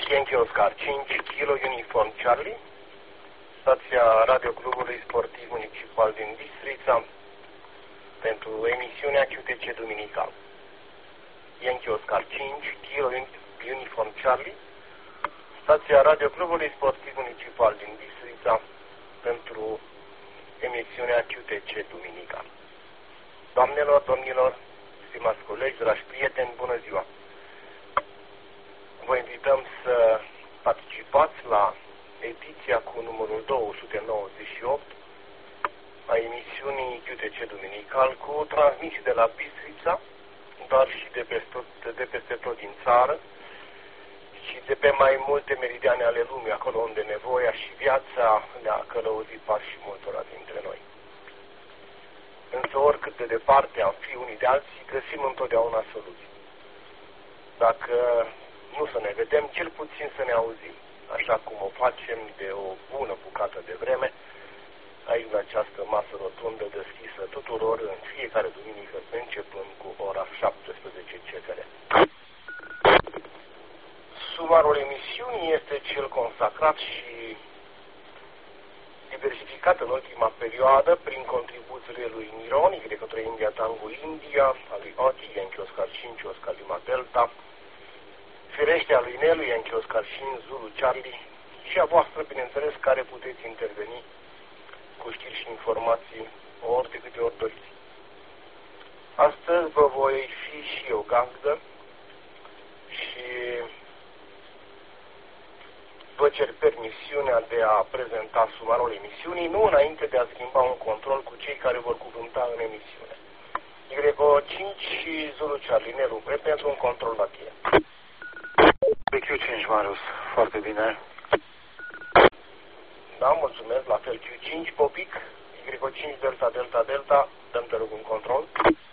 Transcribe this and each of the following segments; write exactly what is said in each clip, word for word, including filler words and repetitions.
Yankee Oscar cinci, Kilo Uniform Charlie, stația Radio Clubului Sportiv Municipal din Bistrița, pentru emisiunea Q T C Duminical. Yankee Oscar cinci, Kilo Uniform Charlie, stația Radio Clubului Sportiv Municipal din Bistrița, pentru emisiunea Q T C Duminical. Doamnelor, domnilor, stimați colegi, dragi prieteni, bună ziua! Vă invităm să participați la ediția cu numărul două sute nouăzeci și opt a emisiunii Q T C Duminical, cu transmisii de la Bistrița, dar și de peste tot, de peste tot din țară și de pe mai multe meridiane ale lumii, acolo unde nevoia și viața le-a călăuzit pași și multora dintre noi. Însă oricât de departe am fi unii de alții, găsim întotdeauna soluții. Dacă nu să ne vedem, cel puțin să ne auzim, așa cum o facem de o bună bucată de vreme, aici la această masă rotundă deschisă tuturor în fiecare duminică, începând cu ora șaptesprezece C F R. Sumarul emisiunii este cel consacrat și diversificat în ultima perioadă prin contribuțiile lui Miron, Y către India Tango India, a lui Oti, Yankee Oscar cinci, Oscar Lima Delta, firește a lui Nelu, Yankee Oscar cinci, Zulu Charlie, și a voastră, bineînțeles, care puteți interveni cu știri și informații ori de câte ori doriți. Astăzi vă voi fi și eu gazdă și vă cer permisiunea de a prezenta sumarul emisiunii, nu înainte de a schimba un control cu cei care vor cuvânta în emisiune. Y cinci și Zulu Charlie, Nelu, pentru un control la cheie. Q cinci, Marius, foarte bine. Da, mulțumesc, la fel Q cinci, Popic, Y cinci, Delta, Delta, Delta, dăm te rog un control.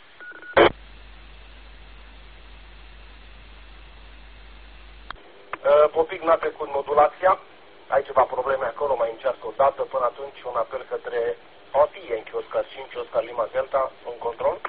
Uh, Popic n-a trecut modulația, ai ceva probleme acolo, mai încearcă o dată, până atunci un apel către Oti, Yankee Oscar cinci, Oscar Lima Delta, un control.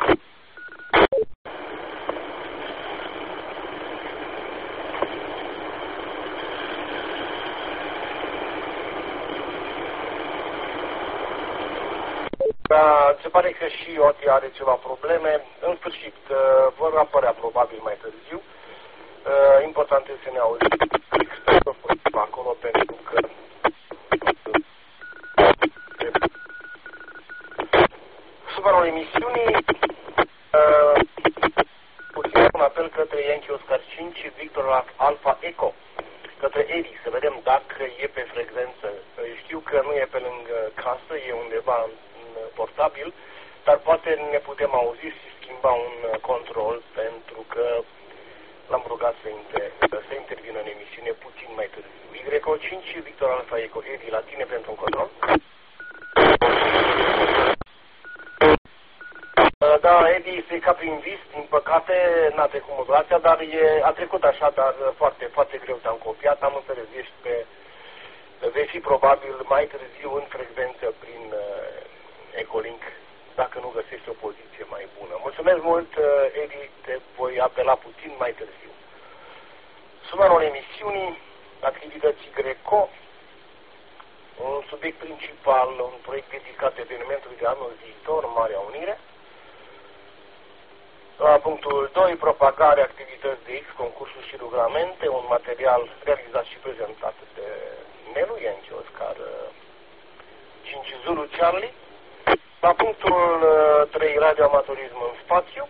Da, se pare că și Oti are ceva probleme. În sfârșit, uh, vor apărea probabil mai târziu. Uh, important este să ne auzim acolo, pentru că sumarul emisiunii uh, puțin un apel către Yankee Oscar cinci, Victor Alpha Echo, către Edi, să vedem dacă e pe frecvență. Știu că nu e pe lângă casă, e undeva în portabil, dar poate ne putem auzi și schimba un control, pentru că l-am rugat să, inter, să intervină în emisiune puțin mai târziu. Y cinci, Victor Alpha Eco, Edi, la tine pentru un control. Da, Edi este ca prin vis, din păcate n-a trecut modulația, dar e, a trecut așa, dar foarte, foarte greu te-am copiat, am înțeles, ești pe, vei fi probabil mai târziu în frecvență prin uh, Ecolink, dacă nu găsești o poziție mai bună. Mulțumesc mult, Edi, te voi apela puțin mai târziu. Sumarul emisiunii, activității Greco, un subiect principal, un proiect dedicat evenimentului de anul viitor, Marea Unire. La punctul doi, propagarea activități de X, concursuri și rugamente, un material realizat și prezentat de Nelu, Yankee Oscar cinci, Zulu Charlie. La punctul trei, radioamatorism în spațiu.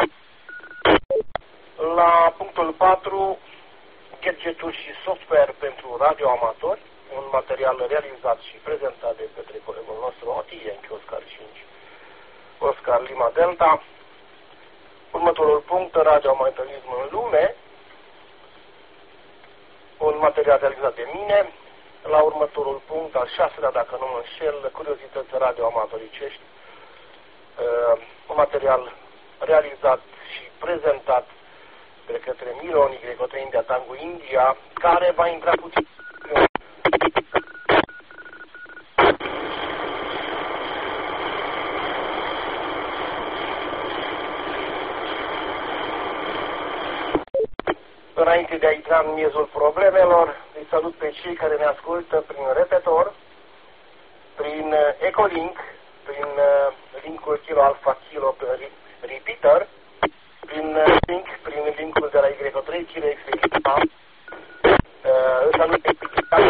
La punctul patru, gadgeturi și software pentru radioamatori, un material realizat și prezentat de către colegul nostru Oti, Yankee Oscar cinci, Oscar Lima Delta. Următorul punct, radioamatorism în lume, un material realizat de mine. La următorul punct, al șaselea, dacă nu mă înșel, curiozități radioamatoricești, Uh, un material realizat și prezentat de către Miron, Y către India Tango India, care va intra puțin înainte Înainte de a intra în miezul problemelor, îi salut pe cei care ne ascultă prin repetor, prin Echolink, prin linkul Kilo Alpha Kilo Repeater, prin link, prin linkul de la Y trei Kilo X îi salut pe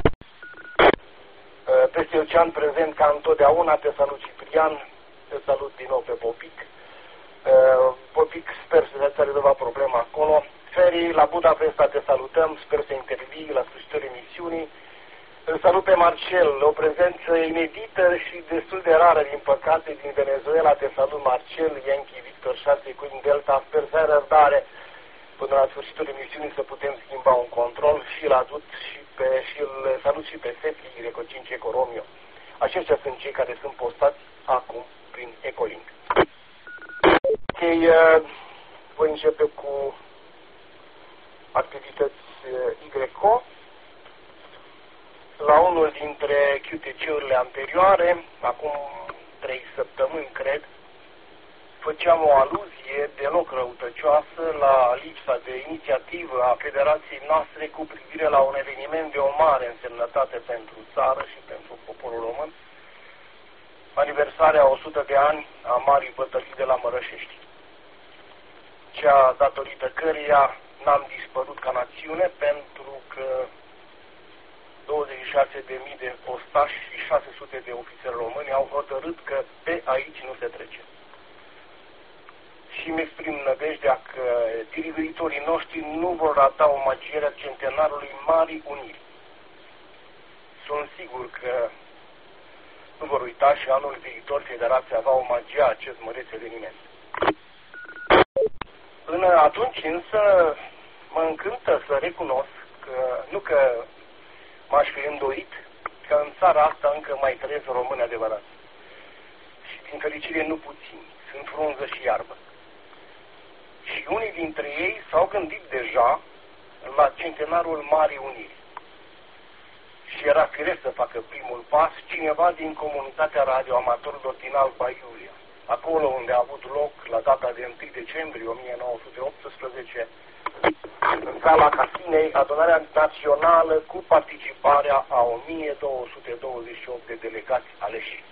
peste Ocean prezent ca întotdeauna, te salut Ciprian, te salut din nou pe Popic. Popic, sper să ți-a rezolvat problema acolo. Feri, la Budapesta te salutăm, sper să intervii la sfârșitul emisiunii. Îl salut pe Marcel, o prezență inedită și destul de rară, din păcate, din Venezuela. Te salut, Marcel, Yankee Victor șase, Queen Delta, sper să ai răbdare până la sfârșitul emisiunii să putem schimba un control și îl adut și pe, și îl salut și pe Sepli, Reco cinci Eco Romeo. Aceștia sunt cei care sunt postați acum prin Echolink. Ok, uh, voi începe cu activități uh, Y C O. La unul dintre Q T C-urile anterioare, acum trei săptămâni, cred, făceam o aluzie deloc răutăcioasă la lipsa de inițiativă a federației noastre cu privire la un eveniment de o mare însemnătate pentru țară și pentru poporul român, aniversarea a o sută de ani a Marii Bătălii de la Mărășești, cea datorită căreia n-am dispărut ca națiune, pentru că douăzeci și șase de mii de ostași și șase sute de ofițeri români au hotărât că pe aici nu se trece. Și îmi exprim nădejdea că dirigitorii noștri nu vor rata omagierea centenarului Marii Uniri. Sunt sigur că nu vor uita și anul viitor Federația va omagia acest măreț eveniment. Până atunci însă mă încântă să recunosc că, nu că m-aș fi îndoit, că în țara asta încă mai trăiesc români adevărați. Și din fericire nu puțini, sunt frunză și iarbă. Și unii dintre ei s-au gândit deja la centenarul Marii Uniri. Și era firesc să facă primul pas cineva din comunitatea radioamatorilor din Alba Iulia, acolo unde a avut loc, la data de întâi decembrie o mie nouă sute optsprezece, în sala Casinei, adunarea națională cu participarea a o mie două sute douăzeci și opt de delegați aleși.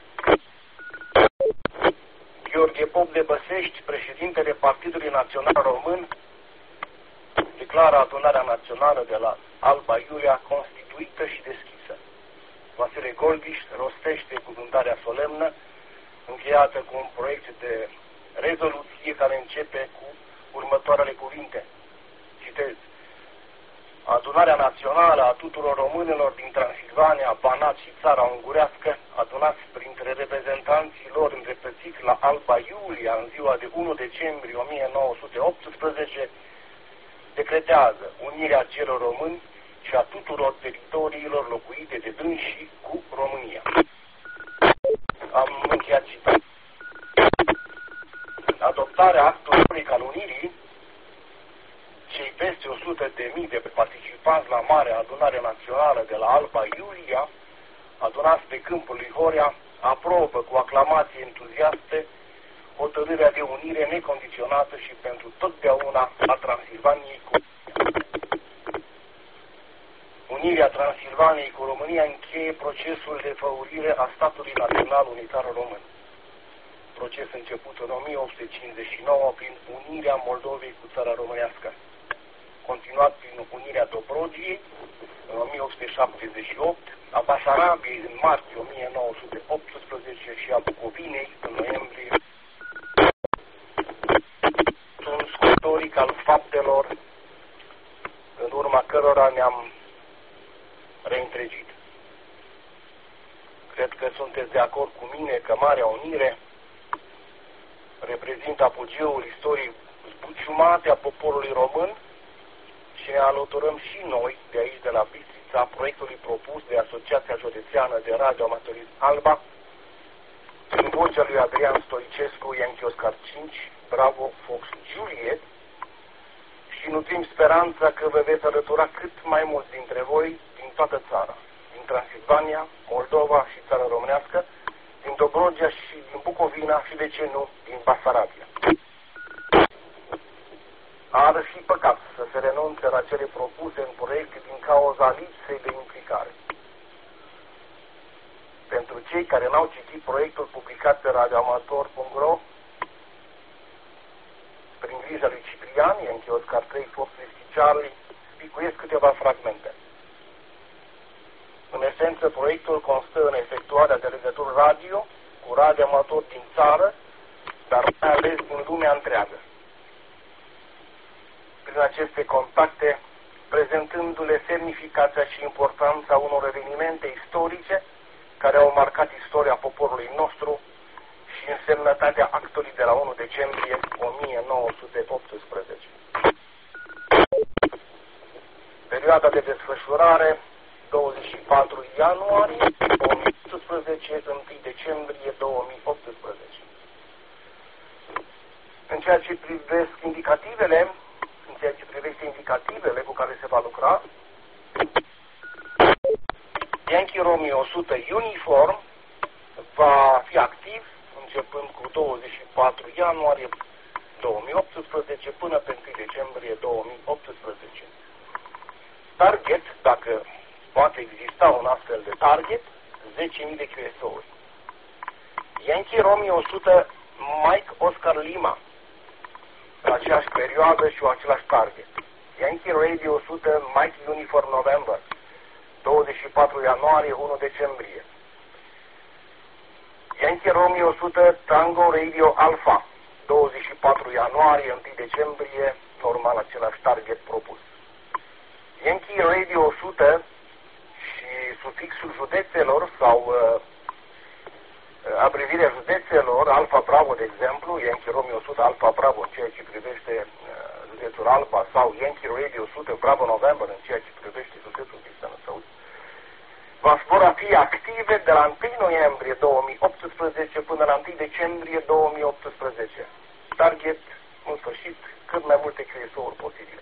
Gheorghe Pop de Băsești, președintele Partidului Național Român, declară adunarea națională de la Alba Iulia constituită și deschisă. Vasile Goldiș rostește cuvântarea solemnă, încheiată cu un proiect de rezoluție care începe cu următoarele cuvinte. Citez: Adunarea națională a tuturor românilor din Transilvania, Banat și țara ungurească, adunați printre reprezentanții lor îndreptățiți la Alba Iulia în ziua de întâi decembrie o mie nouă sute optsprezece, decretează unirea celor români și a tuturor teritoriilor locuite de dânsii cu România. Am încheiat citat. Adoptarea actului al unirii, cei peste o sută de mii de participanți la Marea Adunare Națională de la Alba Iulia, adunați pe câmpul lui Horea, aprobă cu aclamații entuziaste hotărârea de unire necondiționată și pentru totdeauna a Transilvaniei cu Unirea Transilvaniei cu România încheie procesul de făurire a statului național unitar român. Proces început în o mie opt sute cincizeci și nouă prin unirea Moldovei cu țara românească, continuat prin unirea Dobrogiei în o mie opt sute șaptezeci și opt, a Basarabiei în martie o mie nouă sute optsprezece și a Bucovinei în noiembrie. Un istoric al faptelor în urma cărora ne-am reîntregit. Cred că sunteți de acord cu mine că Marea Unire reprezintă apogeul istoriei zbuciumate a poporului român și ne alăturăm și noi, de aici, de la Bistrița, proiectului propus de Asociația Județeană de Radioamatorism Alba, în vocea lui Adrian Stoicescu, Yankee Oscar cinci, Bravo Fox Juliet, și nutrim speranța că vă veți alătura cât mai mulți dintre voi din toată țara, din Transilvania, Moldova și țara românească, din Dobrogea și din Bucovina și, de ce nu, din Basarabia. ar fi păcat să se renunțe la cele propuse în proiect din cauza lipsei de implicare. Pentru cei care n-au citit proiectul publicat pe radioamator punct ro, prin grija lui Ciprian, Yankee Oscar trei, Fox Whiskey Charlie, picuiesc câteva fragmente. În esență, proiectul constă în efectuarea de legături radio cu radioamatori din țară, dar mai ales din lumea întreagă. Prin aceste contacte, prezentându-le semnificația și importanța unor evenimente istorice care au marcat istoria poporului nostru și însemnătatea actului de la unu decembrie o mie nouă sute optsprezece. Perioada de desfășurare douăzeci și patru ianuarie două mii optsprezece, unu decembrie două mii optsprezece. În ceea ce privesc indicativele, în ceea ce privește indicativele cu care se va lucra, Yankee Romeo o sută Uniform va fi activ începând cu douăzeci și patru ianuarie două mii optsprezece până pe unu decembrie două mii optsprezece. Target, dacă poate exista un astfel de target, zece mii de Q S O-uri. Yankee Romeo o sută Mike Oscar Lima, în aceeași perioadă și cu același target. Yankee Radio o sută Mike Uniform November, douăzeci și patru ianuarie, unu decembrie. Yankee Romeo o sută Tango Radio Alpha, douăzeci și patru ianuarie, unu decembrie, normal același target propus. Yankee Radio o sută și sufixul județelor sau uh, abrevirea județelor, Alfa Bravo, de exemplu, Yankee Romeo o sută Alfa Bravo în ceea ce privește uh, județul Alfa, sau Yankee Radio o sută Bravo November în ceea ce privește județul Vistana Saud, vor fi active de la unu noiembrie două mii optsprezece până la unu decembrie două mii optsprezece. Target, în sfârșit, cât mai multe Q S O-uri posibile.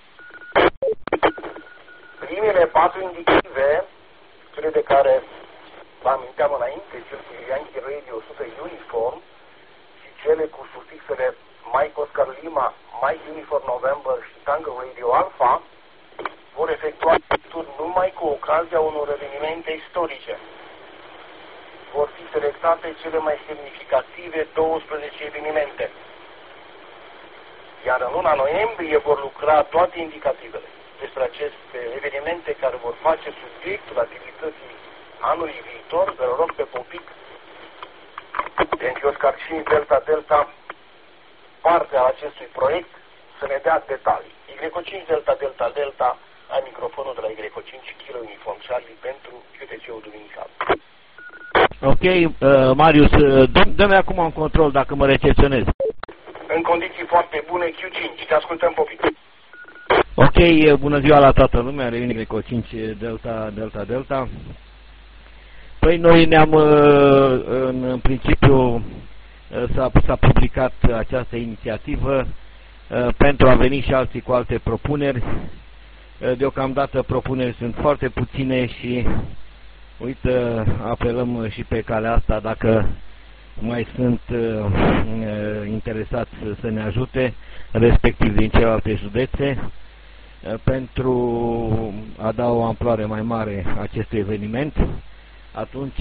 Primele patru indicative, cele de care vă aminteam înainte, cel cu Yankee Radio o sută Uniform și cele cu sufixele Mike Oscar Lima, Mike Uniform November și Tango Radio Alpha, vor efectua legături numai cu ocazia unor evenimente istorice. Vor fi selectate cele mai semnificative douăsprezece evenimente. Iar în luna noiembrie vor lucra toate indicativele despre aceste evenimente care vor face subiectul activității anului viitor. Vă rog pe Popic, Yankee Oscar cinci Delta Delta, partea acestui proiect, să ne dea detalii. Y cinci Delta Delta Delta, ai microfonul de la Y cinci Kilo Uniform Charlie pentru Q T C-ul duminical. Ok, uh, Marius, dă-mi acum un control dacă mă recepționezi. În condiții foarte bune, Q cinci, te ascultăm, Popic. Ok, bună ziua la toată lumea, revin Y cinci Delta Delta Delta. Păi noi ne-am, în, în principiu, s-a publicat această inițiativă pentru a veni și alții cu alte propuneri. Deocamdată propuneri sunt foarte puține și, uite, apelăm și pe calea asta dacă mai sunt interesați să ne ajute, respectiv din celelalte județe, pentru a da o amploare mai mare acestui eveniment, atunci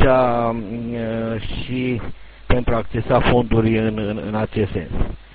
și pentru a accesa fonduri în, în, în acest sens.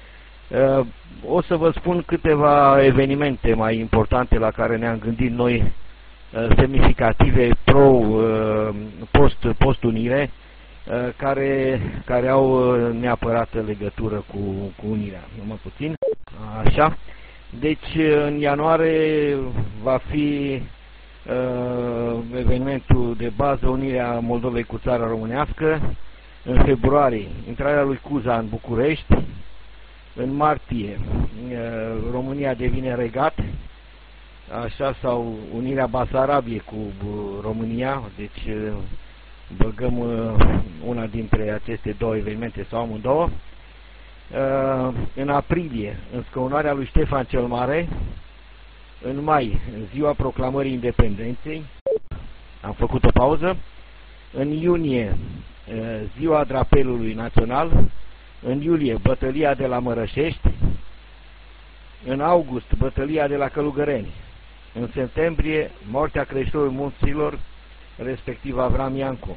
O să vă spun câteva evenimente mai importante la care ne-am gândit noi, semnificative pro post, post-unire, care, care au neapărat legătură cu, cu unirea. Numai puțin, așa. Deci în ianuarie va fi uh, evenimentul de bază, unirea Moldovei cu țara românească. În februarie, intrarea lui Cuza în București. În martie, uh, România devine regat, așa, sau unirea Basarabiei cu uh, România. Deci uh, băgăm uh, una dintre aceste două evenimente sau amândouă. Uh, în aprilie, înscăunarea lui Ștefan cel Mare. În mai, în ziua proclamării independenței, am făcut o pauză. În iunie, uh, ziua drapelului național. În iulie, bătălia de la Mărășești. În august, bătălia de la Călugăreni. În septembrie, moartea creșterului munților, respectiv Avram Iancu.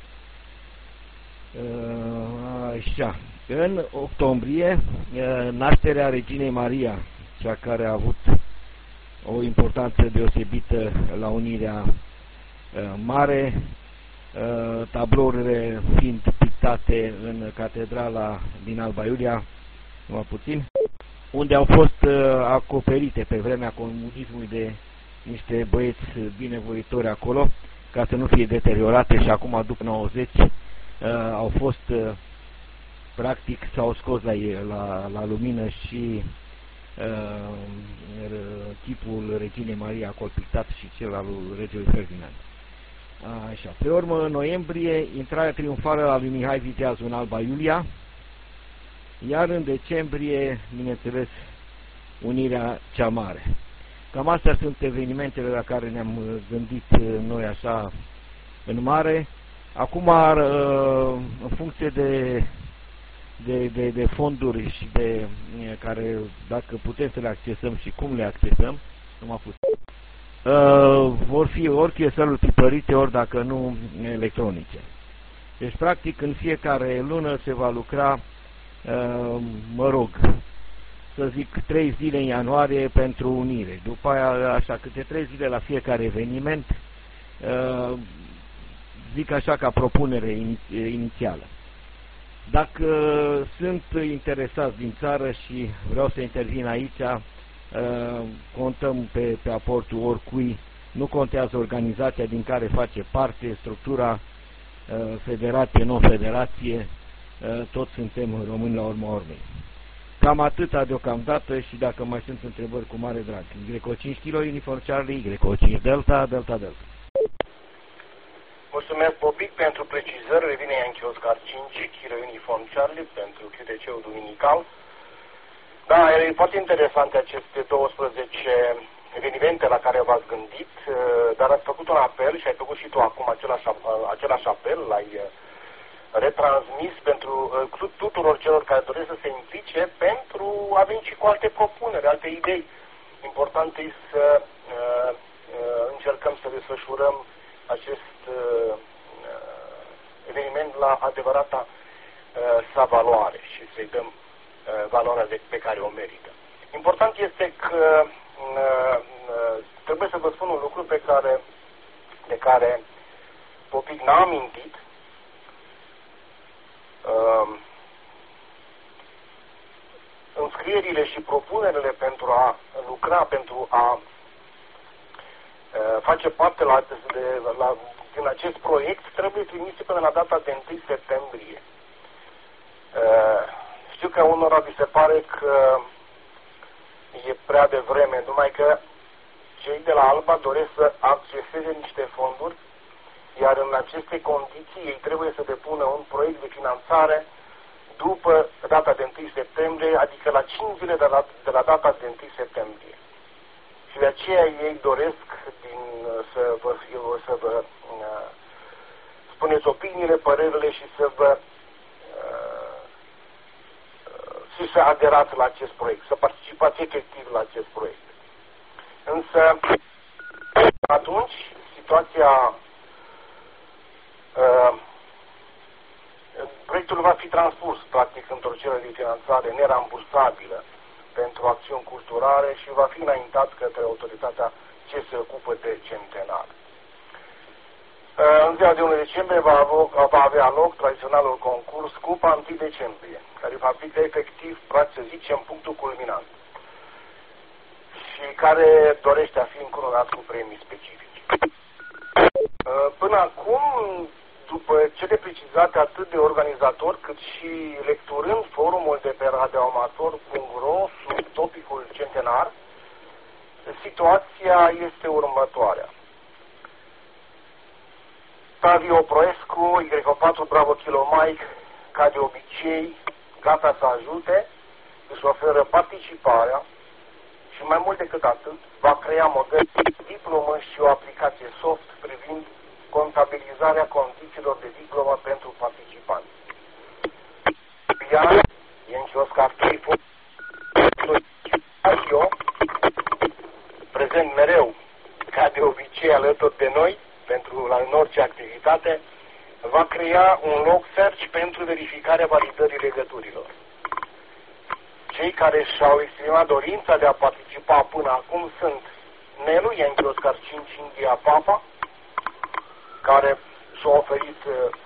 Așa. În octombrie, nașterea Reginei Maria, cea care a avut o importanță deosebită la Unirea Mare, tablourile fiind pictate în catedrala din Alba Iulia, numai puțin, unde au fost acoperite pe vremea comunismului de niște băieți binevoitori acolo, ca să nu fie deteriorate, și acum, după nouăzeci, au fost, practic, s-au scos la, la, la lumină și tipul Reginei Maria acolo pictat și cel al regelui Ferdinand. Așa. Pe urmă, în noiembrie, intrarea triumfală a lui Mihai Viteazu în Alba Iulia, iar în decembrie, bineînțeles, Unirea cea Mare. Cam astea sunt evenimentele la care ne-am gândit noi așa în mare. Acum, în funcție de, de, de, de fonduri și de care, dacă putem să le accesăm și cum le accesăm, nu m-a pus. Uh, vor fi ori chesăluri tipărite, ori dacă nu electronice. Deci, practic, în fiecare lună se va lucra, uh, mă rog, să zic, trei zile în ianuarie pentru unire. După aia, așa, câte trei zile la fiecare eveniment, uh, zic așa ca propunere inițială. Dacă sunt interesați din țară și vreau să intervin aici, contăm pe, pe aportul oricui, nu contează organizația din care face parte, structura, federație, non-federație, toți suntem români la urma urmei. Cam atâta deocamdată și dacă mai sunt întrebări, cu mare drag. Y cinci kilo, uniform Charlie, Y cinci Delta, Delta, Delta. Mulțumesc, Bobic, pentru precizări. Revine Yankee Oscar cinci kilo, uniform Charlie, pentru Q T C-ul duminical. Da, e foarte interesante aceste douăsprezece evenimente la care v-ați gândit, dar ați făcut un apel și ai făcut și tu acum același, același apel, l-ai retransmis pentru tuturor celor care doresc să se implice pentru a veni și cu alte propuneri, alte idei. Important e să uh, încercăm să desfășurăm acest uh, eveniment la adevărata uh, sa valoare și să-i dăm valoarea de, pe care o merită. Important este că uh, trebuie să vă spun un lucru pe care, de care Popic n-a amintit. Uh, înscrierile și propunerile pentru a lucra, pentru a uh, face parte la, de, la, din acest proiect, trebuie trimise până la data de întâi septembrie. Uh, Știu că unora vi se pare că e prea devreme, numai că cei de la Alba doresc să acceseze niște fonduri, iar în aceste condiții ei trebuie să depună un proiect de finanțare după data de întâi septembrie, adică la cinci zile de la, de la data de întâi septembrie. Și de aceea ei doresc din, să vă, să vă uh, spuneți opiniile, părerile și să vă și să aderați la acest proiect, să participați efectiv la acest proiect. Însă, atunci, situația uh, proiectul va fi transpus, practic, într-o cerere de finanțare nerambursabilă pentru acțiuni culturale și va fi înaintat către autoritatea ce se ocupă de centenar. În ziua de unu decembrie va, va avea loc tradiționalul concurs Cupa întâi decembrie, care va fi efectiv, practic să zicem, punctul culminant și care dorește a fi încununat cu premii specifice. Până acum, după cele precizate atât de organizator cât și lecturând forumul de pe radioamator punct ro sub topicul centenar, situația este următoarea. Flavio Proescu, Y patru Bravo Kilo Mike, ca de obicei, gata să ajute, își oferă participarea și mai mult decât atât, va crea model, diplomă și o aplicație soft privind contabilizarea condițiilor de diplomă pentru participanți. Iar, Yankee Oscar trei, alături de noi, pentru la, în orice activitate, va crea un log search pentru verificarea validării legăturilor. Cei care și-au exprimat dorința de a participa până acum sunt Nelu, Yankee Oscar cinci India Papa, care și-a oferit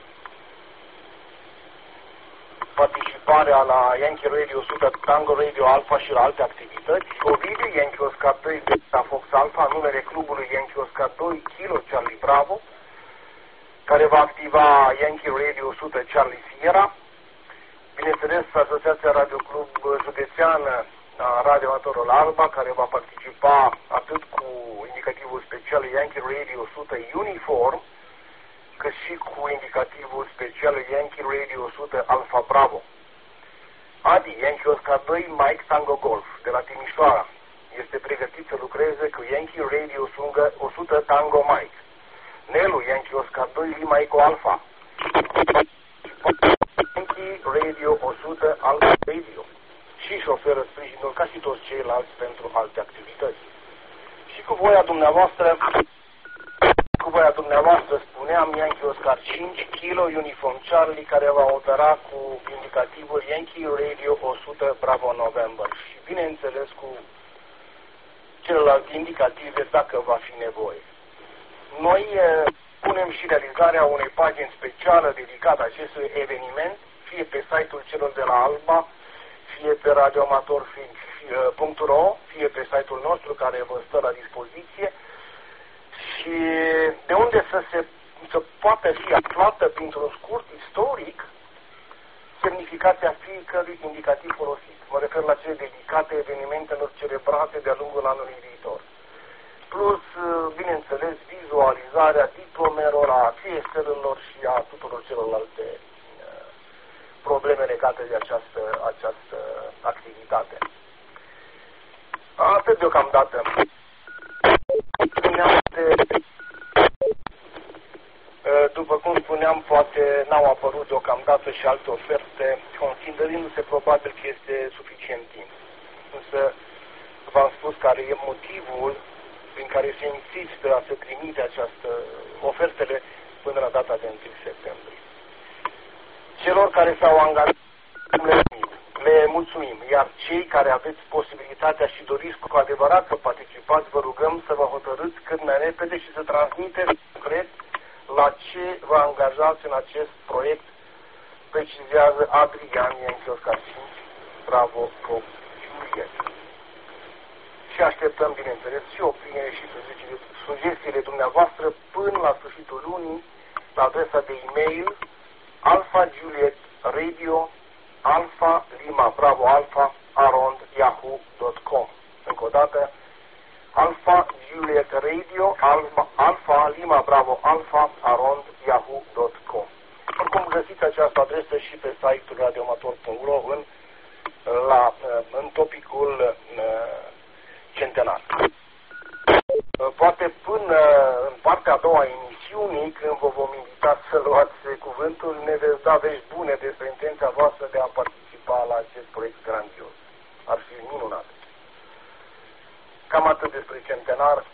participarea la Yankee Radio o sută Tango Radio Alpha și la alte activități. Ovidiu, Yankee Oscar doi Delta Fox Alpha, numele clubului Yankee Oscar doi Kilo Charlie Bravo, care va activa Yankee Radio o sută Charlie Sierra. Bineînțeles, Asociația Radio Club Județeană a Radioamatorul Alba, care va participa atât cu indicativul special Yankee Radio o sută Uniform, cât și cu indicativul special Yankee Radio o sută Alpha Bravo. Adi, Yankee Oscar doi Mike Tango Golf, de la Timișoara, este pregătit să lucreze cu Yankee Radio o sută Tango Mike. Nelu, Yankee Oscar doi Lima Eco Alpha, Yankee Radio o sută Alpha Radio, și își oferă sprijinul ca și toți ceilalți pentru alte activități. Și cu voia dumneavoastră, cu voia dumneavoastră spuneam Yankee Oscar cinci Kilo Uniform Charlie, care va opera cu indicativul Yankee Radio o sută Bravo November și bineînțeles cu celelalte indicative dacă va fi nevoie. Noi eh, punem și realizarea unei pagini speciale dedicată acestui eveniment, fie pe site-ul celor de la Alba, fie pe radioamator punct ro, fie pe site-ul nostru care vă stă la dispoziție, și de unde să se să poată fi aflată printr-un scurt istoric semnificația fiecărui indicativ folosit. Mă refer la cele dedicate evenimentelor celebrate de-a lungul anului viitor. Plus, bineînțeles, vizualizarea diplomelor, a C S R-urilor și a tuturor celorlalte probleme legate de această, această activitate. Atât deocamdată. După cum spuneam, poate n-au apărut deocamdată și alte oferte, considerându-se probabil că este suficient timp. Însă v-am spus care e motivul prin care se insistă a se trimite această ofertele până la data de întâi septembrie. Celor care s-au angajat, le, le mulțumim, iar cei care aveți posibilitatea și doriți cu adevărat să participați, vă rugăm să vă hotărâți cât mai repede și să transmiteți concret la ce vă angajați în acest proiect, precizează Adrian Yankee Oscar cinci Bravo Fox Juliet. Și așteptăm, bineînțeles, și opinie și sugestiile dumneavoastră până la sfârșitul lunii la adresa de e-mail Alpha Juliet Radio Alpha Lima Bravo Alpha arond yahoo punct com. Încă o dată, Alpha Juliet Radio Alpha, Alpha Lima Bravo Alpha arond yahoo punct com. Oricum găsiți această adresă și pe site-ul radioamator punct ro în, la, în topicul centenar. Poate până în partea a doua emisiunii, când vă vom invita să luați cuvântul, ne veți da vești bune despre intenția voastră de a participa la acest proiect grandios. Ar fi minunat. Cam atât despre centenar. Uh,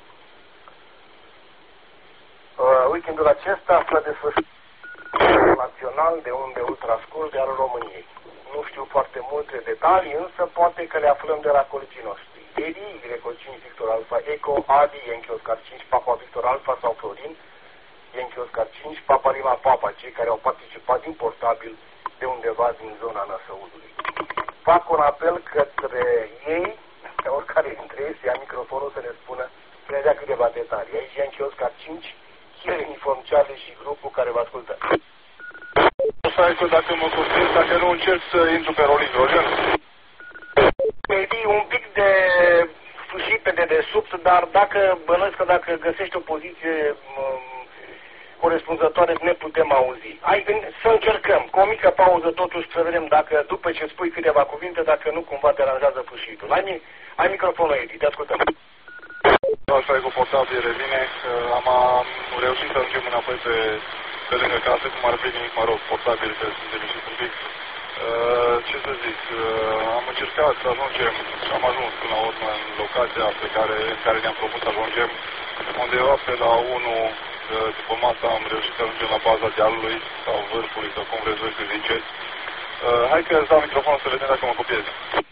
weekendul acesta s-a desfășurat național de unde ultrascurte al României. Nu știu foarte multe detalii, însă poate că le aflăm de la colegii noștri. Edi, Y cinci Victor Alpha Eco, Adi, Yankee Oscar cinci Papa Victor Alpha sau Florin, Yankee Oscar cinci Papa Lima Papa, cei care au participat din portabil de undeva din zona Năsăudului. Fac un apel către ei, pe oricare dintre ei să ia microfonul să ne spună, să ne dea câteva detalii. Aici Yankee Oscar cinci, Kilo Uniform Charlie și grupul care vă ascultă. Stai-ți dacă mă confirm, dacă nu încerc să intru pe rol hidrogen. Maybe un pic de sușit pe dedesubt, dar dacă bănuiesc că dacă găsești o poziție um, corespunzătoare ne putem auzi. Hai să încercăm, cu o mică pauză totuși să vedem dacă după ce spui câteva cuvinte, dacă nu cumva deranjează fâșitul. Ai, ai microfonul, Edi, te ascultăm. Asta e cu portabil, revine. Am, am reușit să ajungem înapoi pe, pe lângă casă, cum ar fi nimic, mă rog, portabil, că sunt liniștit un pic. Uh, ce să zic, uh, am încercat să ajungem și am ajuns până la urmă în locația pe care, în care ne-am propus să ajungem. undeva pe la unu după masa am reușit să ajungem la baza dealului sau vârfului sau cum vreți voi să ziceți. Uh, hai că îți dau microfonul să vedem dacă mă copiezi.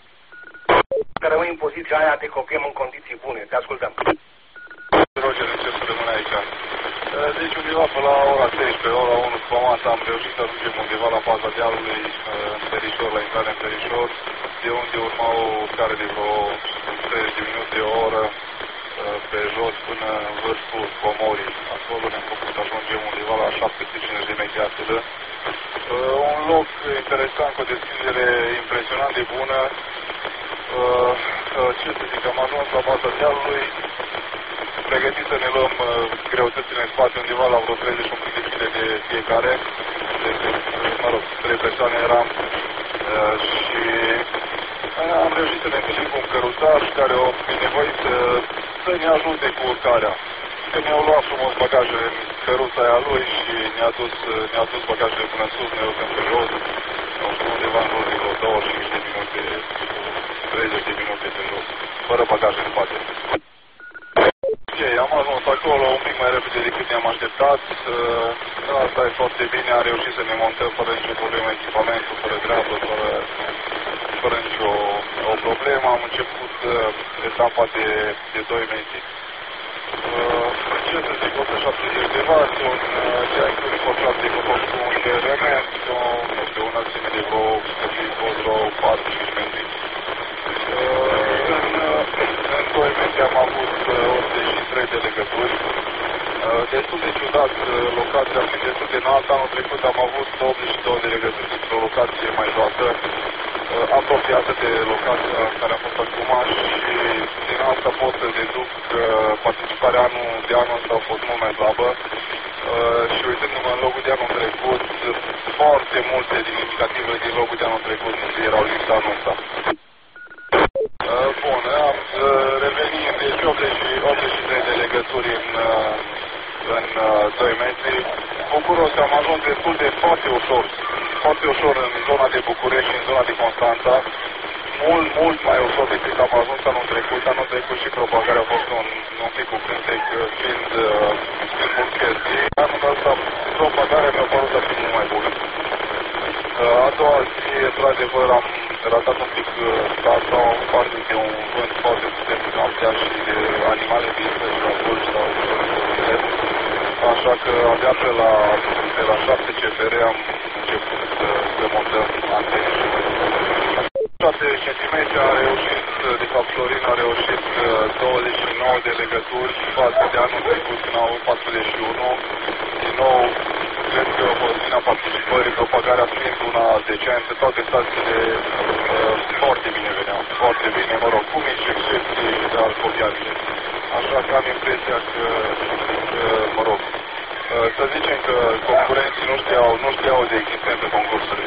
Că rămâi în poziția aia, te copiem în condiții bune. Te ascultăm. Roger, încep să rămân aici. Uh, deci undeva pe la ora treisprezece, ora unu după masa am reușit să ajungem undeva la baza dealului, uh, în Perișor, la intrare în Perișor, de unde urma o care de vreo treizeci de minute, o oră, pe jos până în vârful Comorii. Acolo ne-am făcut să ajungem undeva la șapte sute cincizeci de metri atâră. Uh, un loc interesant, cu o deschidere impresionant de bună. Uh, uh, ce să zic, am ajuns la baza dealului, pregătit să ne luăm uh, greutățile în spate undeva la vreo treizeci și unu de kg de fiecare. Deci, mă rog, trei persoane eram uh, și am reușit să ne întâlnim cu un căruțar care a binevoit să, să ne ajute cu urcarea. Că ne-au luat frumos bagajele în căruța aia lui și ne-a dus, ne-a dus bagajele până sus, ne urcăm pe jos, nu știu, undeva în jur de vreo douăzeci și cinci de minute, treizeci de minute pe jos, fără bagaje în spate. Ok, am ajuns acolo un pic mai repede decât ne-am așteptat. Asta e foarte bine, am reușit să ne montăm fără nicio problemă echipamentul, fără treabă, fără... fără nicio o problemă. Am început uh, etapa de, de doi metri. Uh, ce să zic, o sută șaptezeci de vați, un uh, diametru forțat de copoc cu un element, nu știu, o înălțime de vreo, vreo patru cinci metri. Uh, în, uh, în doi metri am avut uh, optzeci și trei de legături. Uh, destul de ciudat, uh, locația fiind destul de înaltă, anul trecut am avut optzeci și două de legături într-o locație mai joasă, apropiată de locația în care am fost acum și din asta pot să deduc că participarea anul, de anul ăsta a fost mult mai slabă și uitându-mă în locul de anul trecut, foarte multe din indicativele din locul de anul trecut erau lipsa anul ăsta. Bun, am revenit, deci optzeci și trei de legături în, în doi metri. Bucuros că am ajuns destul de foarte ușor, foarte ușor în zona de București și în zona de Constanța. Mult, mult mai ușor decât am ajuns anul trecut. Anul trecut și propagarea a fost un, un pic cu cântec fiind, fiind mult chestii. Anul ăsta propagarea mi-a părut a fi mult mai bună. A doua zi, într-adevăr, am ratat un pic startul, am avut parte de un vânt foarte puternic noaptea și de animale vise la vârf sau așa că abia pe la, pe la șapte C F R am început să, să montăm antene și mai șapte centimetri a reușit, de fapt Florin a reușit douăzeci și nouă de legături față de anul trecut când au avut patruzeci și unu. Din nou, cred că o din participării, propagarea fiind una decentă, toate stațiile uh, foarte bine veneau, foarte bine, mă rog, cu mici excepții, dar cordiabile. Așa că am impresia că, că mă rog, uh, să zicem că concurenții nu știau, nu știau de existență concursurile.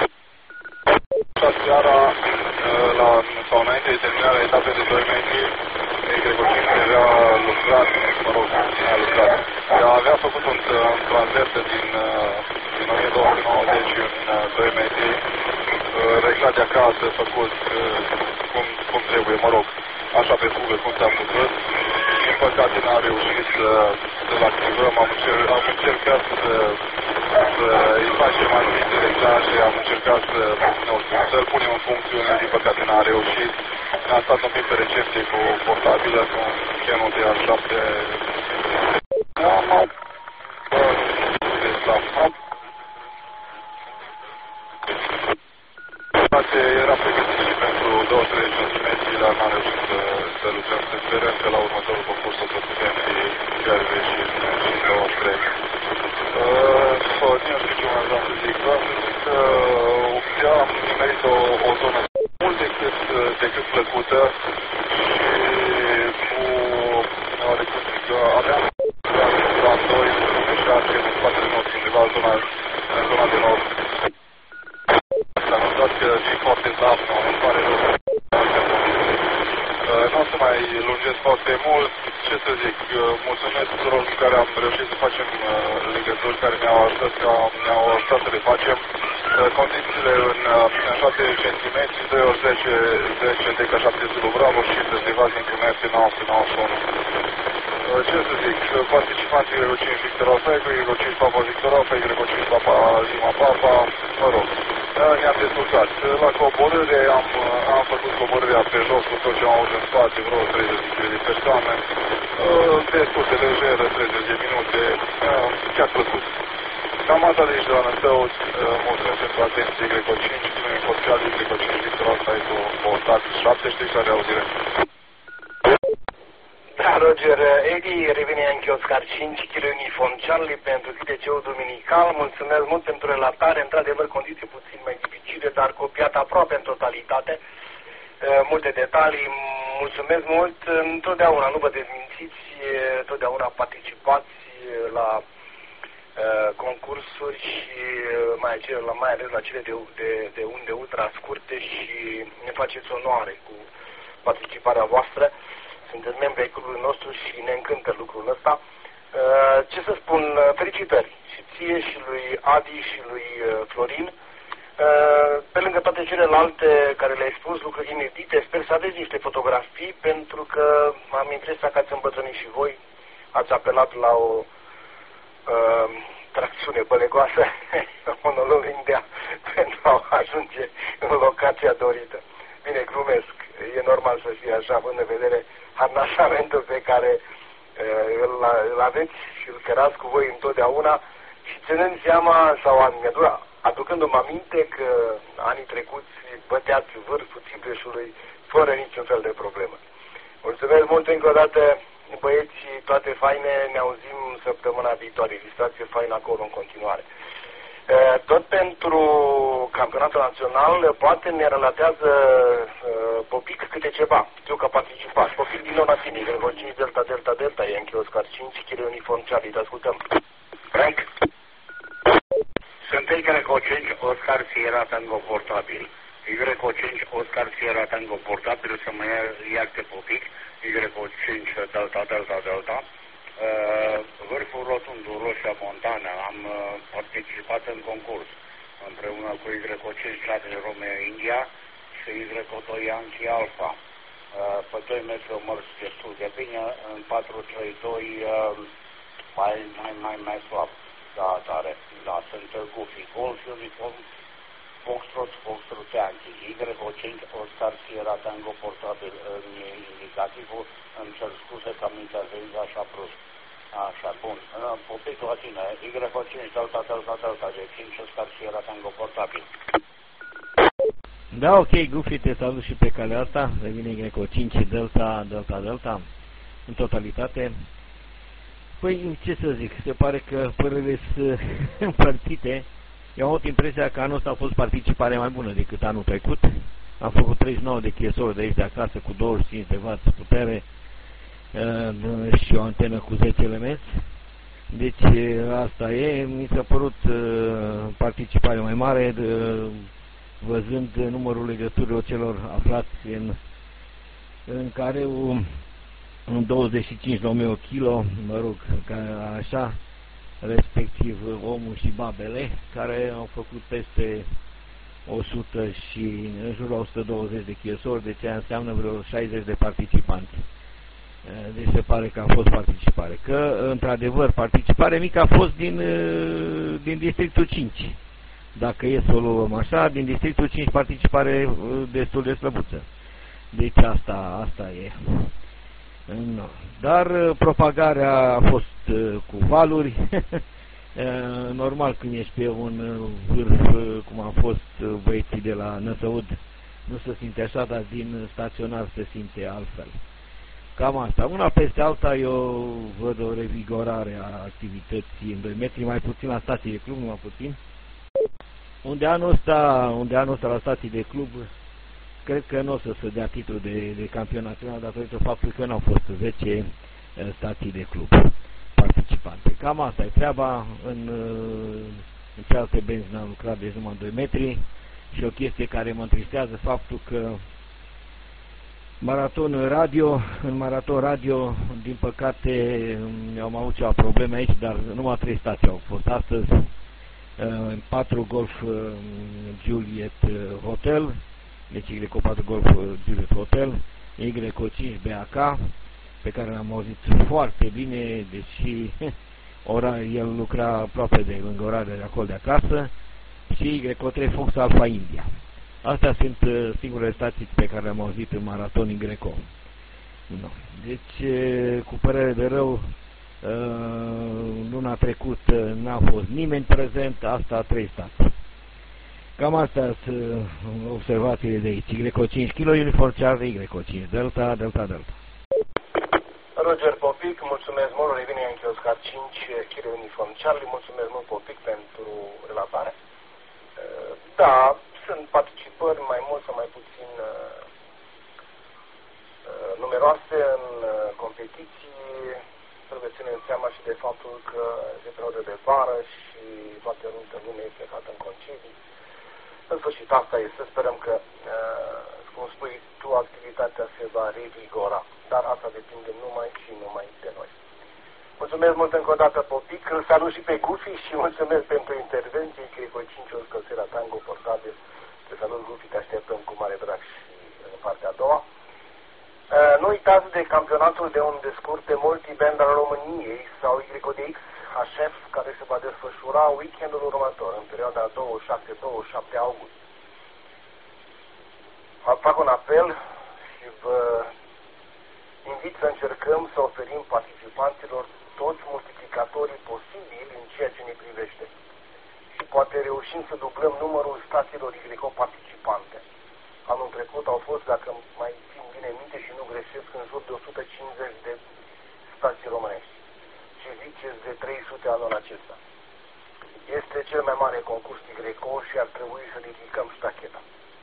Seara, la, sau înainte de terminarea etapei de doi metri, Gregocin avea lucrat, mă rog, a lucrat. Ea avea făcut un, un transversă din, din o mie două sute nouăzeci în doi metri, reglat de acasă, făcut cum, cum trebuie, mă rog, așa pe fugă, cum s-a putut. Din păcate n-am reușit să, să-l activăm, am, încer am încercat să, să îi facem anumite reglaje, am încercat să, nu știu, să-l punem în funcțiune, din păcate n-am reușit. Ne-am stat un pic pe recepție cu portabilă, cu Canon D R șapte. Am au... Era pregătit și pentru douăzeci și trei de centimetri, dar n-am reușit să, să lucrăm. Să sperăm că la următorul concurs o să putem fi chiar și în douăzeci și trei. Uh, nu știu ce mai vreau să zic, vreau să zic că uh, am nimerit o, o zonă mult decât, decât plăcută și cu, oarecum zic, aveam la doi, și așa, în spatele nostru, undeva în zona, în zona de nord. Am dat că e foarte slab, nu îmi pare rău. Nu o să mai lungesc foarte mult, ce să zic, mulțumesc tuturor cu care am reușit să facem legături care ne-au ajutat, ne-au ajutat să le facem. Condițiile în, în șapte centimetri, doi ori zece, zece, deca șapte zero Bravo și dezivați din Cumerțe nouă sute nouăzeci și unu. Ce să zic, participanții Greco cinci Victor Alfa, Greco cinci Papa Victor Alfa, Greco cinci Papa Lima Papa, mă rog, ne-am descurcat. La coborâre am, am făcut coborârea pe jos cu tot ce am avut în spate, vreo treizeci de persoane, destul de lejeră, treizeci de minute, chiar plăcut. Cam asta de aici de la Năstăuț, mulțumesc pentru atenție, Greco cinci, Dimeni Corciali, Greco cinci Victor Alfa, Eco Portat șapte, știi care auzire. Da, Roger, Edi revine anche Oscar cinci, Kilo Uniform Charlie pentru G T C-ul Duminical. Mulțumesc mult pentru relatare, într-adevăr condiții puțin mai dificile, dar copiat aproape în totalitate. Multe detalii, mulțumesc mult, întotdeauna nu vă dezmințiți, întotdeauna participați la uh, concursuri și mai, la, mai ales la cele de, de, de unde ultra scurte și ne faceți onoare cu participarea voastră. Sunteți membri ai clubului nostru și ne încântă lucrul ăsta. Uh, ce să spun, felicitări și ție și lui Adi și lui uh, Florin. Uh, pe lângă toate celelalte care le-ai spus, lucruri inedite, sper să aveți niște fotografii, pentru că am impresia că ați îmbătrânit și voi, ați apelat la o uh, tracțiune bălegoasă, monolog India, pentru a ajunge în locația dorită. Bine, glumesc, e normal să fie așa, având în vedere harnașamentul pe care uh, îl, îl aveți și îl cărați cu voi întotdeauna și ținând seama, sau aducându-mă aminte că anii trecuți băteați vârful Țipreșului fără niciun fel de problemă. Mulțumesc mult încă o dată, băieți, toate faine, ne auzim săptămâna viitoare, ilustrație faină acolo în continuare. Tot pentru campionatul național, poate ne relatează uh, Popic câte ceva. Știu că participați. Popic din Onatini, Greco cinci, Delta, Delta, Delta, Yankee Oscar cinci, Kilo Uniform Charlie, te ascultăm. Frank? Sunt Greco cinci, Oscar Sierra Tango Portabil. Greco cinci, Oscar Sierra Tango Portabil, să mă ierte Popic. Greco cinci, Delta, Delta, Delta. Uh, vârful rotundul Roșia Montana, am uh, participat în concurs împreună cu Greco cinci șase Romeo India și Greco doi Yankee Alpha. Uh, pe doi metri o mers destul de bine, în patru trei doi uh, mai, mai, mai, mai slab. Da, tare. Da, sunt Goofy, Golf Uniform, Foxtrot, Foxtrot Yankee, Greco cinci, Oscar Sierra Tango Portabil în indicativul, îmi cer scuze că am intervenit așa prost. Așa, bun. Popic la tine, Greco cinci, Delta, Delta, Delta, de cinci, Oscar Sierra Tango Portabil. Da, ok, Goofy, te salut și pe calea asta, revine Greco cinci, Delta, Delta, Delta, în totalitate. Păi, ce să zic, se pare că părerile sunt împărțite. Eu am avut impresia că anul ăsta a fost participare mai bună decât anul trecut. Am făcut treizeci și nouă de chiesori de aici de acasă cu douăzeci și cinci de watt putere uh, și o antenă cu zece elemente. Deci asta e, mi s-a părut uh, participare mai mare, uh, văzând numărul legăturilor celor aflați în, în care un douăzeci și cinci la o mie kilo, mă rog, ca așa, respectiv omul și babele, care au făcut peste o sută și în jurul la o sută douăzeci de chiesori, deci înseamnă vreo șaizeci de participanți. Deci se pare că a fost participare. Că, într-adevăr, participare mică a fost din, din districtul cinci. Dacă e să o luăm așa, din districtul cinci participare destul de slăbuță. Deci asta, asta e. No. Dar propagarea a fost cu valuri. Normal, când ești pe un vârf, cum a fost băieții de la Năsăud, nu se simte așa, dar din staționar se simte altfel. Cam asta. Una peste alta eu văd o revigorare a activității în doi metri, mai puțin la stații de club, numai puțin. Unde anul ăsta, unde anul ăsta la stații de club, cred că nu o să se dea titlul de, de campion național datorită faptului că nu au fost zece stații de club participante. Cam asta e treaba. În, în cealaltă benzi n-am lucrat de numai doi metri și o chestie care mă întristează faptul că maraton radio, în maraton radio, din păcate, am avut ceva probleme aici, dar numai trei stații au fost astăzi. patru Golf Juliet Hotel, deci Greco patru Golf Juliet Hotel, Greco cinci B A K, pe care l-am auzit foarte bine, deși ora, el lucra aproape de lângă orarea de acolo de acasă, și Greco trei Fox Alpha India. Astea sunt uh, singurele stații pe care le-am auzit în maratonii Greco. No. Deci, uh, cu părere de rău, uh, luna trecută n-a fost nimeni prezent, asta trei stații. Cam astea sunt uh, observațiile de aici. Greco cinci Kilo Uniform Charlie, Greco cinci Delta, Delta, Delta. Roger Popic, mulțumesc mult, revine în Oscar cinci Kilo Uniform Charlie, mulțumesc mult Popic pentru relatare. Da, sunt participări mai mult sau mai puțin uh, numeroase în uh, competiții. Trebuie să ținem seama și de faptul că se perioadă de vară și foarte multă lume e plecată în concedii. În sfârșit, asta este. Să sperăm că, uh, cum spui tu, activitatea se va revigora. Dar asta depinde numai și numai de noi. Mulțumesc mult încă o dată, Popic. Îl salut și pe Gufi și mulțumesc pentru intervenție. Greco cinci, o scălțire la Tango portabil. Te salut, Gufi, te așteptăm cu mare drag și în partea a doua. Uh, nu uitați de campionatul de unde scurte multiband al României sau Y D X H F, care se va desfășura weekendul următor, în perioada douăzeci și șase douăzeci și șapte august. Fac un apel și vă invit să încercăm să oferim participanților toți multiplicatorii posibili în ceea ce ne privește. Și poate reușim să dublăm numărul stațiilor Greco participante. Anul trecut au fost, dacă mai țin bine minte și nu greșesc, în jur de o sută cincizeci de stații românești. Și ziceți de trei sute anul acesta. Este cel mai mare concurs Greco și ar trebui să ridicăm ștacheta.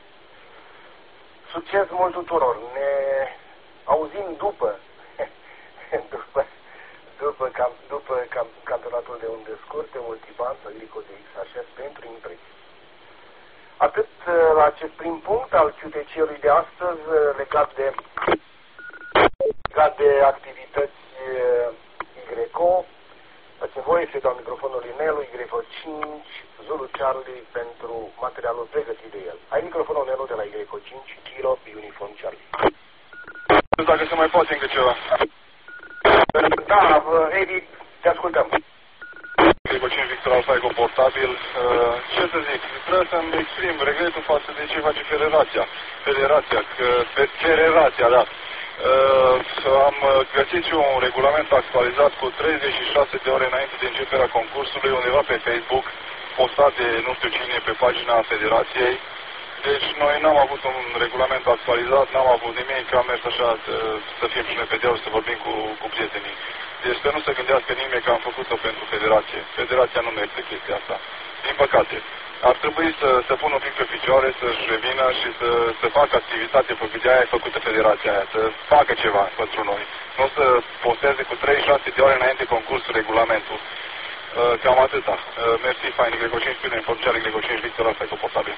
Succes mult tuturor! Ne auzim după, după, după, cam, după cam, campionatul de unde scurte, multiband sau Greco de X H F pentru impresii. Atât la acest prim punct al Q T C-ului de astăzi legat de, legat de activități Greco. Dați-mi voie să-i dau microfonul inelului Greco cinci Zulu Charlie pentru materialul pregătit de el. Ai microfonul inelul de la Greco cinci Kilo Uniform Charlie. Dacă se mai poate încă ceva. Da, Edi, te ascultăm. Greco cinci Victor Alpha Eco portabil. Ce să zic, trebuie să-mi exprim regretul față de ce face Federația. Federația, că Federația, da. Am găsit și un regulament actualizat cu treizeci și șase de ore înainte de începerea concursului, undeva pe Facebook, postat de nu știu cine pe pagina Federației. Deci noi n-am avut un regulament actualizat, n-am avut nimic, am mers așa să, să fim și noi pe deal, să vorbim cu, cu prietenii. Deci să nu se gândească nimeni că am făcut-o pentru Federație. Federația nu merge chestia asta. Din păcate. Ar trebui să se pună un pic pe picioare, să-și revină și să, să facă activitate pe de aia făcută Federația aia, să facă ceva pentru noi. Nu să posteze cu treizeci și șase de ore înainte concursul, regulamentul. Cam atâta. Mersi, fain, Greco cinci, până informția Greco cinci, Victor Alpha Eco portabil.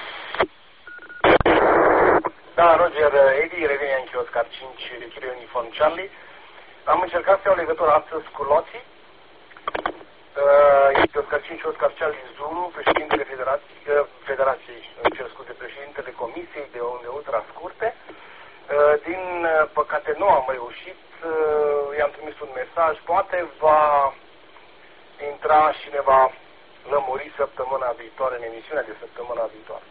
Da, Roger, Edi, revine în Oscar cinci, Kilo Uniform Charlie. Am încercat să iau legătură astăzi cu Loții. Uh, este Oscar cinci, Oscar Charlie Zulu, președintele Federației, uh, Federației, îmi cer scuze, președintele Comisiei de unde ultra scurte. Uh, din păcate nu am reușit, uh, i-am trimis un mesaj, poate va intra și ne va lămuri săptămâna viitoare, în emisiunea de săptămâna viitoare.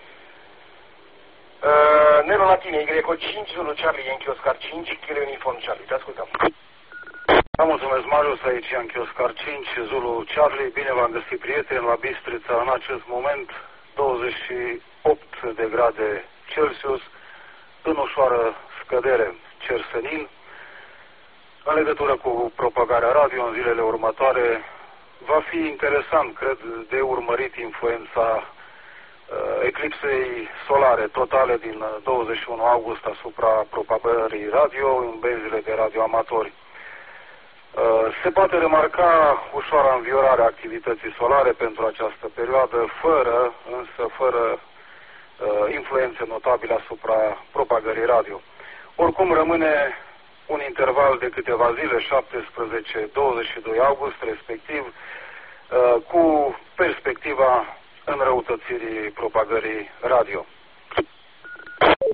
Uh, Nero Latine, Greco cinci, Zulu Charlie, Yankee Oscar cinci, Kilo Uniform Charlie. Te ascultăm. Da, mulțumesc, Marius, aici Yankee Oscar cinci, Zulu Charlie. Bine v-am găsit, prieteni, la Bistrița. În acest moment, douăzeci și opt de grade Celsius, în ușoară scădere cer senin. În legătură cu propagarea radio în zilele următoare, va fi interesant, cred, de urmărit influența eclipsei solare totale din douăzeci și unu august asupra propagării radio în benzile de radioamatori. Se poate remarca ușoara înviorare a activității solare pentru această perioadă, fără, însă fără influențe notabile asupra propagării radio. Oricum rămâne un interval de câteva zile, șaptesprezece douăzeci și doi august, respectiv, cu perspectiva înrăutățirii propagării radio.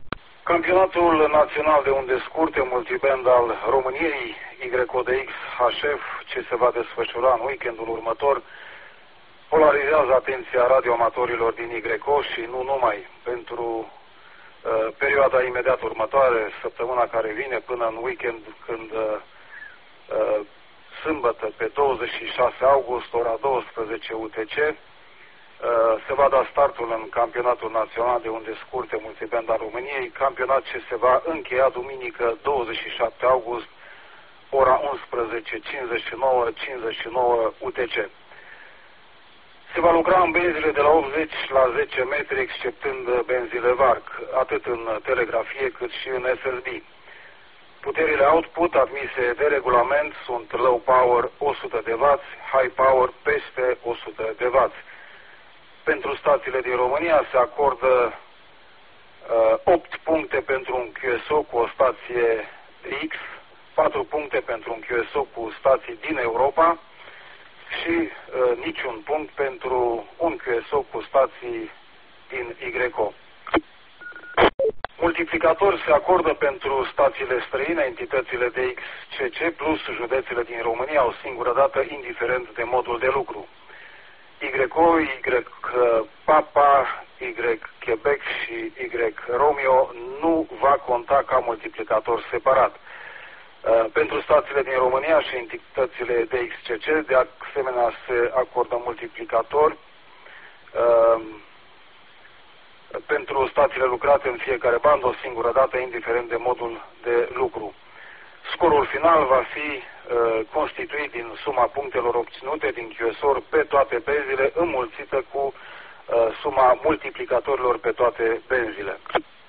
Campionatul național de unde scurte multiband al României, Y O D X H F, ce se va desfășura în weekendul următor, polarizează atenția radioamatorilor din Y O și nu numai. Pentru uh, perioada imediat următoare, săptămâna care vine, până în weekend, când uh, uh, sâmbătă, pe douăzeci și șase august, ora douăsprezece U T C, uh, se va da startul în campionatul național de unde scurte multiband al României, campionat ce se va încheia duminică douăzeci și șapte august, ora unsprezece cincizeci și nouă cincizeci și nouă U T C. Se va lucra în benzile de la optzeci la zece metri, exceptând benzile VARC, atât în telegrafie cât și în S S B. Puterile output admise de regulament sunt low power o sută de watt, high power peste o sută de watt. Pentru stațiile din România se acordă uh, opt puncte pentru un Q S O cu o stație de X, patru puncte pentru un Q S O cu stații din Europa și uh, niciun punct pentru un Q S O cu stații din Y O. Multiplicator se acordă pentru stațiile străine, entitățile de X C C plus județele din România o singură dată, indiferent de modul de lucru. Y O, Y Papa, Y Quebec și Y Romeo nu va conta ca multiplicator separat. Uh, pentru stațiile din România și entitățile de X C C, de asemenea, se acordă multiplicator uh, pentru stațiile lucrate în fiecare bandă o singură dată, indiferent de modul de lucru. Scorul final va fi uh, constituit din suma punctelor obținute din Q S O-uri pe toate benzile, înmulțită cu uh, suma multiplicatorilor pe toate benzile.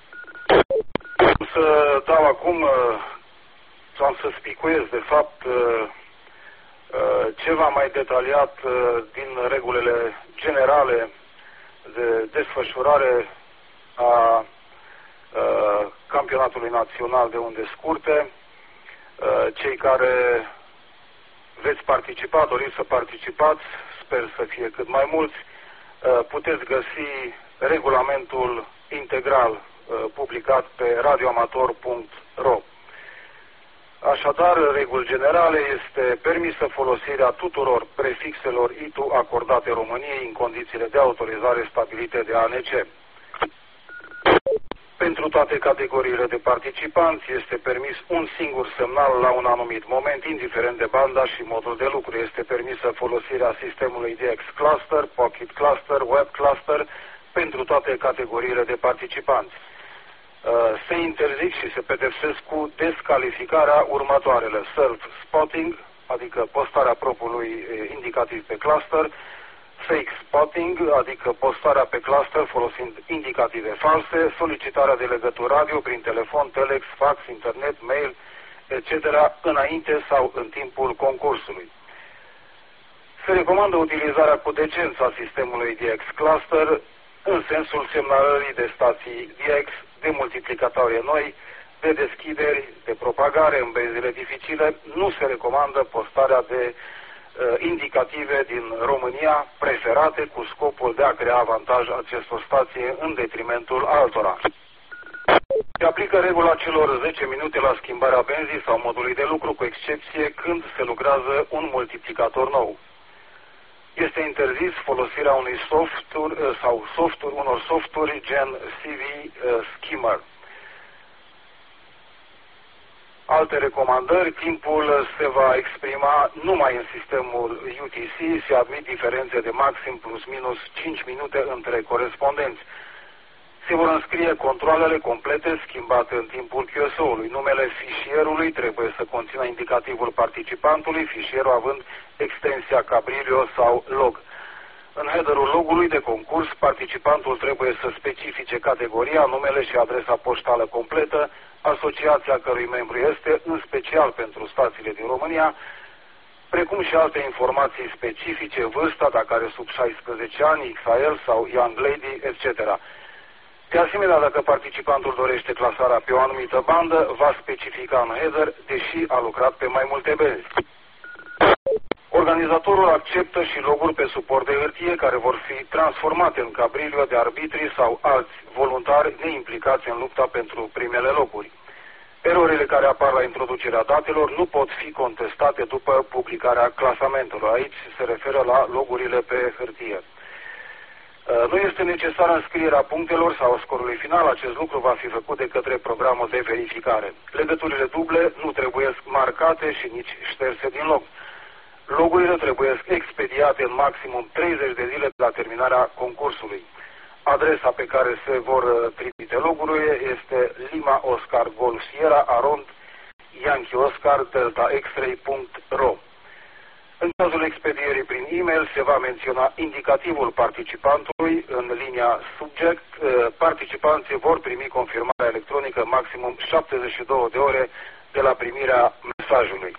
Să dau acum, uh, sau să spicuiesc, de fapt, uh, uh, ceva mai detaliat uh, din regulile generale de desfășurare a uh, campionatului național de unde scurte. Uh, cei care veți participa, doriți să participați, sper să fie cât mai mulți, uh, puteți găsi regulamentul integral uh, publicat pe radioamator punct ro. Așadar, reguli generale: este permisă folosirea tuturor prefixelor I T U acordate României în condițiile de autorizare stabilite de A N C. Pentru toate categoriile de participanți este permis un singur semnal la un anumit moment, indiferent de banda și modul de lucru. Este permisă folosirea sistemului D X Cluster, Pocket Cluster, Web Cluster pentru toate categoriile de participanți. Se interzic și se pedepsesc cu descalificarea următoarele: self-spotting, adică postarea propriului indicativ pe cluster; fake spotting, adică postarea pe cluster folosind indicative false; solicitarea de legături radio prin telefon, telex, fax, internet, mail, et cetera înainte sau în timpul concursului. Se recomandă utilizarea cu decență a sistemului D X Cluster în sensul semnalării de stații D X, de multiplicatoare noi, de deschideri, de propagare în benzile dificile. Nu se recomandă postarea de uh, indicative din România preferate cu scopul de a crea avantaj acestor stații în detrimentul altora. Se aplică regula celor zece minute la schimbarea benzii sau modului de lucru, cu excepție când se lucrează un multiplicator nou. Este interzis folosirea unui software sau softuri, unor softuri gen C V uh, Skimmer. Alte recomandări: timpul se va exprima numai în sistemul U T C, se admit diferențe de maxim plus minus cinci minute între corespondenți. Se vor înscrie controalele complete schimbate în timpul Q S O-ului. Numele fișierului trebuie să conțină indicativul participantului, fișierul având extensia Cabrillo sau log. În headerul logului de concurs, participantul trebuie să specifice categoria, numele și adresa poștală completă, asociația cărui membru este, în special pentru stațiile din România, precum și alte informații specifice, vârsta, dacă are sub șaisprezece ani, X A L sau Young Lady, et cetera. De asemenea, dacă participantul dorește clasarea pe o anumită bandă, va specifica în header, deși a lucrat pe mai multe benzi. Organizatorul acceptă și loguri pe suport de hârtie care vor fi transformate în cabrilio de arbitri sau alți voluntari neimplicați în lupta pentru primele locuri. Erorile care apar la introducerea datelor nu pot fi contestate după publicarea clasamentelor. Aici se referă la logurile pe hârtie. Nu este necesară înscrierea punctelor sau scorului final, acest lucru va fi făcut de către programul de verificare. Legăturile duble nu trebuie marcate și nici șterse din loc. Logurile trebuie expediate în maximum treizeci de zile de la terminarea concursului. Adresa pe care se vor trimite logurile este Lima Oscar Golf Sierra Arond Yankee Oscar Delta X-ray punct ro. În cazul expedierii prin e-mail se va menționa indicativul participantului în linia subject. Participanții vor primi confirmarea electronică maximum șaptezeci și două de ore de la primirea mesajului.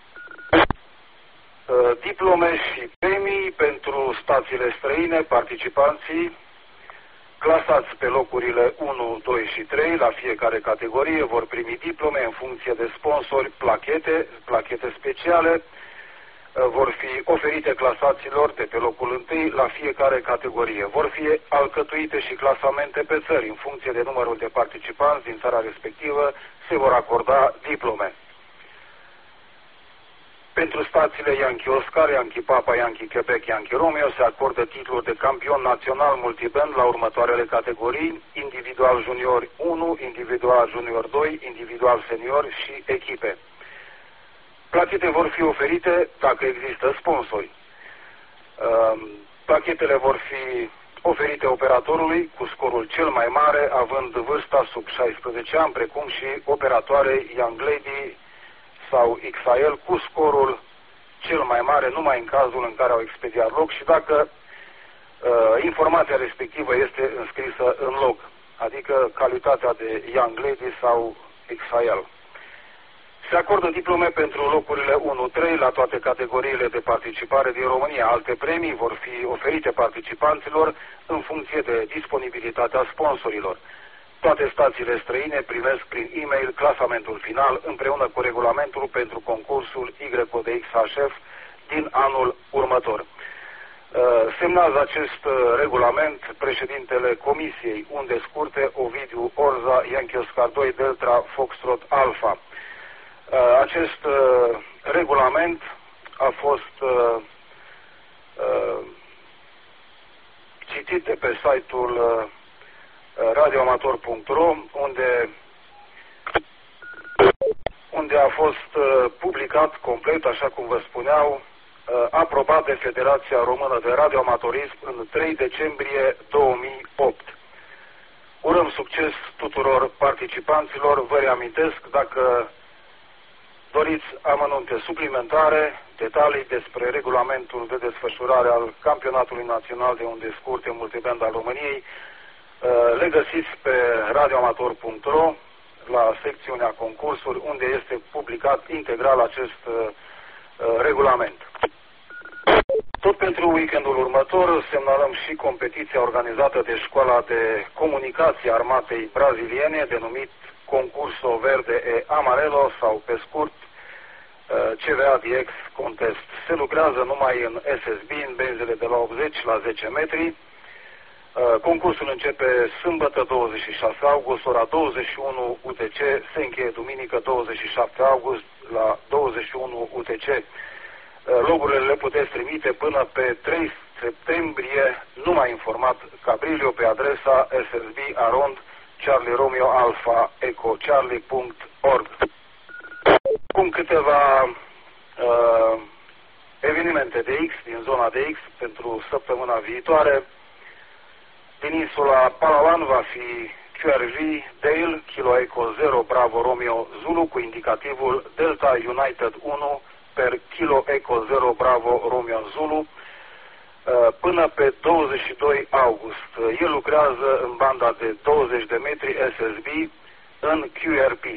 Diplome și premii pentru stațiile străine. Participanții clasați pe locurile unu, doi și trei la fiecare categorie vor primi diplome în funcție de sponsori, plachete, plachete speciale. Vor fi oferite clasaților de pe locul întâi la fiecare categorie. Vor fi alcătuite și clasamente pe țări. În funcție de numărul de participanți din țara respectivă se vor acorda diplome. Pentru stațiile Yankee Oscar, Yankee Papa, Yankee Quebec, Yankee Romeo se acordă titluri de campion național multiband la următoarele categorii: individual junior unu, individual junior doi, individual senior și echipe. Plachete vor fi oferite dacă există sponsori. Plachetele vor fi oferite operatorului cu scorul cel mai mare, având vârsta sub șaisprezece ani, precum și operatoarei Young Lady sau X A L cu scorul cel mai mare numai în cazul în care au expediat loc și dacă uh, informația respectivă este înscrisă în log, adică calitatea de Young Lady sau X A L. Se acordă diplome pentru locurile unu trei la toate categoriile de participare din România. Alte premii vor fi oferite participanților în funcție de disponibilitatea sponsorilor. Toate stațiile străine primesc prin e-mail clasamentul final împreună cu regulamentul pentru concursul Y D X H F din anul următor. Semnează acest regulament președintele Comisiei Unde Scurte, Ovidiu Orza, Yankee Oscar doi, Delta Foxtrot Alpha. Acest regulament a fost citit de pe site-ul radioamator punct ro, unde, unde a fost publicat complet, așa cum vă spuneau, aprobat de Federația Română de Radioamatorism în trei decembrie două mii opt. Urăm succes tuturor participanților. Vă reamintesc, dacă doriți amănunte suplimentare, detalii despre regulamentul de desfășurare al Campionatului Național de Unde Scurte Multiband al României, le găsiți pe radioamator punct ro la secțiunea concursuri, unde este publicat integral acest uh, regulament. Tot pentru weekendul următor semnalăm și competiția organizată de Școala de Comunicație Armatei Braziliene, denumit Concurso Verde e Amarelo sau pe scurt C V A D X Contest. Se lucrează numai în S S B, în benzile de la optzeci la zece metri. Concursul începe sâmbătă douăzeci și șase august, ora douăzeci și unu U T C, se încheie duminică douăzeci și șapte august la douăzeci și unu U T C. Logurile le puteți trimite până pe trei septembrie, numai informat Cabrilio, pe adresa S S B Arond Charlie Romeo Alpha Eco Charlie punct org. Cum câteva uh, evenimente de X din zona de X pentru săptămâna viitoare. Din insula Palawan va fi Q R V Dale Kilo Eco zero Bravo Romeo Zulu cu indicativul Delta United unu per Kilo Eco zero Bravo Romeo Zulu până pe douăzeci și doi august. El lucrează în banda de douăzeci de metri S S B în Q R P.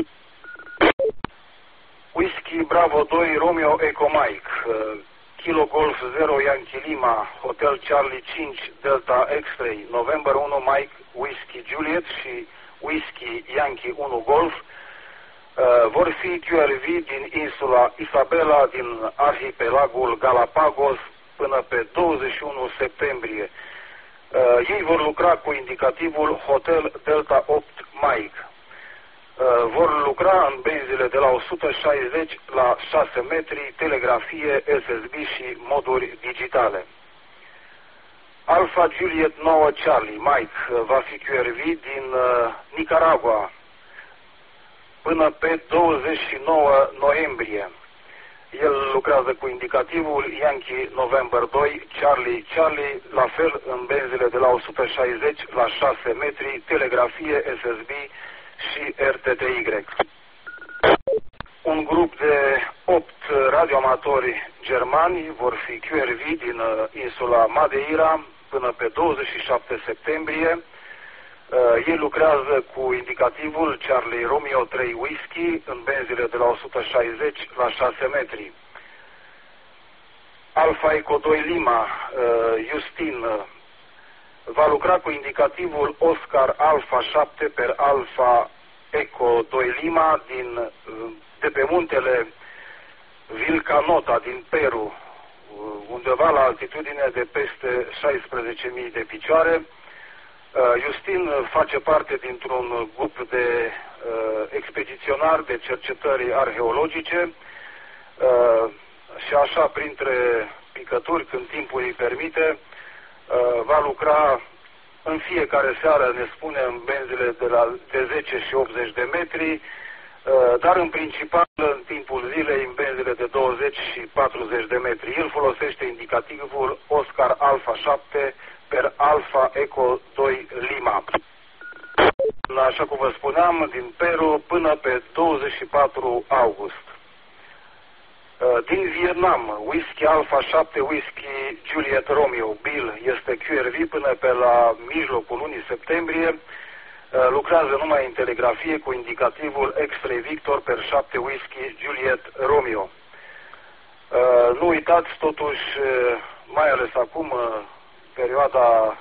Whisky Bravo doi Romeo Eco Mike Kilo Golf zero Yankee Lima Hotel Charlie cinci Delta X-Ray November unu Mike Whisky Juliet și Whisky Yankee unu Golf vor fi Q R V din insula Isabela, din arhipelagul Galapagos, până pe douăzeci și unu septembrie. Ei vor lucra cu indicativul Hotel Delta opt Mike. Vor lucra în benzile de la o sută șaizeci la șase metri, telegrafie, S S B și moduri digitale. Alpha Juliet nouă Charlie Mike va fi Q R V din uh, Nicaragua până pe douăzeci și nouă noiembrie. El lucrează cu indicativul Yankee November doi Charlie Charlie, la fel în benzile de la o sută șaizeci la șase metri, telegrafie, S S B și R T T Y. Un grup de opt radioamatori germani vor fi Q R V din uh, insula Madeira până pe douăzeci și șapte septembrie. Uh, ei lucrează cu indicativul Charlie Romeo trei Whisky în benzile de la o sută șaizeci la șase metri. Alpha Echo doi Lima, uh, Justin, uh, va lucra cu indicativul Oscar Alpha șapte per Alpha Echo doi Lima din, uh, de pe muntele Vilcanota din Peru, undeva la altitudine de peste șaisprezece mii de picioare. Justin face parte dintr-un grup de uh, expediționari de cercetări arheologice uh, și așa, printre picături, când timpul îi permite, uh, va lucra în fiecare seară, ne spune, în benzile de, la, de zece și optzeci de metri, uh, dar în principal în timpul zilei în benzile de douăzeci și patruzeci de metri. El folosește indicativul Oscar Alpha șapte per Alpha Echo doi Lima. Așa cum vă spuneam, din Peru până pe douăzeci și patru august. Din Vietnam, Whisky Alpha șapte Whisky Juliet Romeo Bill este Q R V până pe la mijlocul lunii septembrie. Lucrează numai în telegrafie cu indicativul X-Ray Victor per șapte Whisky Juliet Romeo. Nu uitați totuși, mai ales acum, perioada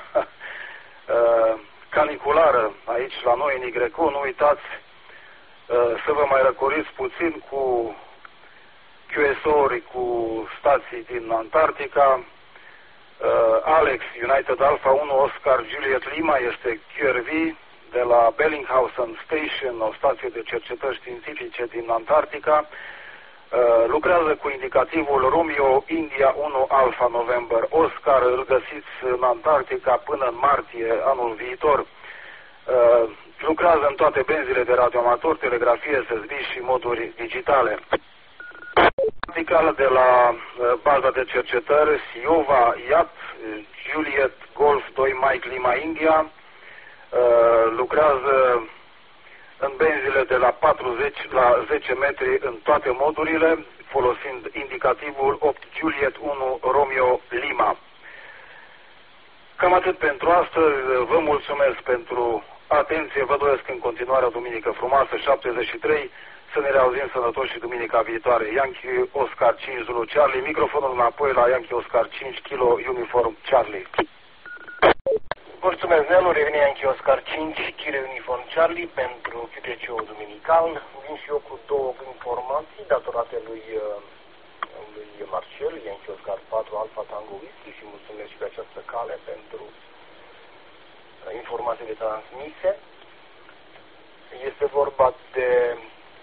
caniculară aici la noi în Y C O, nu uitați să vă mai răcoriți puțin cu Q S O-uri, cu stații din Antarctica. Alex, United Alpha unu Oscar Juliet Lima, este Q R V de la Bellinghausen Station, o stație de cercetări științifice din Antarctica. Uh, lucrează cu indicativul Romeo India unu Alpha November Oscar, îl găsiți în Antarctica până în martie anul viitor. Uh, lucrează în toate benzile de radioamator, telegrafie, S S B și moduri digitale. Practical de la uh, baza de cercetări Siova I A T Juliet Golf doi Mike Lima India, uh, lucrează în benzile de la patruzeci la zece metri în toate modurile, folosind indicativul opt Juliet unu Romeo Lima. Cam atât pentru astăzi. Vă mulțumesc pentru atenție. Vă doresc în continuare o duminică frumoasă, șaptezeci și trei. Să ne reauzim sănătoși și duminica viitoare. Yankee Oscar cinci Zulu Charlie. Microfonul înapoi la Yankee Oscar cinci Kilo Uniform Charlie. Mulțumesc, Nelu, revine Yankee Oscar cinci, Kilo Uniform Charlie pentru Q T C-ul duminical. Vin și eu cu două informații datorate lui, lui Marcel, Yankee Oscar patru Alpha Tango Whisky, și mulțumesc și pe această cale pentru informațiile transmise. Este vorba de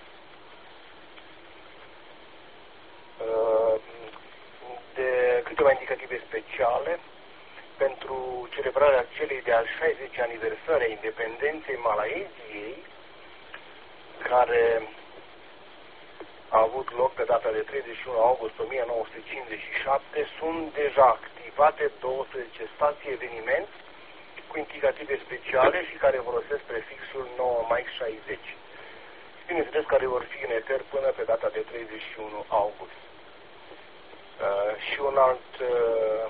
de câteva indicative speciale pentru celebrarea celei de-a șaizecea aniversări a independenței Malaysiei, care a avut loc pe data de treizeci și unu august o mie nouă sute cincizeci și șapte. Sunt deja activate douăsprezece stații eveniment cu indicative speciale și care folosesc prefixul nouă Mike șaizeci. Bineînțeles, care vor fi în eter până pe data de treizeci și unu august. Uh, și un alt uh,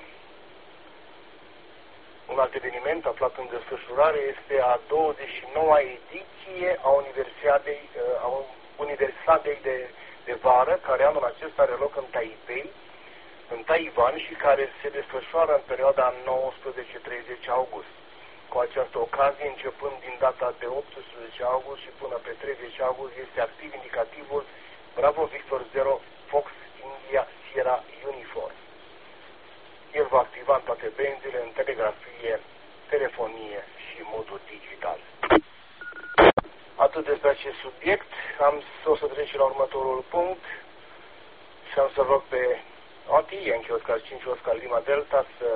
un alt eveniment aflat în desfășurare este a douăzeci și noua ediție a Universiadei, uh, a Universiadei de, de vară, care anul acesta are loc în Taipei, în Taiwan, și care se desfășoară în perioada nouăsprezece treizeci august. Cu această ocazie, începând din data de optsprezece august și până pe treizeci august, este activ indicativul Bravo Victor zero Fox India Sierra Uniform. El va activa în toate benzile, în telegrafie, telefonie și modul digital. Atât despre acest subiect. Am o să trecem la următorul punct și am să rog pe Oti, Yankee Oscar cinci Oscar Lima Delta, să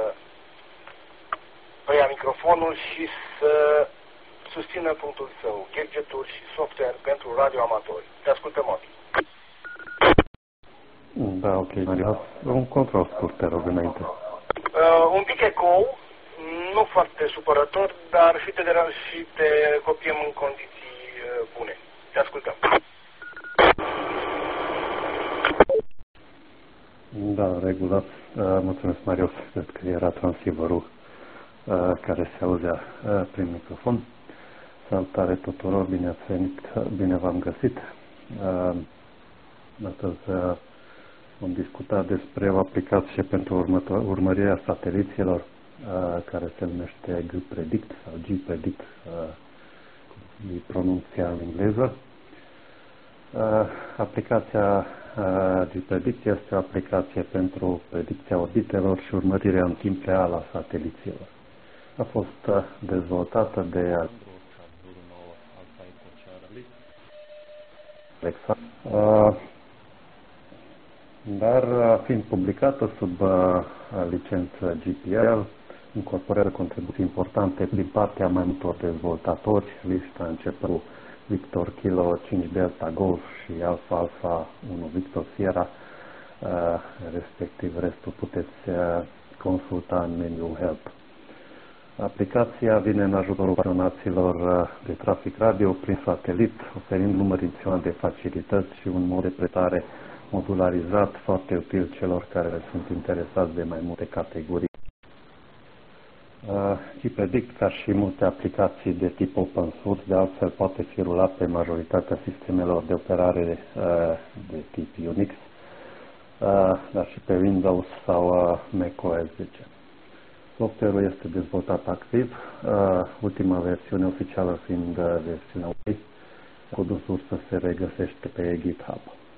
preia microfonul și să susțină punctul său, gadgeturi și software pentru radioamatori. Te ascultăm, Oti. Da, ok, Marius. Un control scurt, te rog, înainte. Uh, un pic ecou, nu foarte supărător, dar și te, și te copiem în condiții uh, bune. Te ascultăm. Da, în regulă. Uh, mulțumesc, Marius. Cred că era transceiverul uh, care se auzea uh, prin microfon. Salutare tuturor, bine ați venit, bine v-am găsit. Uh, astăzi uh, vom discuta despre o aplicație pentru urmărirea sateliților uh, care se numește G-Predict sau G-Predict, uh, cum îi pronunția în engleză. Uh, aplicația uh, G-Predict este o aplicație pentru predicția orbitelor și urmărirea în timp real a sateliților. A fost uh, dezvoltată de Alexa, uh, dar fiind publicată sub uh, licență G P L, incorporează contribuții importante din partea mai multor dezvoltatori. Lista începe cu Victor Kilo cinci Delta Golf și Alpha Alpha unu Victor Sierra, uh, respectiv restul puteți uh, consulta în meniul Help. Aplicația vine în ajutorul operaționalilor de trafic radio prin satelit, oferind număr adițional de facilități și un mod de pretare modularizat, foarte util celor care sunt interesați de mai multe categorii. Uh, G-Predict, ca și multe aplicații de tip open source, de altfel poate fi rulat pe majoritatea sistemelor de operare uh, de tip Unix, uh, dar și pe Windows sau uh, macOS zece. Software-ul este dezvoltat activ, uh, ultima versiune oficială fiind uh, versiunea unu. Codul sursă se regăsește pe GitHub.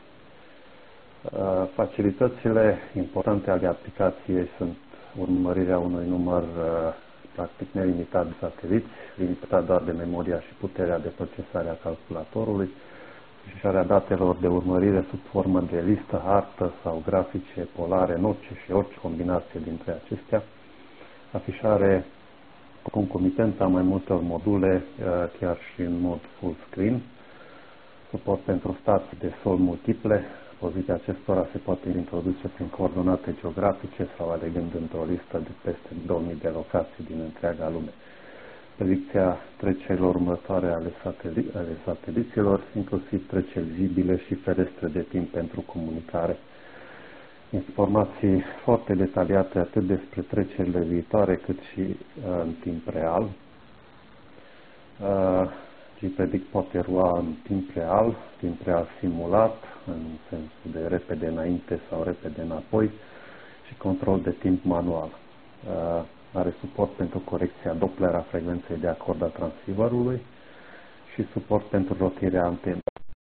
Uh, facilitățile importante ale aplicației sunt urmărirea unui număr uh, practic nelimitat de sateliți, limitat doar de memoria și puterea de procesare a calculatorului, fișarea datelor de urmărire sub formă de listă, hartă sau grafice, polare, noce și orice combinație dintre acestea, afișare concomitentă a mai multor module, chiar și în mod full screen, suport pentru stații de sol multiple. Poziția acestora se poate introduce prin coordonate geografice sau alegând într-o listă de peste două mii de locații din întreaga lume. Predicția trecerilor următoare ale, sateli ale sateliților, inclusiv treceri vizibile și ferestre de timp pentru comunicare. Informații foarte detaliate atât despre trecerile viitoare cât și uh, în timp real. Uh, G-Predict poate rua în timp real, timp real simulat, în sensul de repede înainte sau repede înapoi, și control de timp manual. Uh, are suport pentru corecția Doppler a frecvenței de acord a transceiverului și suport pentru rotirea antenei.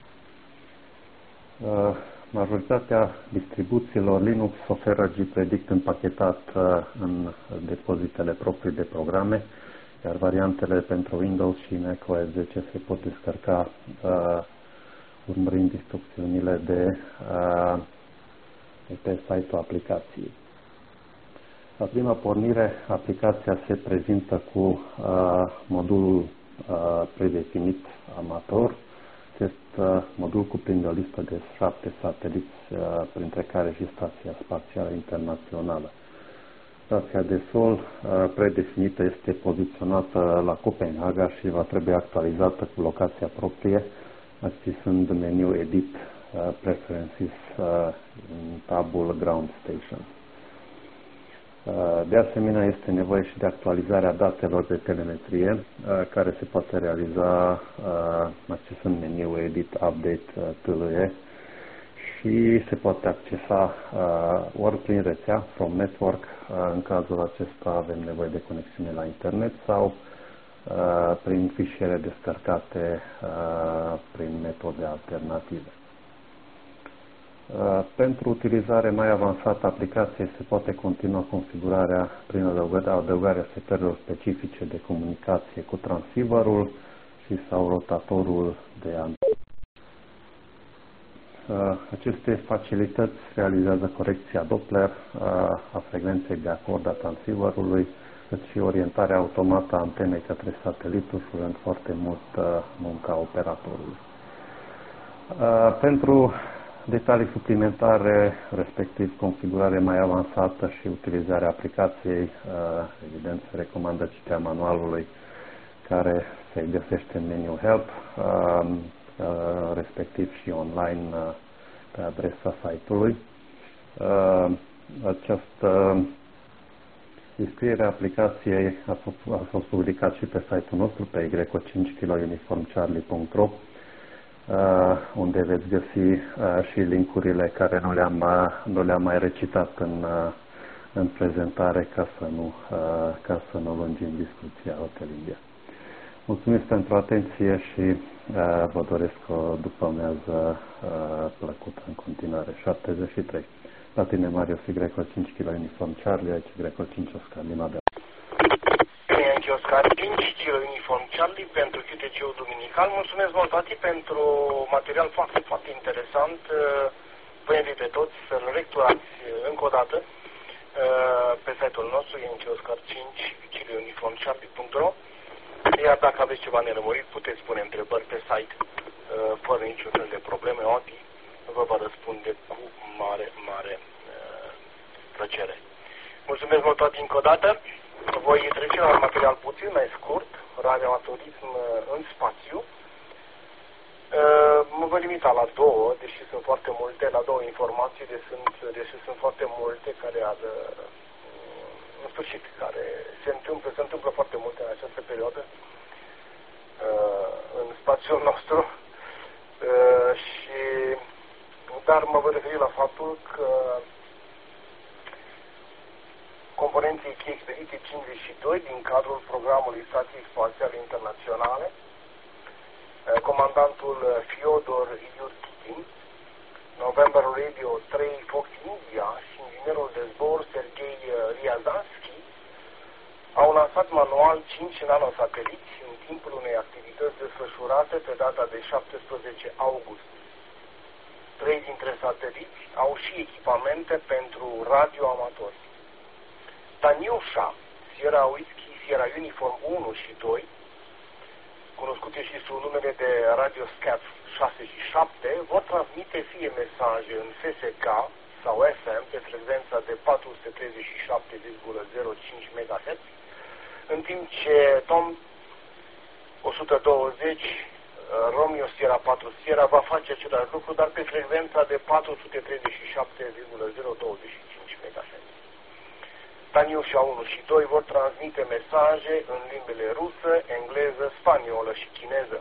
Uh, Majoritatea distribuțiilor Linux oferă G-Predict împachetat uh, în depozitele proprii de programe, iar variantele pentru Windows și macOS zece se pot descărca uh, urmărind instrucțiunile de, uh, de pe site-ul aplicației. La prima pornire, aplicația se prezintă cu uh, modulul uh, predefinit amator. Acest uh, modul cuprinde o listă de șapte sateliți, uh, printre care și Stația Spațială Internațională. Stația de sol uh, predefinită este poziționată la Copenhaga și va trebui actualizată cu locația proprie, accesând meniul Edit uh, Preferences uh, în tabul Ground Station. Uh, de asemenea, este nevoie și de actualizarea datelor de telemetrie, uh, care se poate realiza uh, accesând meniul Edit Update uh, T L E și se poate accesa uh, ori prin rețea, from network, uh, în cazul acesta avem nevoie de conexiune la internet, sau uh, prin fișiere descărcate uh, prin metode alternative. Uh, pentru utilizare mai avansată a aplicației se poate continua configurarea prin adăugarea, adăugarea setărilor specifice de comunicație cu transceiverul și sau rotatorul de antenă. Uh, aceste facilități realizează corecția Doppler uh, a frecvenței de acord a transceiverului, cât și orientarea automată a antenei către satelit, ușurând foarte mult uh, munca operatorului. Uh, pentru detalii suplimentare, respectiv configurare mai avansată și utilizarea aplicației, uh, evident se recomandă citirea manualului care se găsește în meniul Help, uh, Uh, respectiv și online uh, pe adresa site-ului. Uh, această descriere a aplicației a fost, a fost publicat și pe site-ul nostru, pe y o cinci kilo uniform charlie punct ro, uh, unde veți găsi uh, și linkurile care nu le-am uh, nu le-am mai recitat în, uh, în prezentare, ca să nu, uh, ca să nu lungim discuția Otelibia. Mulțumesc pentru atenție și uh, vă doresc o după amiază uh, plăcută în continuare. șaptezeci și trei. La tine, Marius, Y cinci kilo uniform Charlie, aici Y cinci Oscar, Lima de Aici Oscar cinci kilo uniform Charlie pentru Q T C-ul duminical. Mulțumesc mult, tati, pentru material foarte, foarte interesant. Vă invit pe toți să-l lecturați încă o dată pe site-ul nostru, aici Oscar cinci kilo uniform Charlie punct ro. Iar dacă aveți ceva nelămurit, puteți pune întrebări pe site uh, fără niciun fel de probleme. Oti vă va răspunde cu mare, mare uh, plăcere. Mulțumesc mult, Oti, încă o dată. Voi trece la un material puțin mai scurt, radioamatorism uh, în spațiu. Uh, mă voi limita la două, deși sunt foarte multe, la două informații, deși sunt, deși sunt foarte multe care ar... Uh, în sfârșit, care se întâmplă, se întâmplă foarte multe în această perioadă uh, în spațiul nostru uh, și dar mă voi referi la faptul că componenții cheie expediție cincizeci și doi din cadrul programului Stației Spațiale Internaționale, uh, comandantul Fyodor Yurkitin, November Radio trei Fox India și inginerul de zbor Sergei Ryazanski au lansat manual cinci nanosateliți în timpul unei activități desfășurate pe data de șaptesprezece august. Trei dintre sateliți au și echipamente pentru radioamatori. Taniusha, Sierra Whiskey, Sierra Uniform unu și doi, cunoscute și sub numele de Radioscat șase și șapte, vor transmite fie mesaje în F S K sau F M pe frecvența de patru sute treizeci și șapte virgulă zero cinci megahertz, în timp ce Tom o sută douăzeci Romeo Sierra patru Sierra va face același lucru, dar pe frecvența de patru sute treizeci și șapte virgulă zero douăzeci și cinci megahertz. Taniusha unu și doi vor transmite mesaje în limbile rusă, engleză, spaniolă și chineză.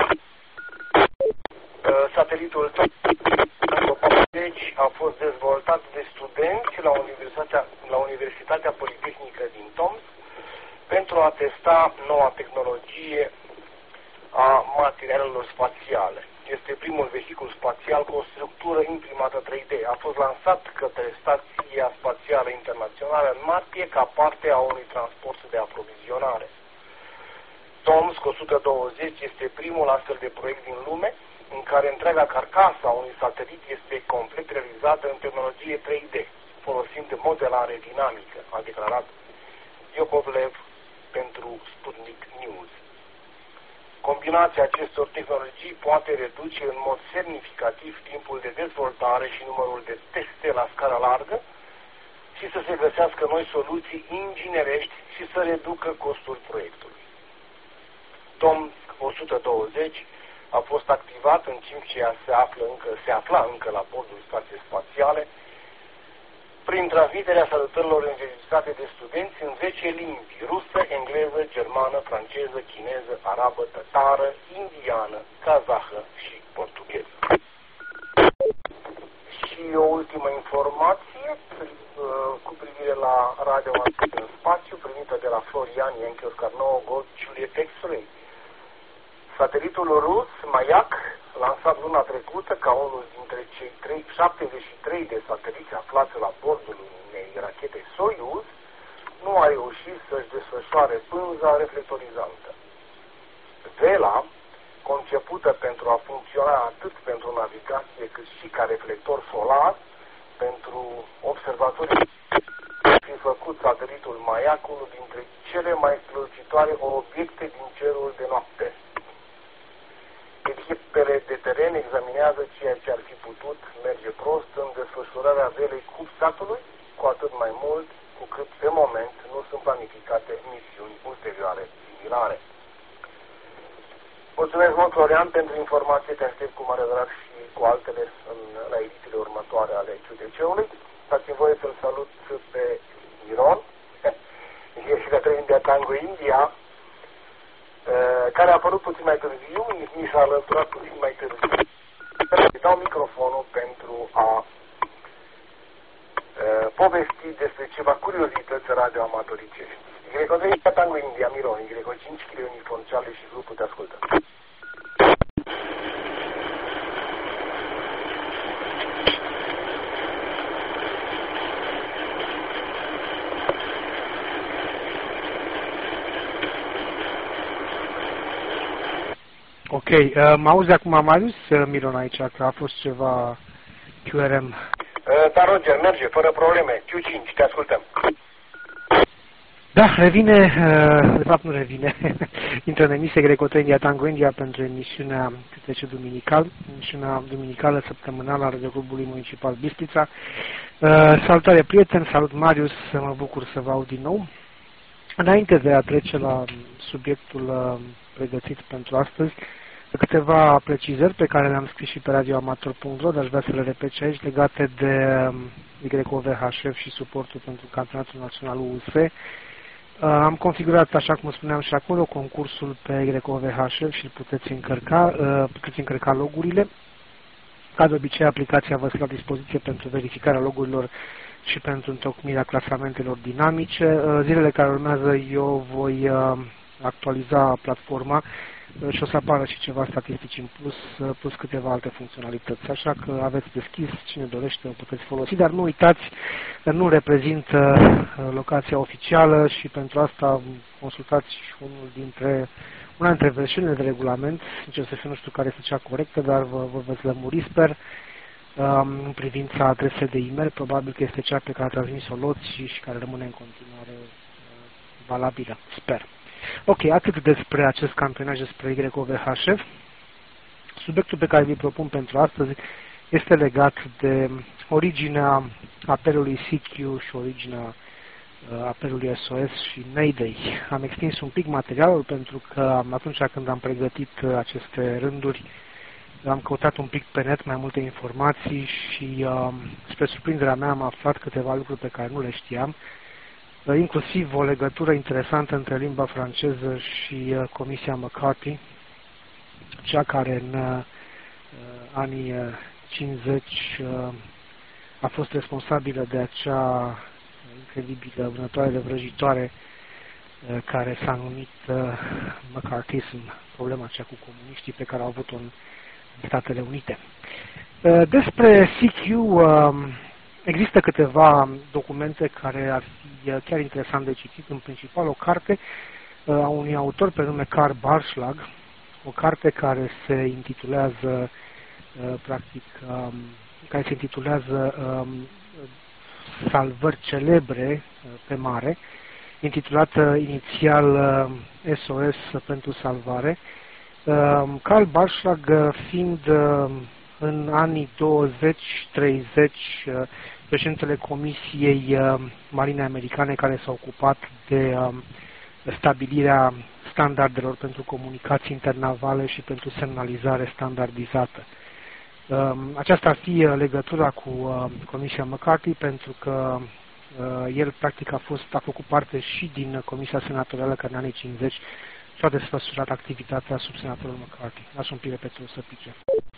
Satelitul deci a fost dezvoltat de studenți la Universitatea, la Universitatea Politehnică din Tomsk pentru a testa noua tehnologie a materialelor spațiale. Este primul vehicul spațial cu o structură imprimată trei D. A fost lansat către Stația Spațială Internațională în martie ca parte a unui transport de aprovizionare. Tomsk o sută douăzeci este primul astfel de proiect din lume în care întreaga carcasă a unui satelit este complet realizată în tehnologie trei D, folosind modelare dinamică, a declarat Yakovlev pentru Sputnik News. Combinația acestor tehnologii poate reduce în mod semnificativ timpul de dezvoltare și numărul de teste la scară largă și să se găsească noi soluții inginerești și să reducă costul proiectului. Tomsk o sută douăzeci a fost activat în timp ce ea se, află încă, se afla încă la bordul stației spațiale prin transmiterea salutărilor înregistrate de studenți în zece limbi: rusă, engleză, germană, franceză, chineză, arabă, tătară, indiană, kazahă și portugheză. Și o ultimă informație cu privire la radioamatori în spațiu primită de la Orion, Yankee Oscar nouă, Gold, Juliet X-Ray. Satelitul rus, Mayak, lansat luna trecută ca unul dintre cei șaptezeci și trei de sateliți aflați la bordul unei rachete Soyuz, nu a reușit să-și desfășoare pânza reflectorizantă. Vela, concepută pentru a funcționa atât pentru navigație cât și ca reflector solar, pentru observatorii fi făcut satelitul Mayak unul dintre cele mai strălucitoare obiecte din cerul de noapte. Echipele de teren examinează ceea ce ar fi putut merge prost în desfășurarea velei CubeSat-ului, cu atât mai mult cu cât pe moment nu sunt planificate misiuni ulterioare similare. Mulțumesc mult, Florian, pentru informație. Te aștept cu mare drag și cu altele în, la editele următoare ale Q T C-ului. Dați-mi voie să-l salut pe Miron, și către India Tango India, care a apărut puțin mai târziu, mi s-a alăturat puțin mai târziu. Îi dau microfonul pentru a uh, povesti despre ceva curiozități radioamatoricești. Y trei Tango India, Miron, Y cinci, Chile Uniform Charlie și grupul te ascultă. Ok, uh, mă auzi acum, Marius, uh, Miron aici, că a fost ceva Q R M. Uh, da, Roger, merge, fără probleme. Q cinci, te ascultăm. Da, revine, uh, de fapt nu revine, intră în emisie Greco trei India Tango India pentru emisiunea Q T C Duminical, emisiunea duminicală săptămânală a Radioclubului Municipal Bistrița. Uh, salutare, prieteni, salut, Marius, mă bucur să vă aud din nou. Înainte de a trece la subiectul uh, pregătit pentru astăzi, câteva precizări pe care le-am scris și pe radioamator punct ro, dar aș vrea să le repet și aici, legate de Y O V H F și suportul pentru Campionatul Național U S. Uh, am configurat, așa cum spuneam și acolo, concursul pe Y O V H F și puteți încărca, uh, puteți încărca logurile. Ca de obicei, aplicația vă stă la dispoziție pentru verificarea logurilor și pentru întocmirea clasamentelor dinamice. Zilele care urmează eu voi actualiza platforma și o să apară și ceva statistici în plus, plus câteva alte funcționalități. Așa că aveți deschis, cine dorește o puteți folosi, dar nu uitați, nu reprezintă locația oficială și pentru asta consultați unul dintre, una dintre versiunile de regulament. Sincer să fiu, nu știu care este cea corectă, dar vă, vă veți lămuri, sper. În privința adresei de e-mail, probabil că este cea pe care a transmis-o Loți și, și care rămâne în continuare uh, valabilă, sper. Ok, atât despre acest campionaj, despre Y O V H F. Subiectul pe care vi-l propun pentru astăzi este legat de originea apelului C Q și originea uh, apelului S O S și Mayday. Am extins un pic materialul pentru că atunci când am pregătit aceste rânduri, am căutat un pic pe net mai multe informații și, uh, spre surprinderea mea, am aflat câteva lucruri pe care nu le știam, uh, inclusiv o legătură interesantă între limba franceză și uh, Comisia McCarthy, cea care în uh, anii uh, cincizeci uh, a fost responsabilă de acea incredibilă vânătoare de vrăjitoare uh, care s-a numit uh, McCarthyism, problema aceea cu comuniștii pe care au avut-o în Statele Unite. Despre C Q există câteva documente care ar fi chiar interesant de citit. În principal o carte a unui autor pe nume Karl Barschlag, o carte care se intitulează practic care se intitulează Salvări celebre pe mare, intitulată inițial S O S pentru salvare. Karl Barschlag fiind în anii douăzeci treizeci președintele Comisiei Marine Americane care s-a ocupat de stabilirea standardelor pentru comunicații internavale și pentru semnalizare standardizată. Aceasta ar fi legătura cu Comisia McCarthy, pentru că el practic a, fost, a făcut parte și din Comisia Senatorială care în anii cincizeci și-a desfășurat activitatea sub senatorul McCarthy. Lasă un pic repetul să pice.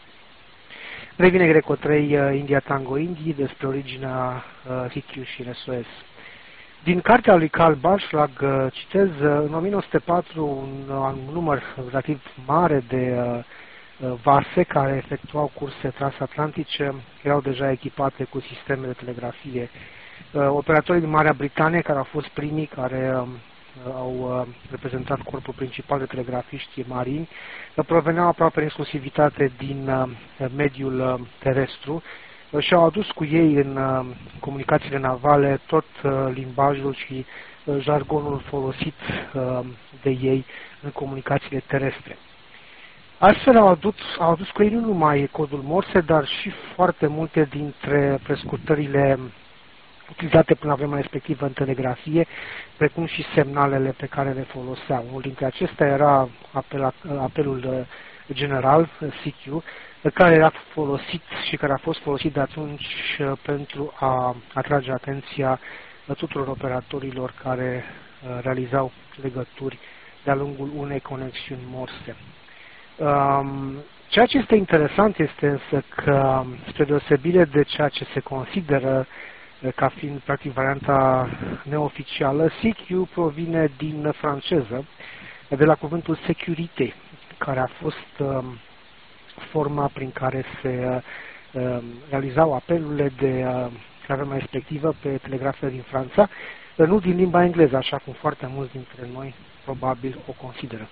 Revine Greco trei India Tango Indie despre originea uh, C Q și S O S. Din cartea lui Karl Barslag citez, în o mie nouă sute patru un, un număr relativ mare de vase care efectuau curse transatlantice erau deja echipate cu sisteme de telegrafie. Operatorii din Marea Britanie, care au fost primii care au reprezentat corpul principal de telegrafiști marini, proveneau aproape în exclusivitate din mediul terestru și au adus cu ei în comunicațiile navale tot limbajul și jargonul folosit de ei în comunicațiile terestre. Astfel au adus, au adus cu ei nu numai codul Morse, dar și foarte multe dintre prescurtările utilizate până la vremea respectivă în telegrafie, precum și semnalele pe care le foloseau. Unul dintre acestea era apel, apelul general, C Q, care era folosit și care a fost folosit de atunci pentru a atrage atenția tuturor operatorilor care realizau legături de-a lungul unei conexiuni Morse. Ceea ce este interesant este însă că, spre deosebire de ceea ce se consideră ca fiind practic varianta neoficială, C Q provine din franceză, de la cuvântul securite, care a fost um, forma prin care se um, realizau apelurile de uh, la vremea respectivă pe telegrafele din Franța, nu din limba engleză, așa cum foarte mulți dintre noi probabil o consideră.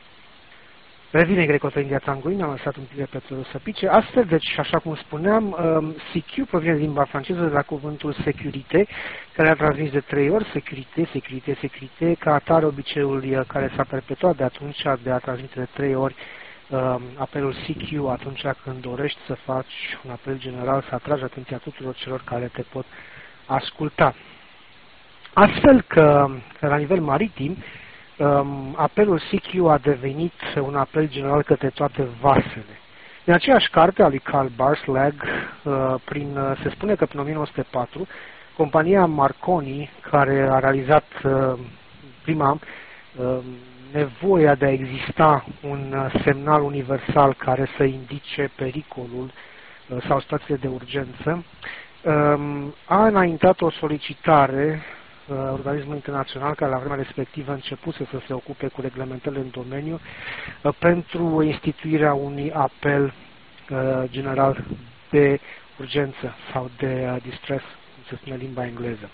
Revine greco-india tanguin, am lăsat un pic de petrolul să pice. Astfel, deci, așa cum spuneam, C Q provine din limba franceză de la cuvântul securite, care a transmis de trei ori, securite, securite, securite, ca atare obiceiul care s-a perpetuat de atunci de a transmite de trei ori apelul C Q atunci când dorești să faci un apel general, să atragi atenția tuturor celor care te pot asculta. Astfel că, la nivel maritim, Um, apelul C Q a devenit un apel general către toate vasele. În aceeași carte a lui Karl Barslag, uh, prin, uh, se spune că prin o mie nouă sute patru, compania Marconi, care a realizat uh, prima uh, nevoia de a exista un uh, semnal universal care să indice pericolul uh, sau stațiile de urgență, um, a înaintat o solicitare organismul internațional care la vremea respectivă a început să se ocupe cu reglementările în domeniu pentru instituirea unui apel general de urgență sau de distress, cum se spune în limba engleză.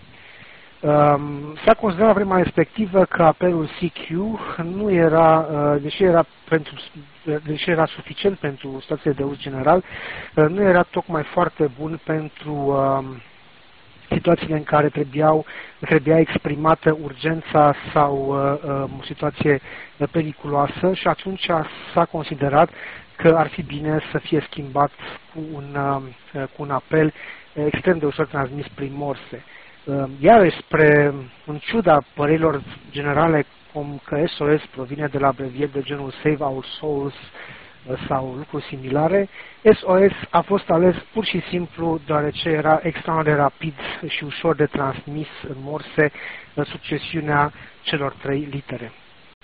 S-a considerat la vremea respectivă că apelul C Q nu era, deși era, pentru, deși era suficient pentru stațiile de uz general, nu era tocmai foarte bun pentru situațiile în care trebuiau, trebuia exprimată urgența sau uh, o situație periculoasă și atunci s-a considerat că ar fi bine să fie schimbat cu un, uh, cu un apel extrem de ușor transmis prin Morse. Uh, iarăși, spre, în ciuda părerilor generale cum că S O S provine de la abrevieri de genul Save Our Souls sau lucruri similare, S O S a fost ales pur și simplu deoarece era extraordinar de rapid și ușor de transmis în Morse în succesiunea celor trei litere.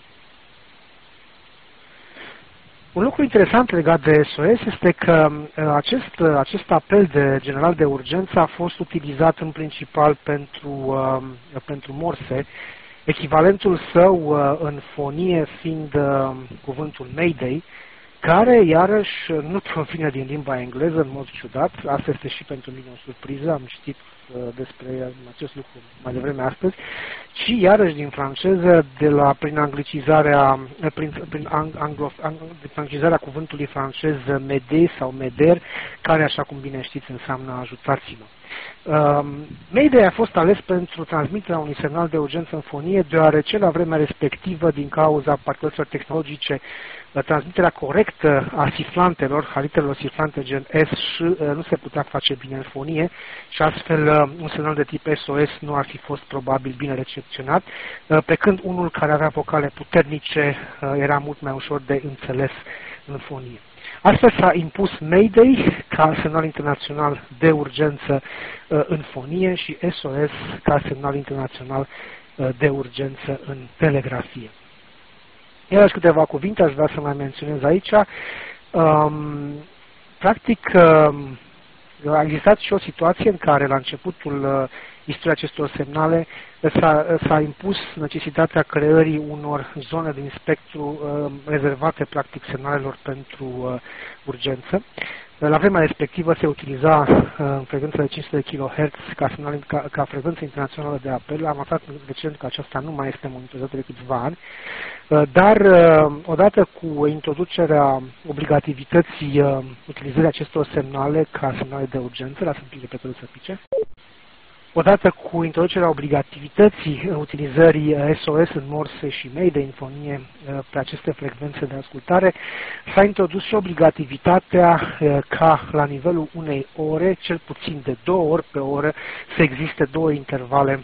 Un lucru interesant legat de S O S este că acest, acest apel de general de urgență a fost utilizat în principal pentru, pentru Morse, echivalentul său în fonie fiind cuvântul Mayday, care, iarăși, nu provine din limba engleză, în mod ciudat. Asta este și pentru mine o surpriză, am citit uh, despre acest lucru mai devreme astăzi, ci, iarăși, din franceză, de la, prin anglicizarea, prin, prin anglo, prin anglicizarea cuvântului francez mede sau meder, care, așa cum bine știți, înseamnă ajutați-mă. Uh, Mayday a fost ales pentru transmiterea unui semnal de urgență în fonie, deoarece la vremea respectivă, din cauza particularităților tehnologice, transmiterea corectă a siflantelor, a literelor siflante gen S și nu se putea face bine în fonie și astfel un semnal de tip S O S nu ar fi fost probabil bine recepționat, pe când unul care avea vocale puternice era mult mai ușor de înțeles în fonie. Astfel s-a impus Mayday ca semnal internațional de urgență în fonie și S O S ca semnal internațional de urgență în telegrafie. Iarăși câteva cuvinte aș vrea să mai menționez aici. Um, practic, um, a existat și o situație în care la începutul istoria acestor semnale, s-a impus necesitatea creării unor zone din spectru uh, rezervate practic semnalelor pentru uh, urgență. La vremea respectivă se utiliza uh, frecvența de cinci sute de kilohertz ca, semnal, ca, ca frecvență internațională de apel. Am aflat recent că aceasta nu mai este monitorizată de câțiva ani, uh, dar uh, odată cu introducerea obligativității uh, utilizării acestor semnale ca semnale de urgență, la sunt pe să pice, odată cu introducerea obligativității utilizării S O S în morse și Mayday în fonie pe aceste frecvențe de ascultare, s-a introdus și obligativitatea ca la nivelul unei ore, cel puțin de două ori pe oră, să existe două intervale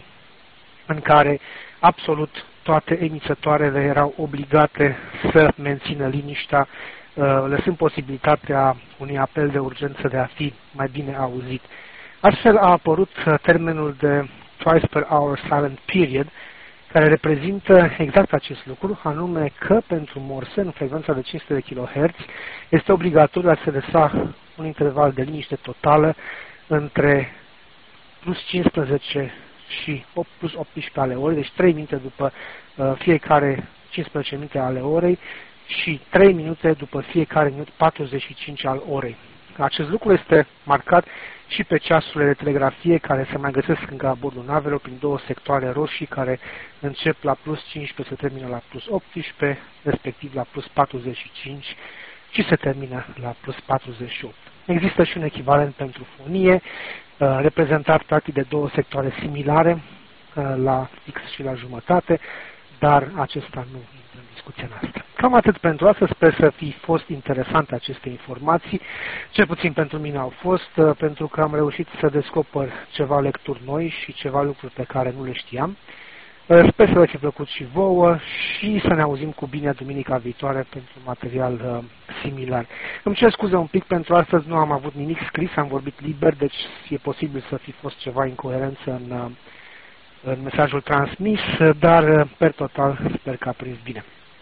în care absolut toate emițătoarele erau obligate să mențină liniștea, lăsând posibilitatea unui apel de urgență de a fi mai bine auzit. Astfel a apărut termenul de twice per hour silent period, care reprezintă exact acest lucru, anume că pentru morse, în frecvența de cinci sute de kilohertz, este obligatoriu a se lăsa un interval de liniște totală între plus cincisprezece și opt plus optsprezece ale orei, deci trei minute după uh, fiecare cincisprezece minute ale orei și trei minute după fiecare minut patruzeci și cinci al orei. Acest lucru este marcat și pe ceasurile de telegrafie care se mai găsesc încă la bordul navelor prin două sectoare roșii care încep la plus cincisprezece, se termină la plus optsprezece, respectiv la plus patruzeci și cinci și se termină la plus patruzeci și opt. Există și un echivalent pentru fonie, reprezentat practic de două sectoare similare, la fix și la jumătate, dar acesta nu intră în discuția noastră. Cam atât pentru astăzi, sper să fi fost interesante aceste informații, cel puțin pentru mine au fost, pentru că am reușit să descoper ceva lecturi noi și ceva lucruri pe care nu le știam. Sper să vă fi plăcut și vouă și să ne auzim cu bine duminica viitoare pentru material uh, similar. Îmi cer scuze un pic, pentru astăzi nu am avut nimic scris, am vorbit liber, deci e posibil să fi fost ceva incoerență în, uh, în mesajul transmis, dar per total sper că a prins bine.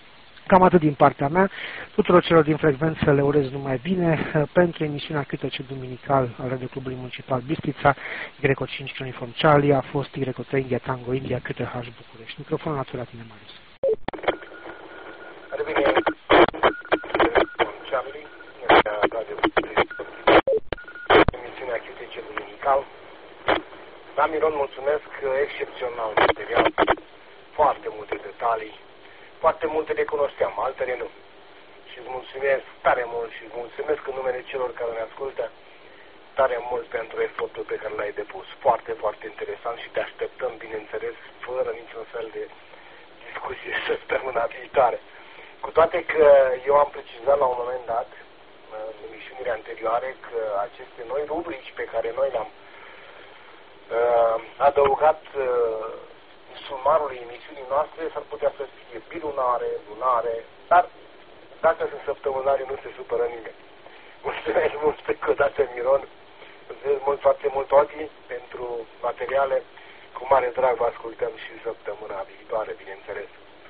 Cam atât din partea mea. Tuturor celor din frecvență le urez numai bine pentru emisiunea Câtece Duminical al Radio Clubului Municipal Bistrița. Y O cinci Uniform Charlie a fost Y O trei India Tango India K T H București. Microfonul la la tine, Marius. Revine Charlie, Radio emisiunea Câtece Duminical. Da, Miron, mulțumesc, excepțional material, foarte multe detalii. Foarte multe le cunoșteam, altele nu. Și îți mulțumesc tare mult și îți mulțumesc în numele celor care ne ascultă tare mult pentru efortul pe care l-ai depus. Foarte, foarte interesant și te așteptăm, bineînțeles, fără niciun fel de discuție săptămâna viitoare. Cu toate că eu am precizat la un moment dat, în emisiunile anterioare, că aceste noi rubrici pe care noi le-am uh, adăugat uh, sumarul emisiunii noastre s-ar putea să fie bilunare, lunare, dar dacă sunt săptămânare nu se supără nimeni. Mulțumesc mult încă o dată, Miron, mulțumesc mult, foarte mult, Oti, pentru materiale. Cu mare drag vă ascultăm și săptămâna viitoare, bineînțeles.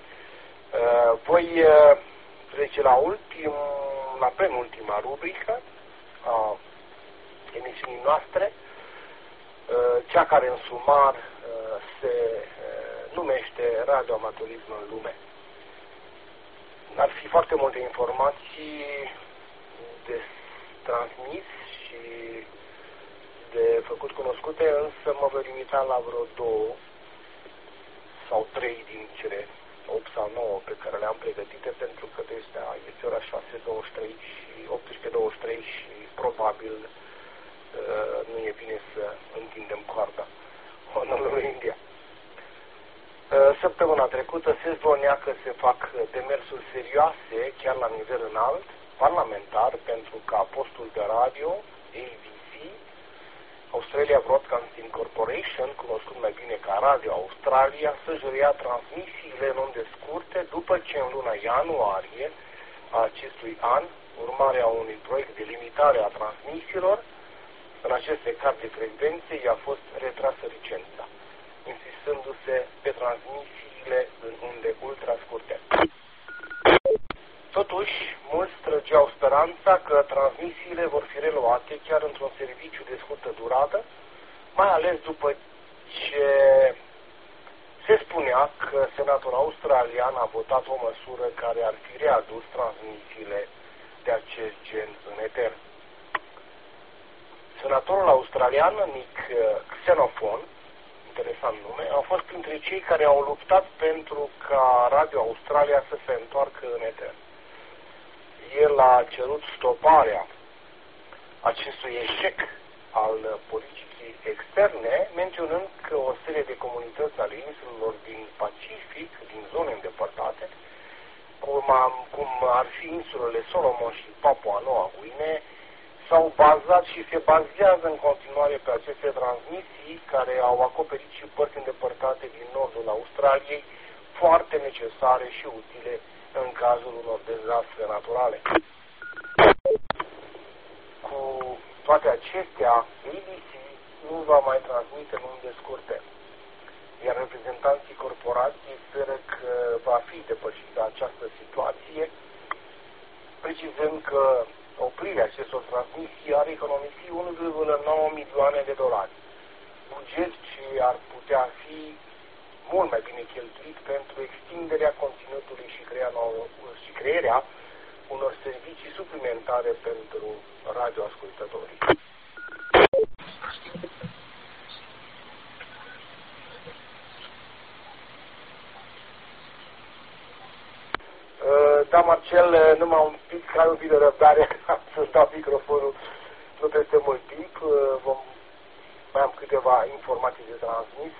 Voi trece la ultim, la penultima rubrică a emisiunii noastre, cea care în sumar se numește radioamatorism în lume. Ar fi foarte multe informații de transmis și de făcut cunoscute, însă mă voi limita la vreo două sau trei din cele opt sau nouă pe care le-am pregătite, pentru că de astea este ora șase douăzeci și trei și optsprezece douăzeci și trei și probabil uh, nu e bine să întindem coarda Honorului India. Săptămâna trecută se zvonea că se fac demersuri serioase, chiar la nivel înalt, parlamentar, pentru ca postul de radio, A B C, Australia Broadcasting Corporation, cunoscut mai bine ca Radio Australia, să-și reia transmisiile în unde scurte, după ce în luna ianuarie a acestui an, urmarea unui proiect de limitare a transmisiilor, în aceste card de frecvențe i-a fost retrasă licența, insistându-se pe transmisiile în unde ultra scurte. Totuși, mulți trăgeau speranța că transmisiile vor fi reluate chiar într-un serviciu de scurtă durată, mai ales după ce se spunea că Senatul australian a votat o măsură care ar fi readus transmisiile de acest gen în eter. Senatorul australian Nick Xenophon, interesant nume, a fost printre cei care au luptat pentru ca Radio Australia să se întoarcă în eter. El a cerut stoparea acestui eșec al politicii externe, menționând că o serie de comunități ale insulelor din Pacific, din zone îndepărtate, cum, am, cum ar fi insulele Solomon și Papua Noua Guinee, s-au bazat și se bazează în continuare pe aceste transmisii care au acoperit și părți îndepărtate din nordul Australiei, foarte necesare și utile în cazul unor dezastre naturale. Cu toate acestea, A B C nu va mai transmite în unde scurte, iar reprezentanții corporației speră că va fi depășită această situație, precizând că oprirea acestor transmisii ar economisi unu virgulă nouă milioane de dolari, buget ce ar putea fi mult mai bine cheltuit pentru extinderea conținutului și, și crearea unor servicii suplimentare pentru radioascultătorii. Da, Marcel, numai un pic, ai un pic de răbdare, să stau microfonul nu peste mult timp. Vom, mai am câteva informații de transmis.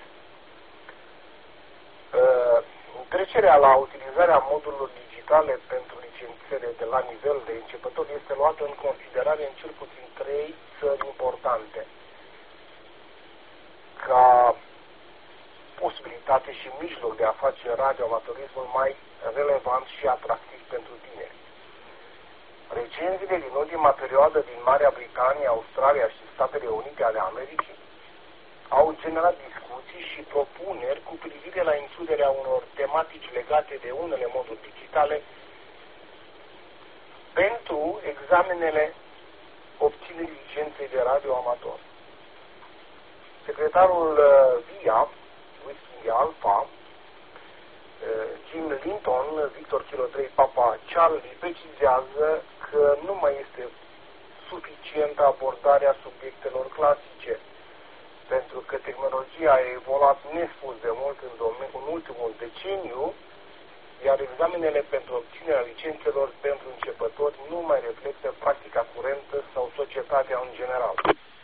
Trecerea la utilizarea modurilor digitale pentru licențele de la nivel de începător este luată în considerare în cel puțin trei țări importante, ca posibilitate și mijloc de a face radioamatorismul mai relevant și atractiv pentru tineri. Recenziile din ultima perioadă din Marea Britanie, Australia și Statele Unite ale Americii au generat discuții și propuneri cu privire la includerea unor tematici legate de unele moduri digitale pentru examenele obținerii licenței de radioamator. Secretarul V I A, Whiskey Alpha, Jim Linton, Victor Kilo trei Papa Charlie, precizează că nu mai este suficientă abordarea subiectelor clasice, pentru că tehnologia a evoluat nespus de mult în, în ultimul deceniu, iar examenele pentru obținerea licențelor pentru începători nu mai reflectă practica curentă sau societatea în general.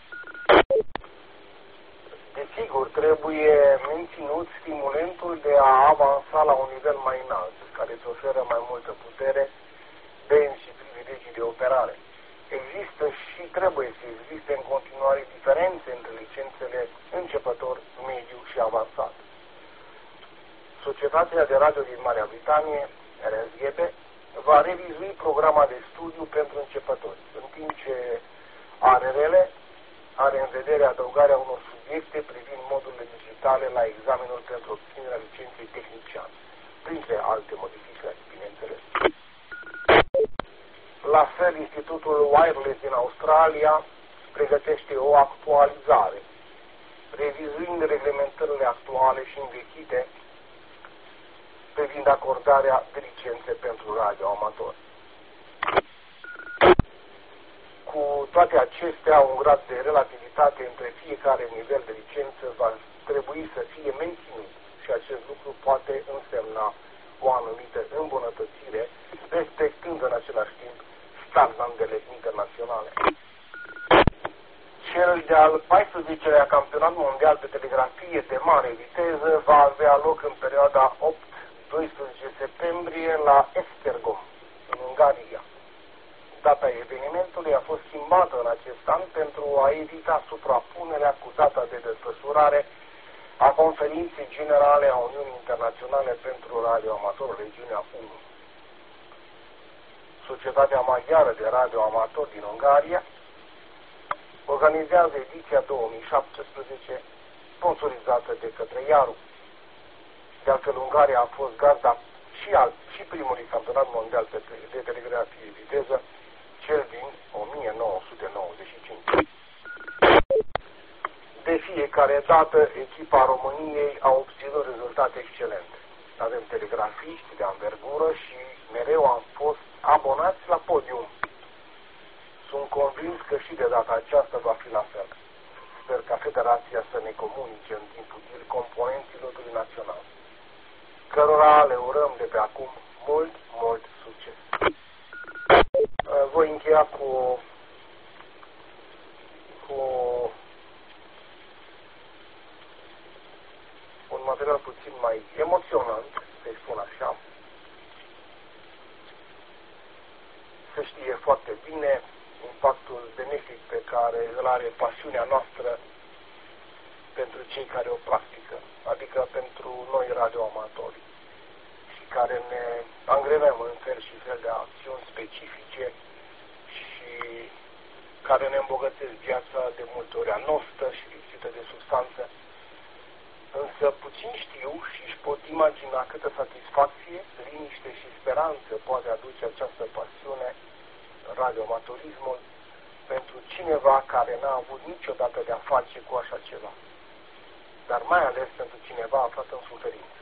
Desigur, trebuie menținut stimulentul de a avansa la un nivel mai înalt, care îți oferă mai multă putere, benzi și privilegii de operare. Există și trebuie să existe în continuare diferențe între licențele începător, mediu și avansat. Societatea de radio din Marea Britanie, R S G B, va revizui programa de studiu pentru începători, în timp ce A R R-l are în vedere adăugarea unor subiecte privind modurile digitale la examenul pentru obținerea licenței tehnician, printre alte modificări, bineînțeles. La fel, Institutul Wireless din Australia pregătește o actualizare, revizuind reglementările actuale și învechite privind acordarea de licențe pentru radioamatori. Cu toate acestea, un grad de relativitate între fiecare nivel de licență va trebui să fie menținut și acest lucru poate însemna o anumită îmbunătățire, respectând în același timp standardele internaționale. Cel de-al paisprezecelea campionat mondial de telegrafie de mare viteză va avea loc în perioada opt doisprezece septembrie la Esztergom, în Ungaria. Data evenimentului a fost schimbată în acest an pentru a evita suprapunerea cu data de desfășurare a Conferinței Generale a Uniunii Internaționale pentru Radioamator, Regiunea unu. Societatea Maghiară de Radioamator din Ungaria organizează ediția două mii șaptesprezece, sponsorizată de către Iaru. De altfel, Ungaria a fost gazda și, al, și primului campionat mondial de telegrafie viteză, cel din o mie nouă sute nouăzeci și cinci. De fiecare dată, echipa României a obținut rezultate excelente. Avem telegrafiști de anvergură și mereu am fost abonați la podium. Sunt convins că și de data aceasta va fi la fel. Sper ca Federația să ne comunice în timp util componenții lotului național, cărora le urăm de pe acum mult, mult succes. Voi încheia cu, cu un material puțin mai emoționant, să-i spun așa. Se știe foarte bine impactul benefic pe care îl are pasiunea noastră pentru cei care o practică, adică pentru noi radioamatori, și care ne angrenăm în fel și fel de acțiuni specifice și care ne îmbogățesc viața, de multe ori anostă și lipsită de substanță. Însă puțin știu și își pot imagina câtă satisfacție, liniște și speranță poate aduce această pasiune, radioamatorismul, pentru cineva care n-a avut niciodată de-a face cu așa ceva, dar mai ales pentru cineva aflat în suferință.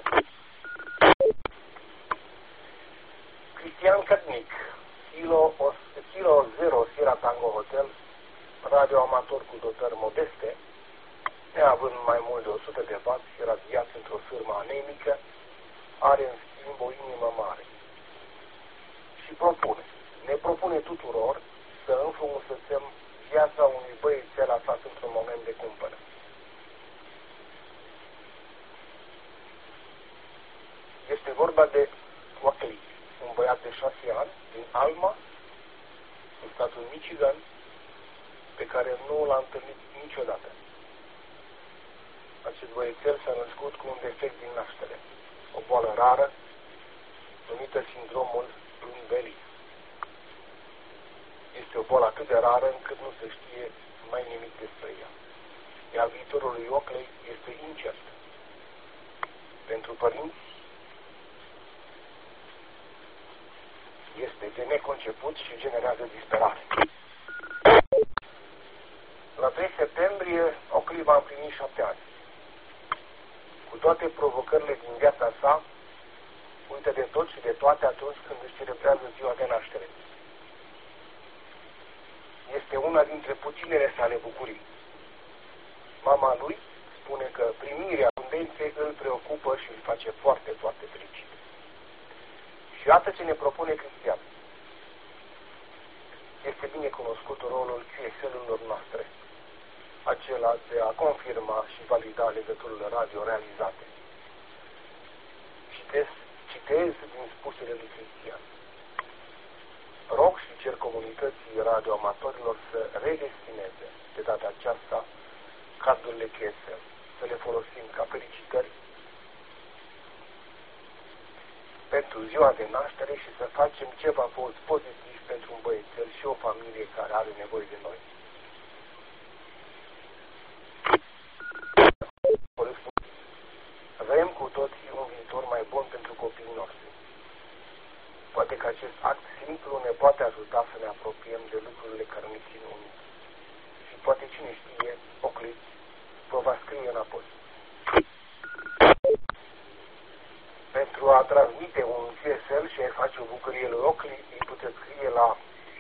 Cristian Cădnic, Kilo, Kilo zero Sierra Tango Hotel, radioamator cu dotări modeste, neavând mai mult de o sută de wați, radiat într-o sârmă anemică, are în schimb o inimă mare. Și propune, ne propune tuturor să înfrumusețăm viața unui băiețel aflat într-un moment de cumpănă. Este vorba de Wackley, un băiat de șase ani din Alma, în statul Michigan, pe care nu l-a întâlnit niciodată. Acest băiețel s-a născut cu un defect din naștere, o boală rară, numită sindromul Lundberg. Este o boală atât de rară încât nu se știe mai nimic despre ea. Iar viitorul lui Oakley este incert. Pentru părinți este de neconceput și generează disperare. La trei septembrie, Oakley va împlini șapte ani. Cu toate provocările din viața sa, uită de tot și de toate atunci când își celebrează ziua de naștere. Este una dintre puținele sale bucurii. Mama lui spune că primirea abundenței îl preocupă și îl face foarte, foarte fericit. Și iată ce ne propune Cristian. Este bine cunoscut rolul Q S L-urilor noastre, acela de a confirma și valida legăturile radio realizate. Citez, citez din spusele lui Cristian. Rog și cer comunității radioamatorilor să redestineze de data aceasta cardurile Q S L, să le folosim ca felicitări pentru ziua de naștere și să facem ceva pozitiv pentru un băiețel și o familie care are nevoie de noi. Vrem cu toții un viitor mai bun pentru copiii noștri. Poate că acest act simplu ne poate ajuta să ne apropiem de lucrurile care ne țin uniți. Și poate cine știe, Oakley vă va scrie înapoi. Pentru a transmite un Q S L și a face o bucurie lui Oakley, îi puteți scrie la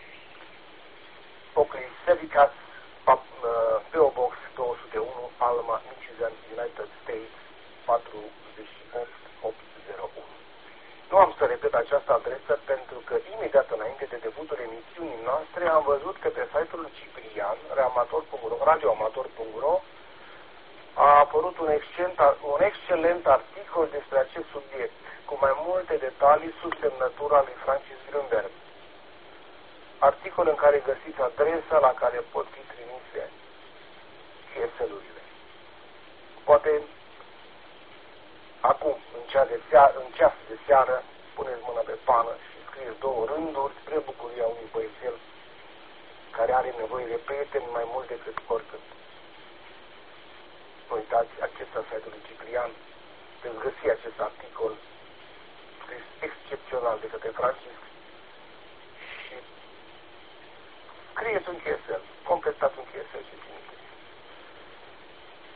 Oakley Servicats, P O Box două sute unu, Alma, Michigan, United States, patruzeci și opt opt zero unu. Nu am să repet această adresă pentru că imediat înainte de debutul emisiunii noastre am văzut că pe site-ul lui Ciprian, radioamator punct ro, a apărut un excelent, un excelent articol despre acest subiect, cu mai multe detalii sub semnătura lui Francis Grünberg. Articol în care găsiți adresa la care pot fi trimise Q S L-urile. Poate acum, în ceas de seară, în ceas de seară, puneți mâna pe pană și scrieți două rânduri spre bucuria unui băiețel care are nevoie de prieteni mai mult decât oricând. Nu uitați, acesta site-ul lui Ciprian, veți găsi acest articol scris excepțional de către Francis și scrieți un Q S L, completați un Q S L și trimiteți.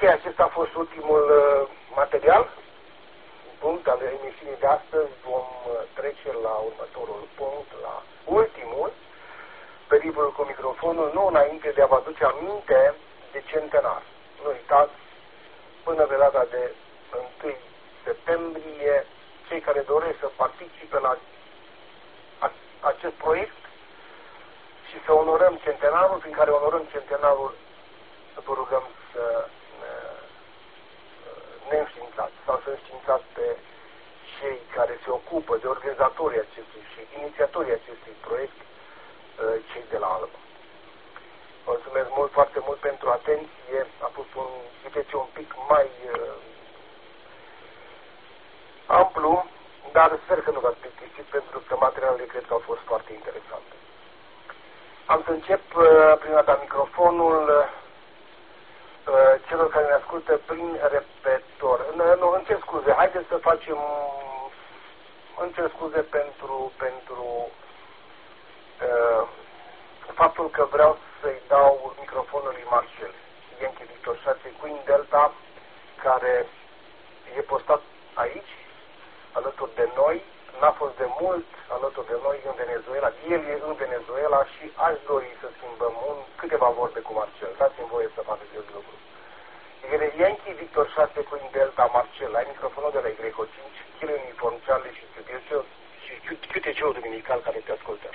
acesta a fost ultimul uh, material. Punct al emisiunii de astăzi. Vom uh, trece la următorul punct, la ultimul, pericolul cu microfonul, nu înainte de a vă aduce aminte de centenar. Nu uitați, până pe data de întâi septembrie, cei care doresc să participe la acest proiect și să onorăm centenarul, prin care onorăm centenarul, vă rugăm să ne, ne înștiințați sau să înștiințați pe cei care se ocupă de organizatorii acestui și inițiatorii acestui proiect, cei de la Alba. Mulțumesc mult, foarte mult pentru atenție. A fost un județ un pic mai uh, amplu, dar sper că nu v-ați plictisit, pentru că materialele cred că au fost foarte interesante. Am să încep uh, prin a da microfonul uh, celor care ne ascultă prin repetor. Nu, nu, îmi cer scuze, haideți să facem, îmi cer scuze pentru, pentru uh, faptul că vreau să-i dau microfonul lui Marcel Yankee Victor șase Queen Delta, care e postat aici, alături de noi, n-a fost de mult alături de noi în Venezuela, el e în Venezuela și aș dori să schimbăm un, câteva vorbe cu Marcel. Dați-mi voie să fac acest lucru. Yankee Victor șase Queen Delta Marcel, ai microfonul de la Y cinci, Kilo Uniform Charlie și Q T C-ul Duminical care te ascultă.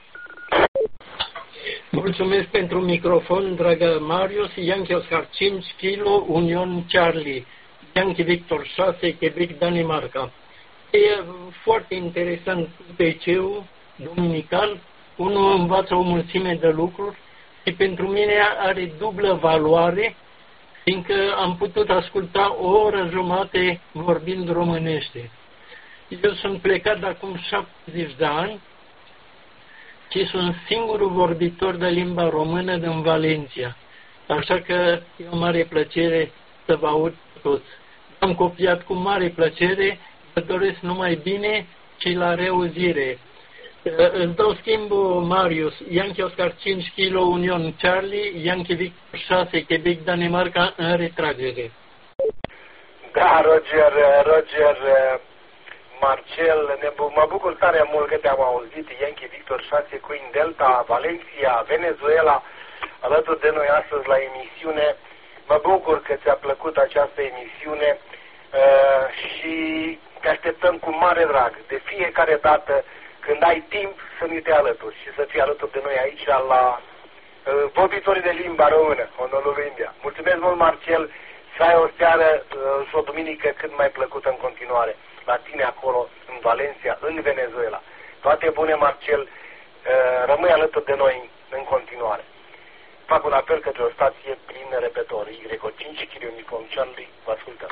Mulțumesc pentru microfon, dragă Marius. Yankee Oscar cinci, Kilo, Union Charlie, Yankee Victor șase, Quebec, Danemarca. E foarte interesant Q T C-ul Duminical. Unul învață o mulțime de lucruri și pentru mine are dublă valoare, fiindcă am putut asculta o oră jumate vorbind românește. Eu sunt plecat de acum șaptezeci de ani și sunt singurul vorbitor de limba română din Valencia. Așa că e o mare plăcere să vă aud toți. Am copiat cu mare plăcere, vă doresc numai bine și la reauzire. Îți dau schimbul, Marius. Yankee Oscar cinci, Kilo, Union Charlie, Yankee Victor șase, Quebec, Danemarca, în retragere. Da, Roger, Roger, Marcel, ne, mă bucur tare mult că te-am auzit. Yankee Victor șase, Queen Delta, Valencia, Venezuela, alături de noi astăzi la emisiune. Mă bucur că ți-a plăcut această emisiune uh, și te așteptăm cu mare drag. De fiecare dată când ai timp să ne te alături și să fii alături de noi aici la uh, vorbitorii de limba română, Honolulu, India. Mulțumesc mult, Marcel, să ai o seară uh, și o duminică cât mai plăcută în continuare la tine acolo, în Valencia, în Venezuela. Toate bune, Marcel, uh, rămâi alături de noi în continuare. Fac un apel către o stație prin repetor, Y cinci, Kilo Uniform Charlie, vă ascultăm.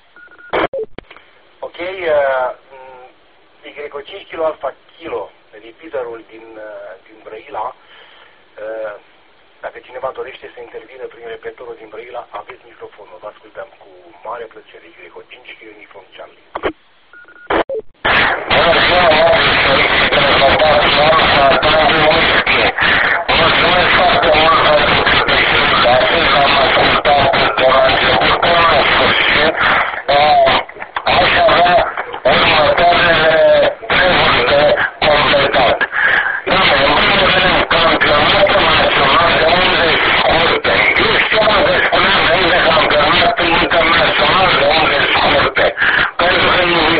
Ok, uh, Y cinci Kilo Alpha Kilo, repeaterul din, uh, din Brăila. Uh, dacă cineva dorește să intervină prin repetorul din Brăila, aveți microfonul, vă ascultăm cu mare plăcere, Y cinci Kilo Uniform Charlie. Mulțumesc foarte mult pentru publicitate, v-am ascultat de la început până la sfârșit. Aș avea următoarele treburi de completat. În în campionatul național de unde scurte. Eu știam că spuneam de campionatul internațional de unde scurte. Pentru că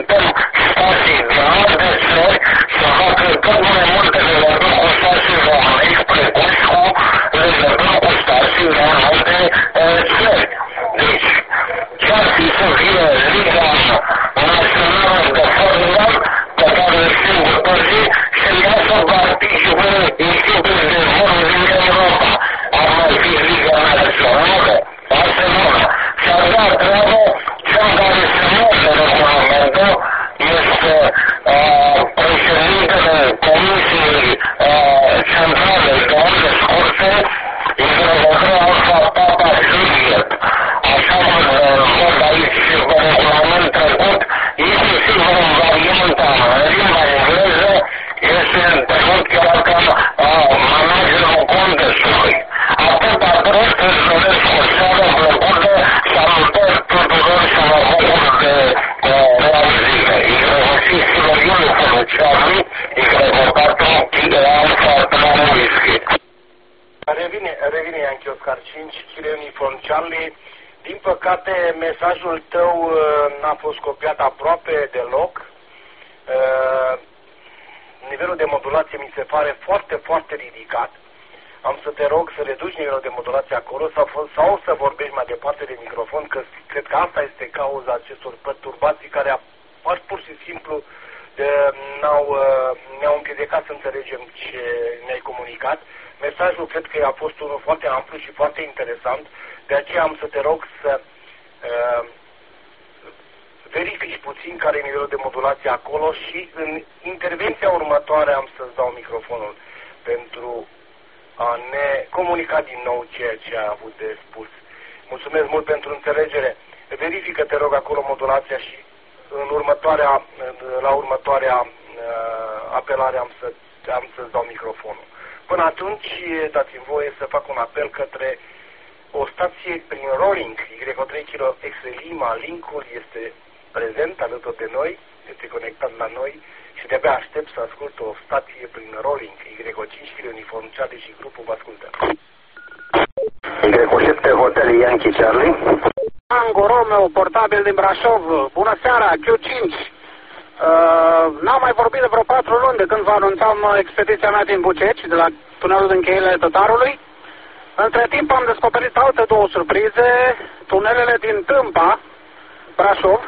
mesajul tău uh, n-a fost copiat aproape deloc. Uh, nivelul de modulație mi se pare foarte, foarte ridicat. Am să te rog să reduci nivelul de modulație acolo sau, sau să vorbești mai departe de microfon, că cred că asta este cauza acestor perturbații care apar pur și simplu ne-au, ne-au împiedicat să înțelegem ce ne-ai comunicat. Mesajul cred că a fost unul foarte amplu și foarte interesant, de aceea am să te rog să uh, verifici puțin care e nivelul de modulație acolo și în intervenția următoare am să-ți dau microfonul pentru a ne comunica din nou ceea ce ai avut de spus. Mulțumesc mult pentru înțelegere. Verifică, te rog, acolo modulația și în următoarea, la următoarea uh, apelare am, să, am să-ți dau microfonul. Până atunci, dați-mi voie să fac un apel către o stație prin Roring, Y O trei Kilo X-Ray Lima. Linkul este prezent alături de noi, este conectat la noi și de-abia aștept să ascult o stație prin Roring, Y O cinci Kilo Uniform Charlie și grupul vă ascultă. Y O șapte Hotel Yankee Charlie. Tango Romeo, portabil din Brașov. Bună seara, Q cinci. Uh, n-am mai vorbit de vreo patru luni de când vă anunțam expediția mea din Buceci, de la tunelul de încheierile Tătarului. Între timp am descoperit alte două surprize, tunelele din Tâmpa, Brașov.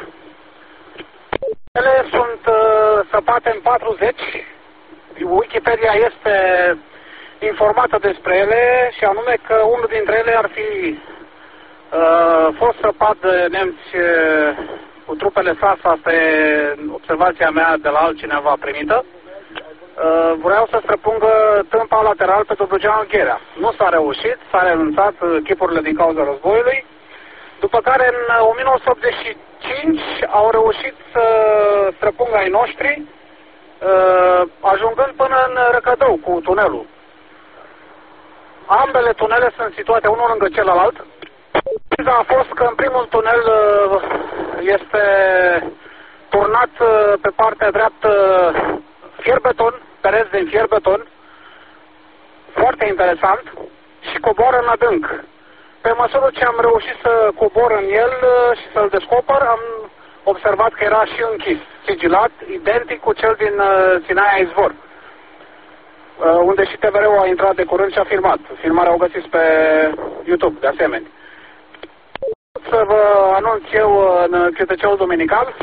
Ele sunt uh, săpate în patruzeci. Wikipedia este informată despre ele și anume că unul dintre ele ar fi uh, fost săpat de nemți uh, cu trupele S A S. Asta e observația mea de la altcineva primită. Uh, vreau să străpungă Tâmpa lateral pe Dobrugeanu Gherea. Nu s-a reușit, s-a renunțat chipurile din cauza războiului, după care în o mie nouă sute optzeci și cinci au reușit să străpungă ai noștri, uh, ajungând până în Răcădău cu tunelul. Ambele tunele sunt situate unul lângă celălalt. A fost că în primul tunel uh, este turnat uh, pe partea dreaptă fierbeton, pereți din fierbeton, foarte interesant, și coboară în adânc. Pe măsură ce am reușit să cobor în el și să-l descoper, am observat că era și închis, sigilat, identic cu cel din Sinaia Izvor, unde și T V R-ul a intrat de curând și a filmat. Filmarea o găsiți pe YouTube, de asemenea. Să vă anunț eu în Q T C-ul duminical,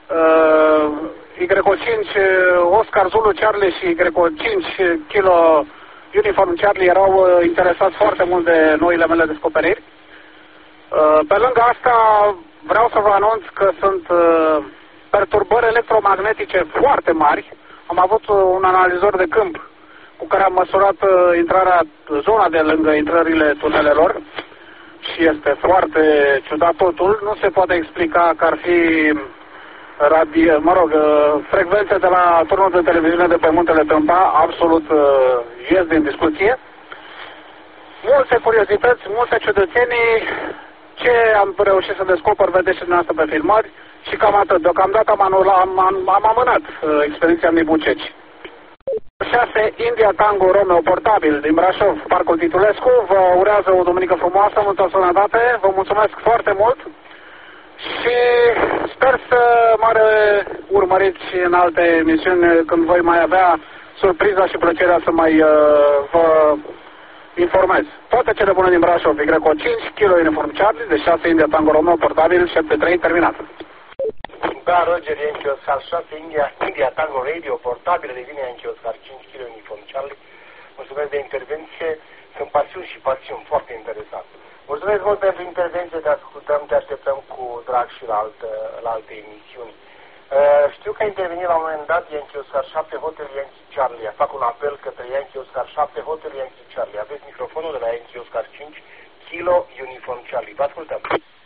Y O cinci Oscar Zulu Charlie și Y O cinci Kilo Uniform Charlie erau interesați foarte mult de noile mele descoperiri. Pe lângă asta vreau să vă anunț că sunt perturbări electromagnetice foarte mari. Am avut un analizor de câmp cu care am măsurat intrarea, zona de lângă intrările tunelelor și este foarte ciudat totul. Nu se poate explica că ar fi radio, mă rog, frecvențe de la turnul de televiziune de pe Muntele Tâmpa, absolut ies din discuție. Multe curiozități, multe ciudățenii, ce am reușit să descoper, vedeți și dumneavoastră pe filmări, și cam atât. Deocamdată am, anul, am, am, am amânat uh, expediția în Buceci. șase India Tango Romeo portabil din Brașov, Parcul Titulescu, vă urează o duminică frumoasă, multă sănătate, vă mulțumesc foarte mult și sper să mă urmăriți în alte emisiuni când voi mai avea surpriza și plăcerea să mai uh, vă informez. Toate cele bune din Brașov, Y O cinci Kilo Uniform Charlie, de șase India Tango Romeo portabil, șapte trei terminat. Da, Roger, Yankee Oscar șase, India, India Tango Radio, portabil, devine Yankee Oscar cinci Kilo Uniform Charlie. Mulțumesc de intervenție, sunt pasiuni și pasiuni, foarte interesant. Mulțumesc mult pentru intervenție, te ascultăm, te așteptăm cu drag și la, altă, la alte emisiuni. Uh, știu că a intervenit la un moment dat Yankee Oscar șapte Hotel Yankee Charlie. Fac un apel către Yankee Oscar șapte Hotel Yankee Charlie. Aveți microfonul de la Yankee Oscar cinci Kilo Uniform Charlie. Vă ascultăm.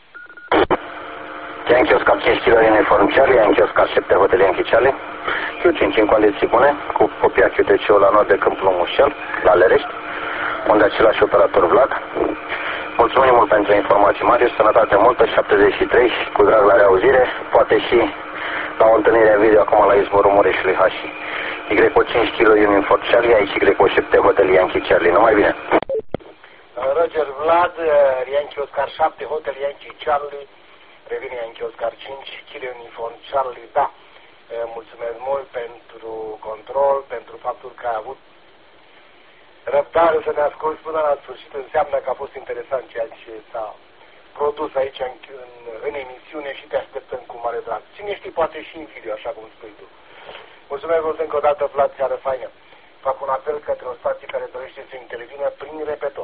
Yankee Oscar cinci Kilo Uniform Charlie, Yankee Oscar șapte Hotel Yankee Charlie, Q cinci în condiții bune, cu copia Q T C-ul la nord de Câmpul Mușel, la Lerești, unde același operator Vlad. Mulțumim mult pentru informații mari, sănătate multă, șaptezeci și trei, cu drag la reauzire, poate și la o întâlnire video acum la izvorul Mureșului Hași. Y O cinci Kilo Uniform Charlie, aici Y O șapte Hotel Yankee Charlie, numai bine. Roger Vlad, Yankee Oscar șapte Hotel Yankee Charlie, Revine Yankee Oscar cinci, Kilo Uniform Charlie, da. Mulțumesc mult pentru control, pentru faptul că ai avut răbdare să ne asculti până la sfârșit. Înseamnă că a fost interesant ceea ce s-a produs aici în, în, în emisiune și te așteptăm cu mare drag. Cine știe, poate și în video, așa cum spui tu. Mulțumesc mult încă o dată, Vlad, seară faină. Fac un apel către o stație care dorește să intervină prin repetor.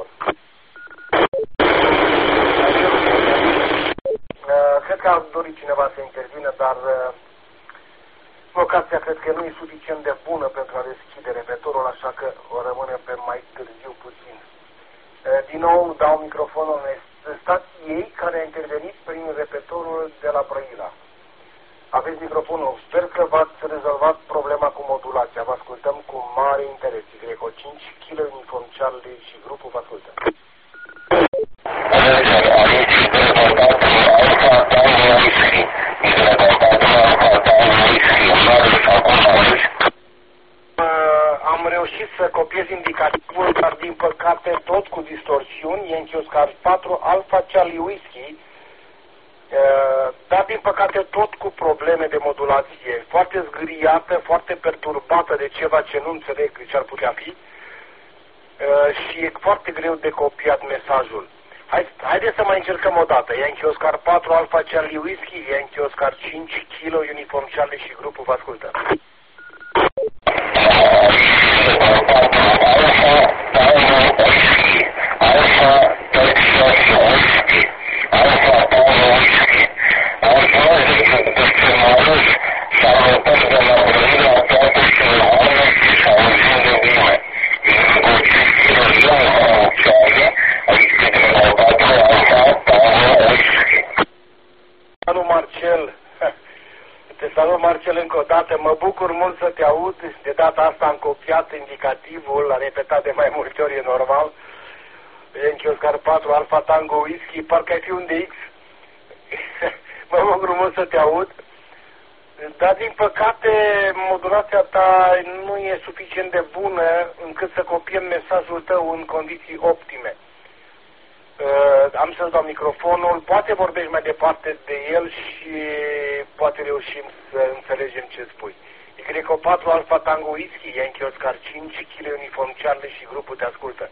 Cred că a dorit cineva să intervină, dar locația cred că nu e suficient de bună pentru a deschide repetorul, așa că o rămâne pe mai târziu puțin. Din nou dau microfonul stației care a intervenit prin repetorul de la Brăila. Aveți microfonul. Sper că v-ați rezolvat problema cu modulația. Vă ascultăm cu mare interes. Greco cinci, Kilo Uniform Charlie și grupul vă ascultă. Am reușit să copiez indicativul, dar din păcate tot cu distorsiuni. Yankee Oscar patru, Alpha Charlie Whiskey, dar din păcate tot cu probleme de modulație. Foarte zgâriată, foarte perturbată de ceva ce nu înțeleg ce ar putea fi și e foarte greu de copiat mesajul. Hai, haideți să mai încercăm o dată. Yankee Oscar patru, Alpha Charlie Whiskey, Yankee Oscar cinci, Kilo Uniform Charlie și grupul vă ascultă. Salut, Marcel. Te salut, Marcel, încă o dată. Mă bucur mult să te aud. De data asta am copiat indicativul, l-a repetat de mai multe ori, e normal. Yankee Oscar patru, Alpha Tango Whiskey, parcă ai fi un de X. Mă bucur mult să te aud. Dar, din păcate, modulația ta nu e suficient de bună încât să copiem mesajul tău în condiții optime. Uh, am să-ți dau microfonul, poate vorbești mai departe de el și poate reușim să înțelegem ce spui. Greco patru, Alpha Tango Whiskey, Yankee Oscar cinci, Kilo Uniform Charlie și grupul te ascultă.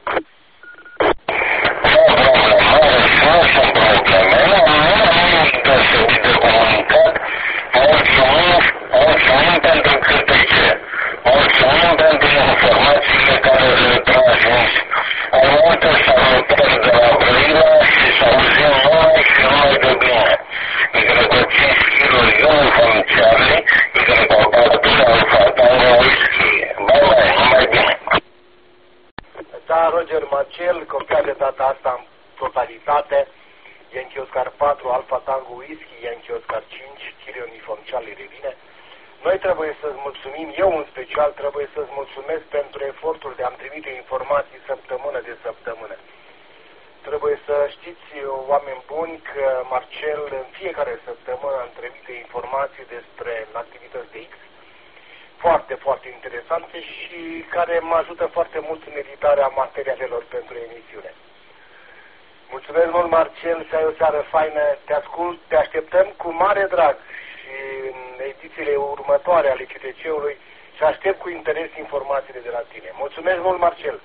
Mulțumim pentru cântece, mulțumim pentru informațiile care le transmiți. Am multe salutări de la Brăila și să auzim numai și numai de bine. Greco cinci, Kilo Uniform Charlie, Greco patru, Alpha Tango Whiskey. Bye bye, numai bine. Da, Roger Marcel, copiat de data asta în totalitate. Yankee Oscar patru, Alpha Tango Whiskey, Yankee Oscar cinci, Kilo Uniform Charlie revine. Noi trebuie să-ți mulțumim, eu în special trebuie să-ți mulțumesc pentru efortul de a-mi trimite informații săptămână de săptămână. Trebuie să știți, oameni buni, că Marcel în fiecare săptămână îmi trimite informații despre activități de X foarte, foarte interesante și care mă ajută foarte mult în editarea materialelor pentru emisiune. Mulțumesc mult, Marcel, să ai o seară faină, te ascult, te așteptăm cu mare drag și în edițiile următoare ale C T C-ului și aștept cu interes informațiile de la tine. Mulțumesc mult, Marcel!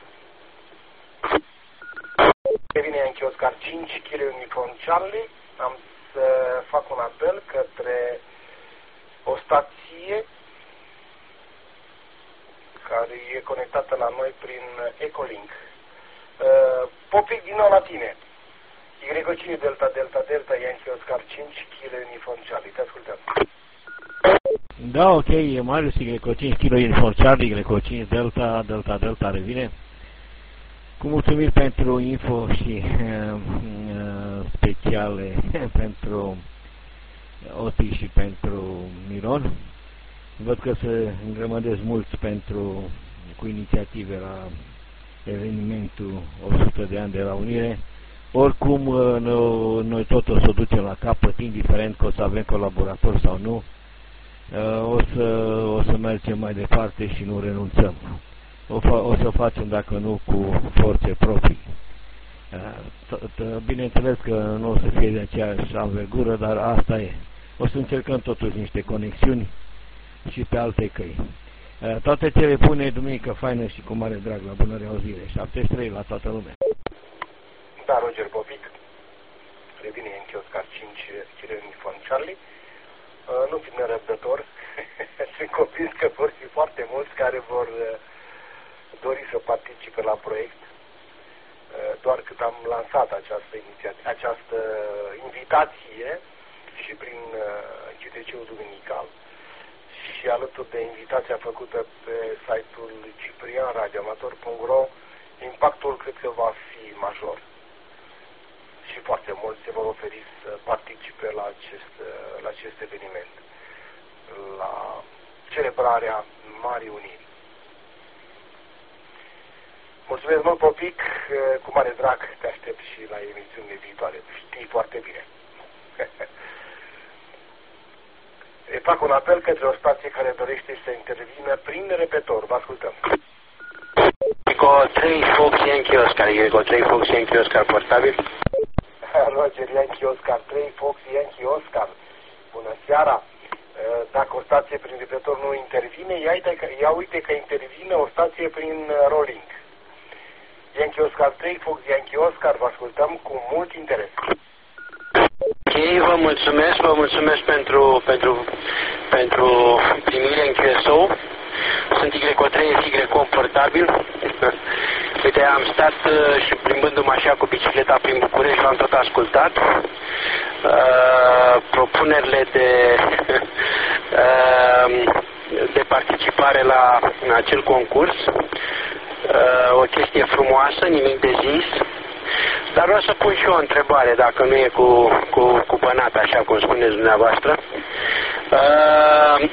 Revine Yankee Oscar cinci, Kilo Uniform Charlie. Am să fac un apel către o stație care e conectată la noi prin Ecolink. Uh, Popic, din nou la tine. Greco cinci, Delta, Delta, Delta, Yankee Oscar cinci, Kilo Uniform Charlie. Te ascultăm. Da, ok, Marius, Greco cinci, Kilo Uniform Charlie, Greco cinci, Delta, Delta, Delta, revine. Cu mulțumiri pentru info și uh, uh, speciale pentru Oti și pentru Miron. Văd că se îngrămădesc mulți pentru, cu inițiative la evenimentul o sută de ani de la Unire. Oricum, noi, noi tot o să o ducem la capăt, indiferent că o să avem colaboratori sau nu. O să, o să mergem mai departe și nu renunțăm. O, fa, o să facem, dacă nu, cu forțe proprii. Bineînțeles că nu o să fie de aceeași anvergură, dar asta e. O să încercăm totuși niște conexiuni și pe alte căi. Toate cele bune, duminică faină și cu mare drag, la bună reauzire. șaptezeci și trei la toată lumea. Da, Roger Bobic. Revine în Oscar cinci, Chile Uniform Charlie. Nu fi nerăbdător. Sunt convins că vor fi foarte mulți care vor dori să participe la proiect. Doar cât am lansat această, această invitație și prin G T C-ul Duminical și alături de invitația făcută pe site-ul ciprian radioamator punct ro, impactul cred că va fi major. Și foarte mulți se vor oferi să participe la acest, la acest eveniment, la celebrarea Marii Uniri. Mulțumesc mult, Popic, cu mare drag te aștept și la emisiunile viitoare. Știi foarte bine. Îi fac un apel către o stație care dorește să intervină prin repetor. Vă ascultăm. Eco trei Fox Yankee Oscar, Eco trei Fox Yankee Oscar portabil. Roger Yankee Oscar trei Fox Yankee Oscar. Bună seara. Dacă o stație prin repetor nu intervine, ia uite că, ia uite că intervine o stație prin rolling. Yankee Oscar trei Fox Yankee Oscar, vă ascultăm cu mult interes. Ok, vă mulțumesc, vă mulțumesc pentru, pentru, pentru primire în Q S O. Sunt Y trei Y confortabil. Uite, am stat și plimbându-mă așa cu bicicleta prin București, v-am tot ascultat. Uh, propunerile de, uh, de participare la acel concurs. Uh, o chestie frumoasă, nimic de zis. Dar vreau să pun și o întrebare, dacă nu e cu, cu, cu pănat, așa cum spuneți dumneavoastră. Uh,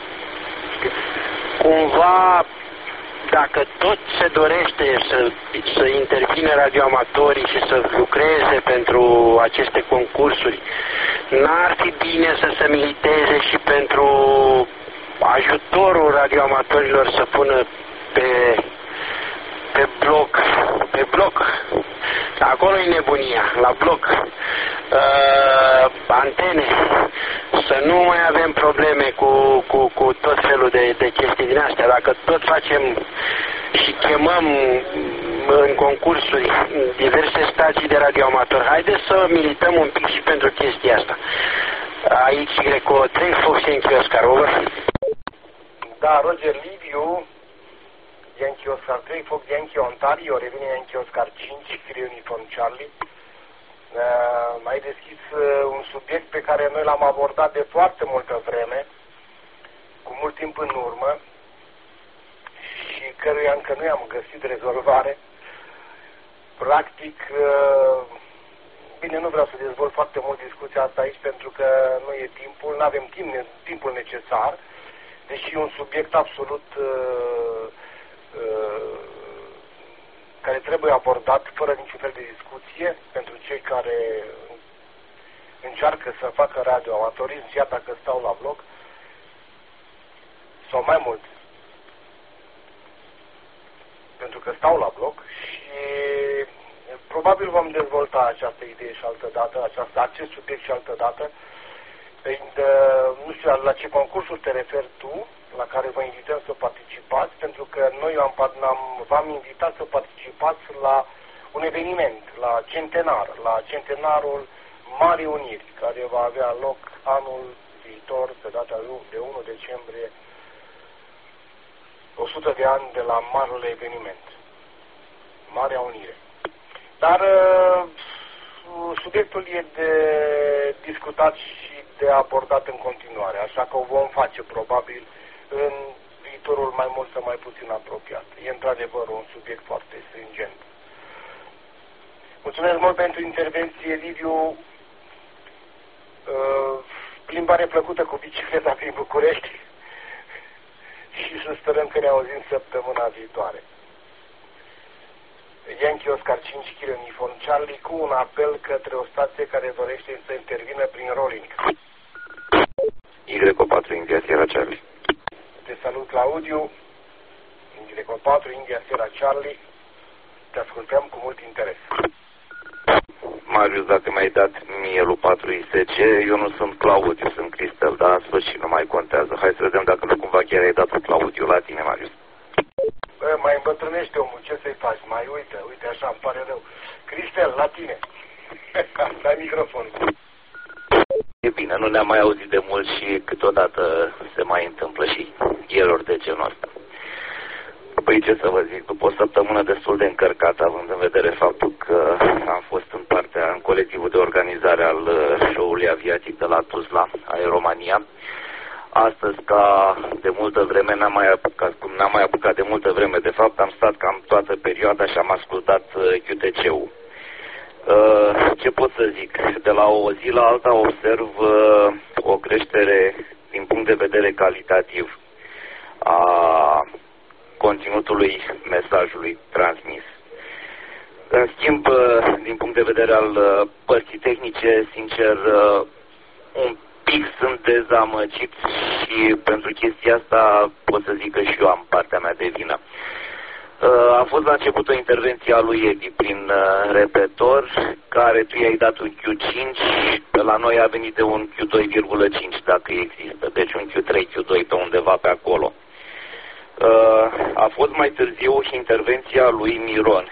cumva, dacă tot se dorește să, să intervine radioamatorii și să lucreze pentru aceste concursuri, n-ar fi bine să se militeze și pentru ajutorul radioamatorilor să pună pe, pe bloc, pe bloc, acolo e nebunia, la bloc, uh, antene, să nu mai avem probleme cu, cu, cu tot felul de, de chestii din astea. Dacă tot facem și chemăm în concursuri diverse stații de radioamatori, haideți să milităm un pic și pentru chestia asta. Aici Greco trei Fox Yankee Oscar, over. Da, Roger Liviu, Yankee Oscar trei Fox Yankee Ontario, revine Yankee Oscar cinci, Chile Uniform Charlie. Uh, ai deschis uh, un subiect pe care noi l-am abordat de foarte multă vreme, cu mult timp în urmă, și căruia încă nu i-am găsit rezolvare. Practic, uh, bine, nu vreau să dezvolt foarte mult discuția asta aici, pentru că nu e timpul, nu avem timp, timpul necesar, deși e un subiect absolut uh, uh, care trebuie abordat fără niciun fel de discuție pentru cei care încearcă să facă radioamatorism, chiar dacă stau la bloc, sau mai mult, pentru că stau la bloc. Și probabil vom dezvolta această idee și altă dată, această, acest subiect și altă dată. Nu știu la ce concursuri te referi tu, la care vă invităm să participați, pentru că noi am, am, v-am invitat să participați la un eveniment, la centenar, la centenarul Marii Uniri, care va avea loc anul viitor, pe data de unu decembrie, o sută de ani de la marele eveniment, Marea Unire. Dar uh, subiectul e de discutat și de abordat în continuare, așa că o vom face probabil în viitorul mai mult sau mai puțin apropiat. E într-adevăr un subiect foarte stringent. Mulțumesc mult pentru intervenție, Liviu. Uh, plimbare plăcută cu bicicleta prin București și să sperăm că ne auzim săptămâna viitoare. Yankee Oscar cinci, Chile Uniform Charlie, cu un apel către o stație care dorește să intervină prin rolling. Y patru, India Sierra Charlie. Te salut, Claudiu. Y patru, India Sierra Charlie. Te ascultăm cu mult interes. Marius, dacă mi-ai dat mie lui patru I S C, eu nu sunt Claudiu, sunt Cristel, dar în sfârșit nu mai contează. Hai să vedem dacă nu cumva chiar ai dat lui Claudiu la tine, Marius. Bă, mai îmbătrânește omul, ce să-i faci? Mai uite, uite așa, îmi pare rău. Cristel, la tine. Dai microfonul. E bine, nu ne-am mai auzit de mult și câteodată se mai întâmplă și erori de genul ăsta. Păi ce să vă zic, după o săptămână destul de încărcată, având în vedere faptul că am fost în partea, în colectivul de organizare al show-ului aviatic de la Tuzla, Aeromania, astăzi, ca de multă vreme, n-am mai apucat, cum n-am mai apucat de multă vreme, de fapt, am stat cam toată perioada și am ascultat Q T C-ul. Ce pot să zic? De la o zi la alta observ o creștere din punct de vedere calitativ a conținutului mesajului transmis. În schimb, din punct de vedere al părții tehnice, sincer, un pic sunt dezamăgit și pentru chestia asta pot să zic că și eu am partea mea de vină. A fost la început o intervenție a lui Edi prin repetor, care tu i-ai dat un Q cinci, pe la noi a venit de un Q doi virgulă cinci dacă există, deci un Q trei, Q doi pe undeva pe acolo. A fost mai târziu și intervenția lui Miron,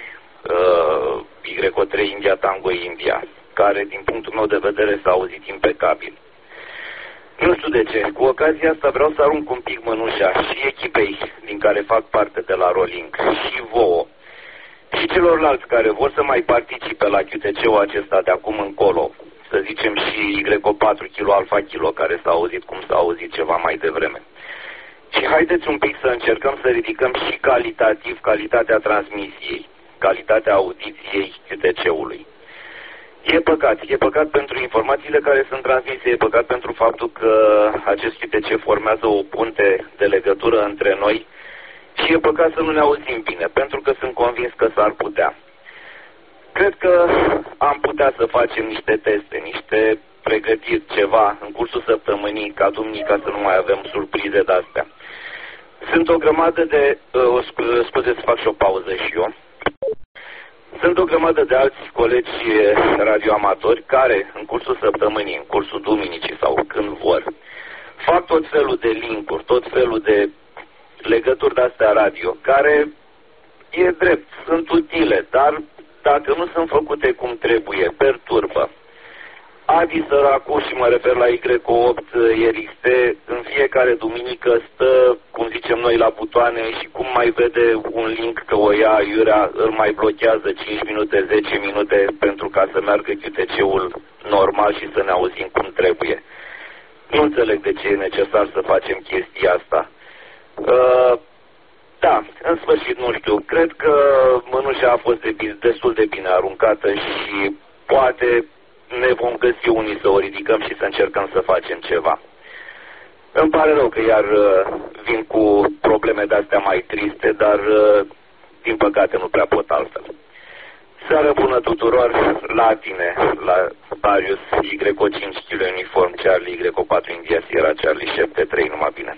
Y trei India Tango India, care din punctul meu de vedere s-a auzit impecabil. Nu știu de ce, cu ocazia asta vreau să arunc un pic mânușa și echipei din care fac parte de la Rolling, și vouă, și celorlalți care vor să mai participe la Q T C-ul acesta de acum încolo, să zicem și Y patru Kilo Alpha Kilo, care s-a auzit cum s-a auzit ceva mai devreme. Și haideți un pic să încercăm să ridicăm și calitativ calitatea transmisiei, calitatea audiției Q T C-ului. E păcat, e păcat pentru informațiile care sunt transmise, e păcat pentru faptul că acest Q T C formează o punte de legătură între noi și e păcat să nu ne auzim bine, pentru că sunt convins că s-ar putea. Cred că am putea să facem niște teste, niște pregătiri, ceva în cursul săptămânii, ca duminica să nu mai avem surprize de-astea. Sunt o grămadă de... Uh, scuze să fac și o pauză și eu. Sunt o grămadă de alți colegi radioamatori care, în cursul săptămânii, în cursul duminicii sau când vor, fac tot felul de link-uri, tot felul de legături de-astea radio, care, e drept, sunt utile, dar dacă nu sunt făcute cum trebuie, perturbă. Adi săracu, și mă refer la Y opt R X T, în fiecare duminică stă, cum zicem noi, la butoane și cum mai vede un link că o ia iurea, îl mai blochează cinci minute, zece minute pentru ca să meargă Q T C-ul normal și să ne auzim cum trebuie. Nu înțeleg de ce e necesar să facem chestia asta. Uh, da, în sfârșit, nu știu, cred că mânușa a fost de, destul de bine aruncată și poate ne vom găsi unii să o ridicăm și să încercăm să facem ceva. Îmi pare rău că iar vin cu probleme de-astea mai triste, dar din păcate nu prea pot altfel. Seară bună tuturor, la tine, la Marius, Y cinci Kilo Uniform Charlie, Y patru India Sierra Charlie șapte trei, numai bine.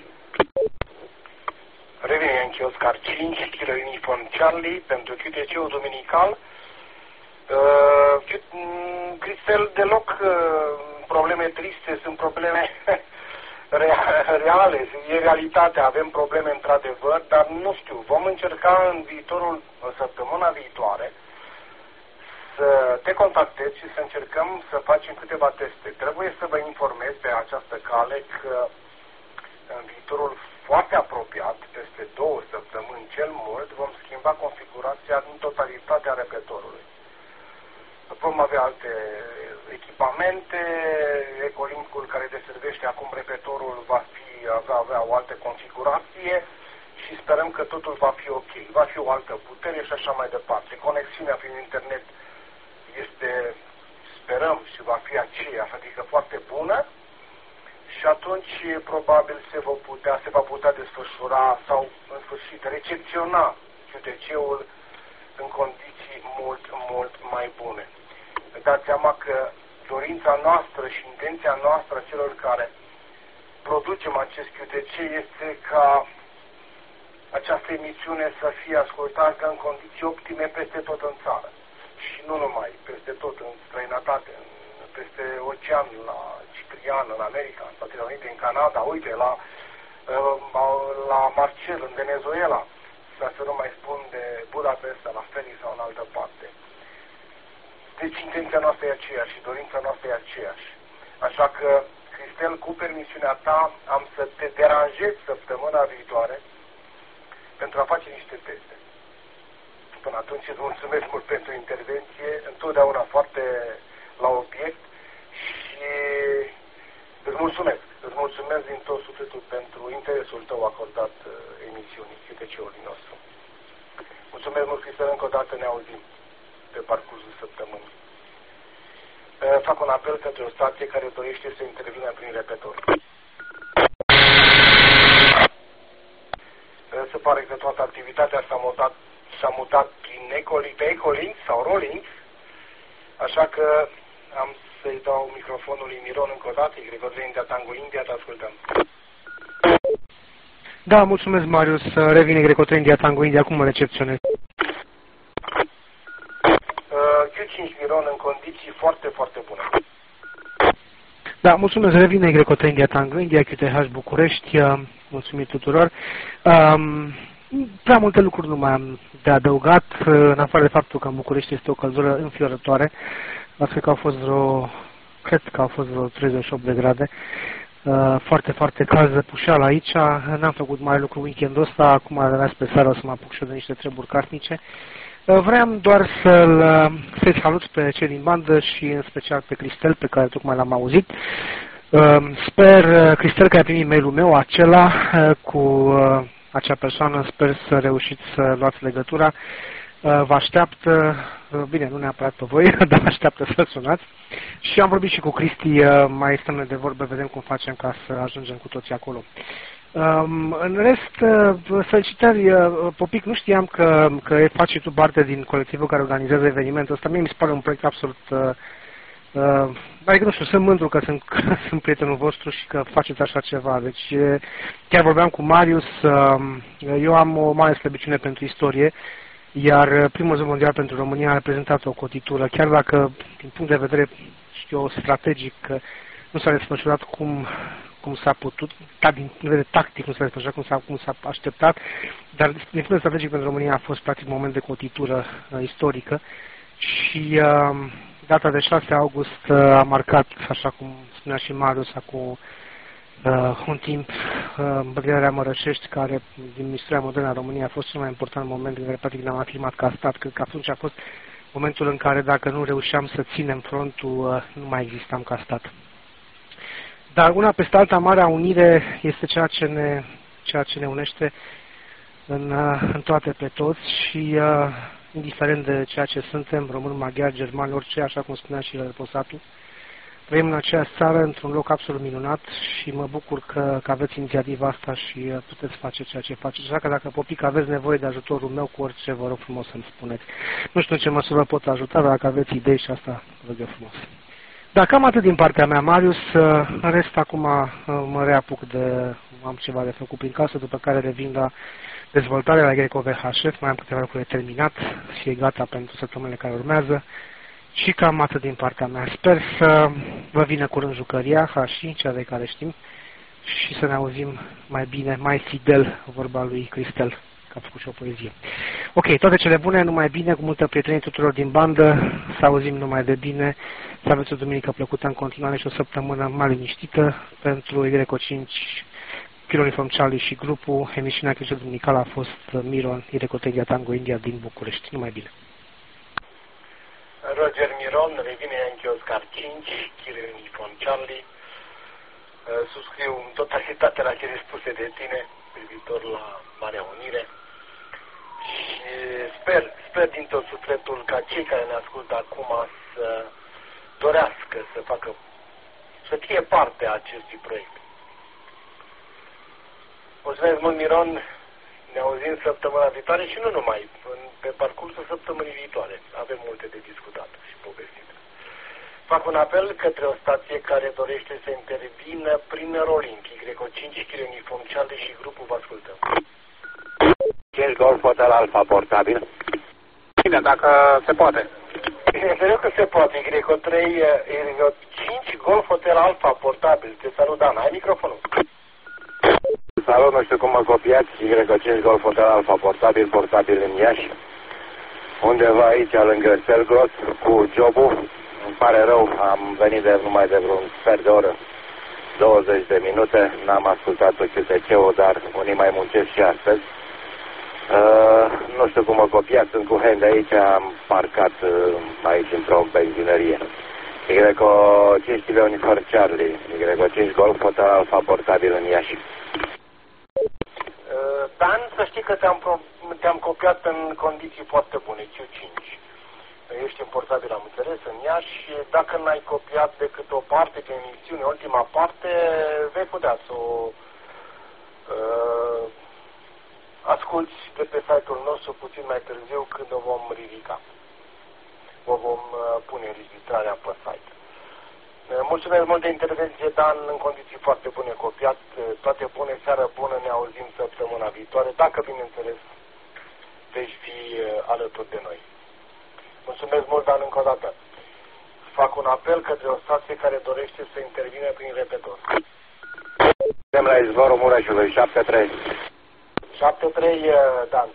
Revine în Oscar cinci Kilo Uniform Charlie pentru Q T C-ul dominical. Uh, Cristel, deloc uh, probleme triste, sunt probleme reale, e realitatea, avem probleme într-adevăr, dar nu știu, vom încerca în viitorul, în săptămâna viitoare, să te contactez și să încercăm să facem câteva teste. Trebuie să vă informez pe această cale că în viitorul foarte apropiat, peste două săptămâni cel mult, vom schimba configurația în totalitatea repetorului. Vom avea alte echipamente, Ecolinkul care deservește acum repetorul va fi, avea, avea o altă configurație și sperăm că totul va fi ok. Va fi o altă putere și așa mai departe. Conexiunea prin internet este, sperăm, și va fi aceea, adică foarte bună, și atunci probabil se va putea, se va putea desfășura sau în sfârșit recepționa Q T C-ul în condiții mult, mult mai bune. Dați seama că dorința noastră și intenția noastră celor care producem acest Q T C este ca această emisiune să fie ascultată în condiții optime peste tot în țară. și nu numai, peste tot, în străinătate, în, peste ocean, la Ciprian, în America, în Statele Unite, în Canada, uite, la, la Marcel, în Venezuela, ca să nu mai spun de Budapesta, la Phoenix sau în altă parte. Deci intenția noastră e aceeași și dorința noastră e aceeași. Așa că, Cristel, cu permisiunea ta, am să te deranjez săptămâna viitoare pentru a face niște teste. Până atunci îți mulțumesc mult pentru intervenție, întotdeauna foarte la obiect și îți mulțumesc. Îți mulțumesc din tot sufletul pentru interesul tău acordat emisiunii C T C-ului nostru. Mulțumesc mult, Cristel, încă o dată ne auzim pe parcursul săptămânii. Fac un apel către o stație care dorește să intervină prin repetor. Se pare că toată activitatea s-a mutat, s-a mutat prin Ecolink, pe Ecolink sau Rolling, așa că am să-i dau microfonul lui Miron încă o dată, Gregor India Tango India, te ascultăm. Da, mulțumesc, Marius. Revine Greco India Tango India, cum mă recepționez? Q cinci Miron în condiții foarte, foarte bune. Da, mulțumesc, revine Greco India Tango India, Q T H București, mulțumim tuturor. Um, prea multe lucruri nu mai am de adăugat, în afară de faptul că în București este o căldură înfiorătoare. Cred că au fost vreo, cred că au fost vreo treizeci și opt de grade. Uh, foarte, foarte cald, zăpușeală aici. N-am făcut mare lucru weekendul ăsta, acum avea spre seară o să mă apuc și eu de niște treburi casnice. Uh, vreau doar să-l să-i salut pe cei din bandă și în special pe Cristel, pe care tocmai l-am auzit. Uh, sper, Cristel, că ai primit mail-ul meu, acela uh, cu uh, acea persoană, sper să reușiți să luați legătura. Vă așteaptă, bine, nu neapărat pe voi, dar vă așteaptă să sunați. Și am vorbit și cu Cristi, mai stăm de vorbă, vedem cum facem ca să ajungem cu toții acolo. În rest, felicitări, Popic, nu știam că, că faci tu parte din colectivul care organizează evenimentul ăsta. Mie mi se pare un proiect absolut... Adică, nu știu, sunt mândru că sunt, că sunt prietenul vostru și că faceți așa ceva. Deci, chiar vorbeam cu Marius, eu am o mare slăbiciune pentru istorie, iar primul război mondial pentru România a reprezentat o cotitură, chiar dacă, din punct de vedere, știu, strategic, nu s-a desfășurat cum, cum s-a putut, din punct de vedere tactic nu s-a desfășurat cum s-a, cum s-a așteptat, dar din punct de vedere strategic pentru România a fost practic un moment de cotitură uh, istorică și uh, data de șase august uh, a marcat, așa cum spunea și Marius, acum Uh, un timp, îmbătrânirea uh, Mărășești, care din istoria modernă a României a fost cel mai important moment în care practic ne-am afirmat ca stat. Cred că atunci a fost momentul în care dacă nu reușeam să ținem frontul, uh, nu mai existam ca stat. Dar una peste alta, Marea Unire este ceea ce ne, ceea ce ne unește în, uh, în toate pe toți și uh, indiferent de ceea ce suntem, români, maghiari, germani, orice, așa cum spunea și Răposatu, trăim în aceeași țară, într-un loc absolut minunat și mă bucur că, că aveți inițiativa asta și puteți face ceea ce faceți. Așa că dacă, Popic, aveți nevoie de ajutorul meu cu orice, vă rog frumos să-mi spuneți. Nu știu în ce măsură pot ajuta, dar dacă aveți idei și asta, vă rog eu frumos. Dar cam atât din partea mea, Marius. În rest, acum mă reapuc de... am ceva de făcut prin casă, după care revin la dezvoltarea la Greco V H F. Mai am câteva lucruri de terminat și e gata pentru săptămânile care urmează. Și cam atât din partea mea. Sper să vă vină curând jucăria, ca și cea de care știm, și să ne auzim mai bine, mai fidel, vorba lui Cristel, că a făcut și o poezie. Ok, toate cele bune, numai bine, cu multă prietenie tuturor din bandă, să auzim numai de bine, să aveți o duminică plăcută în continuare și o săptămână mai liniștită pentru Greco cinci, Kilo Uniform Charlie și grupul. Emisiunea Crăciun Duminical a fost Miron, Greco India Tango India din București. Numai bine! Roger Miron, revine Yankee Oscar cinci, Kilo Uniform Charlie. Subscriu în totalitate la cele spuse de tine privitor la Marea Unire și sper, sper din tot sufletul ca cei care ne ascultă acum să dorească să facă, să fie parte a acestui proiect. Mulțumesc mult, Miron, ne auzim săptămâna viitoare și nu numai, pe parcursul săptămânii viitoare. Avem multe de discutat și povestit. Fac un apel către o stație care dorește să intervină prin Rolling, Greco cinci, Kilo Uniform Charlie și grupul vă ascultăm. cinci Golf Hotel Alfa portabil. Bine, dacă se poate. E serios că se poate. Y trei, Y cinci, Golf Hotel Alfa, portabil. Te salut, Dan. Ai microfonul. Salut, nu știu cum mă copiați. Y cinci, Golf Hotel Alfa, portabil, portabil în Iași. Undeva aici, lângă Selgros, cu jobul. Îmi pare rău, am venit de numai de vreun sfert de oră, douăzeci de minute. N-am ascultat Q T C-ul, dar unii mai muncesc și astăzi. Uh, nu știu cum mă copiați, sunt cu hand aici, am parcat uh, aici într-o benzinărie. Y cinci Kilo Uniform Charlie, Y cinci Golf Hotel Alfa, portabil în Iași. Uh, Dan, să știi că te-am, te-am copiat în condiții foarte bune, Q cinci. Ești în portabil, am înțeles, în Iași. Dacă n-ai copiat decât o parte din emisiune, ultima parte, vei putea să o uh, asculți de pe site-ul nostru puțin mai târziu când o vom ridica. O vom uh, pune înregistrarea pe site. Uh, mulțumesc mult de intervenție, Dan, în condiții foarte bune copiat. Uh, toate bune, seară bună, ne auzim săptămâna viitoare, dacă, bineînțeles, vei fi uh, alături de noi. Mulțumesc mult, Dan, încă o dată. Fac un apel către o stație care dorește să intervine prin repetor. Suntem la izvorul Mureșului, șapte trei. șapte trei, Dan.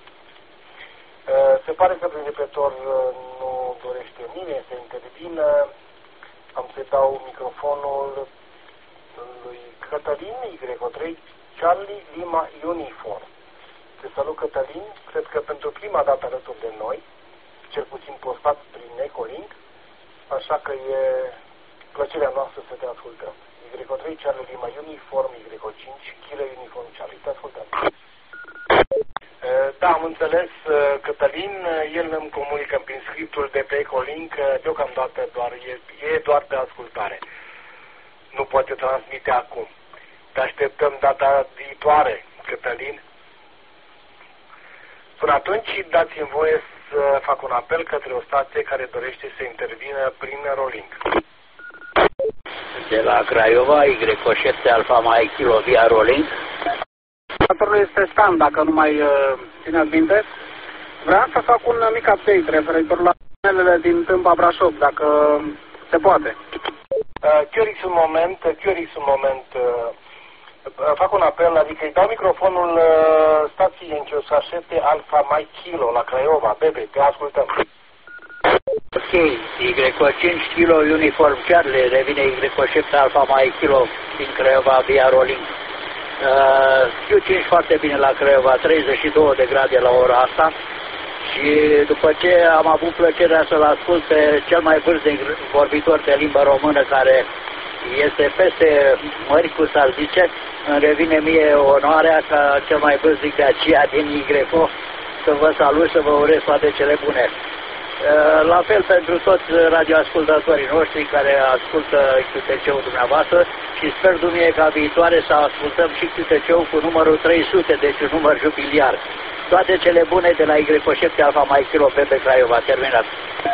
Se pare că prin repetor nu dorește nimeni să intervină. Am să dau microfonul lui Cătălin, Y trei, Charlie Lima Uniform. Te salut, Cătălin. Cred că pentru prima dată alături de noi, cel puțin postat prin Ecolink, așa că e plăcerea noastră să te ascultăm. Y trei, Charlie Lima Uniform, Y cinci, Kilo Uniform Charlie. Te ascultăm. Da, am înțeles, Cătălin, el îmi comunică prin scriptul de pe Ecolink, deocamdată doar e, e doar de ascultare. Nu poate transmite acum. Te așteptăm data viitoare, Cătălin. Până atunci, dați-mi voie să fac un apel către o stație care dorește să intervină prin Rolling. De la Craiova, Y șapte Alfa Mai Kilo via Rolling. Operatorul este Stan, dacă nu mai uh, țineți minte. Vreau să fac un mic update referitor la tunelele din Tâmba Brașov, dacă se poate. Uh, Chiorix un moment, Chiorix un moment, uh, fac un apel, adică îi dau microfonul uh, stației în Chiosca șapte Alfa Mai Kilo la Craiova. Bebe, te ascultăm. Ok, Y cinci Kilo Uniform Charlie, revine Y șapte Alfa Mai Kilo din Craiova via Rolling. Uh, Q cinci foarte bine la Craiova, treizeci și două de grade la ora asta. Și după ce am avut plăcerea să-l ascult pe cel mai vârstnic vorbitor de limba română, care este peste mări, cu s-ar zice, îmi revine mie onoarea ca cel mai vârstnic de aceea din Y G R O să vă salut, să vă urez toate cele bune. La fel pentru toți radioascultătorii noștri care ascultă Q T C-ul dumneavoastră și sper dumie ca viitoare să ascultăm și Q T C-ul cu numărul trei sute, deci un număr jubiliar. Toate cele bune de la Y șapte Alfa Mai Kilo Bebe Craiova. Terminat.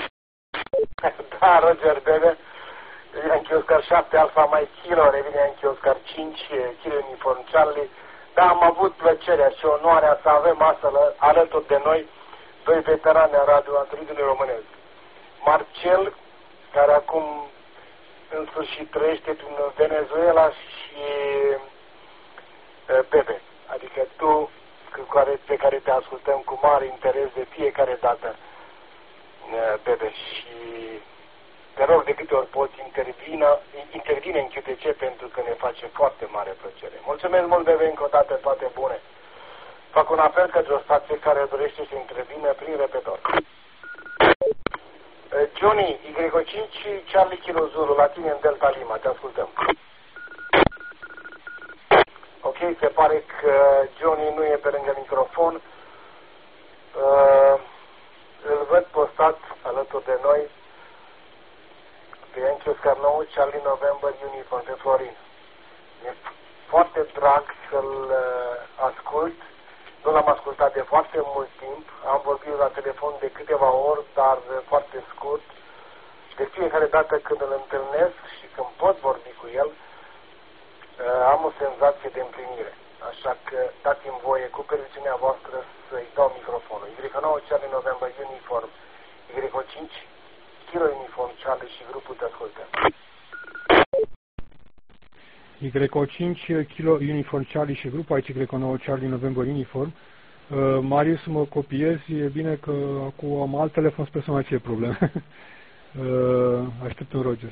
Da, Roger Bebe. Yankee Oscar șapte Alfa Mai Kilo, revine Yankee Oscar cinci, Kilo Uniform Charlie. Da, am avut plăcerea și onoarea să avem astăzi alături de noi doi veterani a radioamatorului românesc. Marcel, care acum în sfârșit trăiește prin Venezuela, și Bebe, adică tu pe care te ascultăm cu mare interes de fiecare dată, Bebe, și te rog de câte ori poți intervine, intervine în Q T C pentru că ne face foarte mare plăcere. Mulțumesc mult, Bebe, încă o dată, toate bune. Fac un apel către o stație care dorește să intervină prin repetor. Johnny, Y cinci, Charlie Kilo Zulu, la tine în Delta Lima, te ascultăm. Ok, se pare că Johnny nu e pe lângă microfon. Uh, îl văd postat alături de noi pe Yankee Oscar nouă, Charlie November Uniform, pe Florin. E foarte drag să-l uh, ascult. Nu l-am ascultat de foarte mult timp. Am vorbit la telefon de câteva ori, dar foarte scurt. De fiecare dată când îl întâlnesc și când pot vorbi cu el, am o senzație de împlinire. Așa că dați-mi voie, cu permisiunea voastră, să-i dau microfonul. Y nouă, Charlie November Uniform, Y cinci, Kilo Uniform Charlie și grupul te ascultă. Y O cinci, Kilo Uniform Charlie și grupul, aici Y O nouă Charlie November Uniform. Uh, Marius, mă copiezi, e bine că acum am alt telefon, sper să mai fie probleme. uh, aștept un Roger.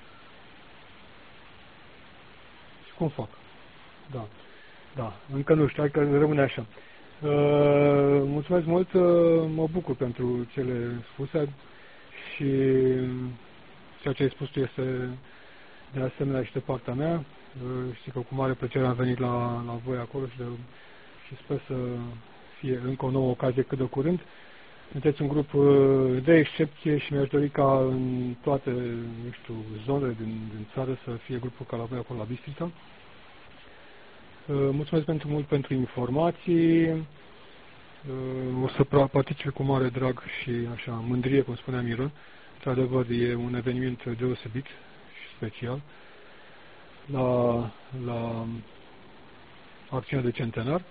Și cum fac? Da. Da, încă nu știu, hai că rămâne așa. Uh, mulțumesc mult, uh, mă bucur pentru cele spuse și ceea ce ai spus tu este de asemenea și de partea mea. Uh, știi că cu mare plăcere am venit la, la voi acolo și, de, și sper să fie încă o nouă ocazie cât de curând. Sunteți un grup uh, de excepție și mi-aș dori ca în toate, nu știu, zonele din, din țară să fie grupul ca la voi acolo la Bistrița. Mulțumesc pentru mult pentru informații. O să participe cu mare drag și așa mândrie, cum spunea Miron. Într-adevăr, e un eveniment deosebit și special la, la acțiunea de centenar.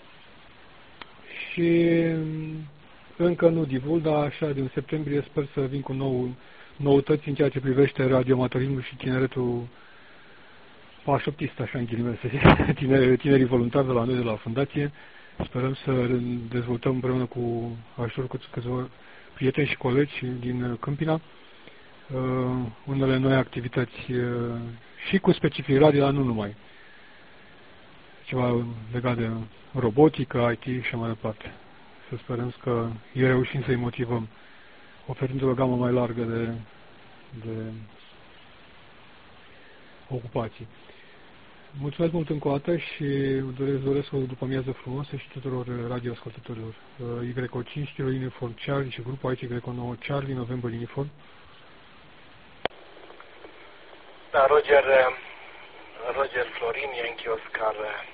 Și încă nu divulg, dar așa din septembrie sper să vin cu nou, noutăți în ceea ce privește radioamatorismul și tineretul pașoptist, așa în ghilimele să zic, tineri, tinerii voluntari de la noi, de la fundație. Sperăm să dezvoltăm împreună cu ajutorul cu câțiva prieteni și colegi din Câmpina uh, unele noi activități uh, și cu specific radio, dar nu numai. Ceva legat de robotică, I T și mai departe. Să sperăm că îi reușim să-i motivăm, oferindu-le o gamă mai largă de, de ocupații. Mulțumesc mult încă o dată și doresc, doresc o după amiază frumoasă și tuturor radioascultătorilor. Y O cinci, Kilo Uniform Charlie și grupul aici Y O nouă Charlie, November Uniform. Da, Roger, Roger Florin, Yankee Oscar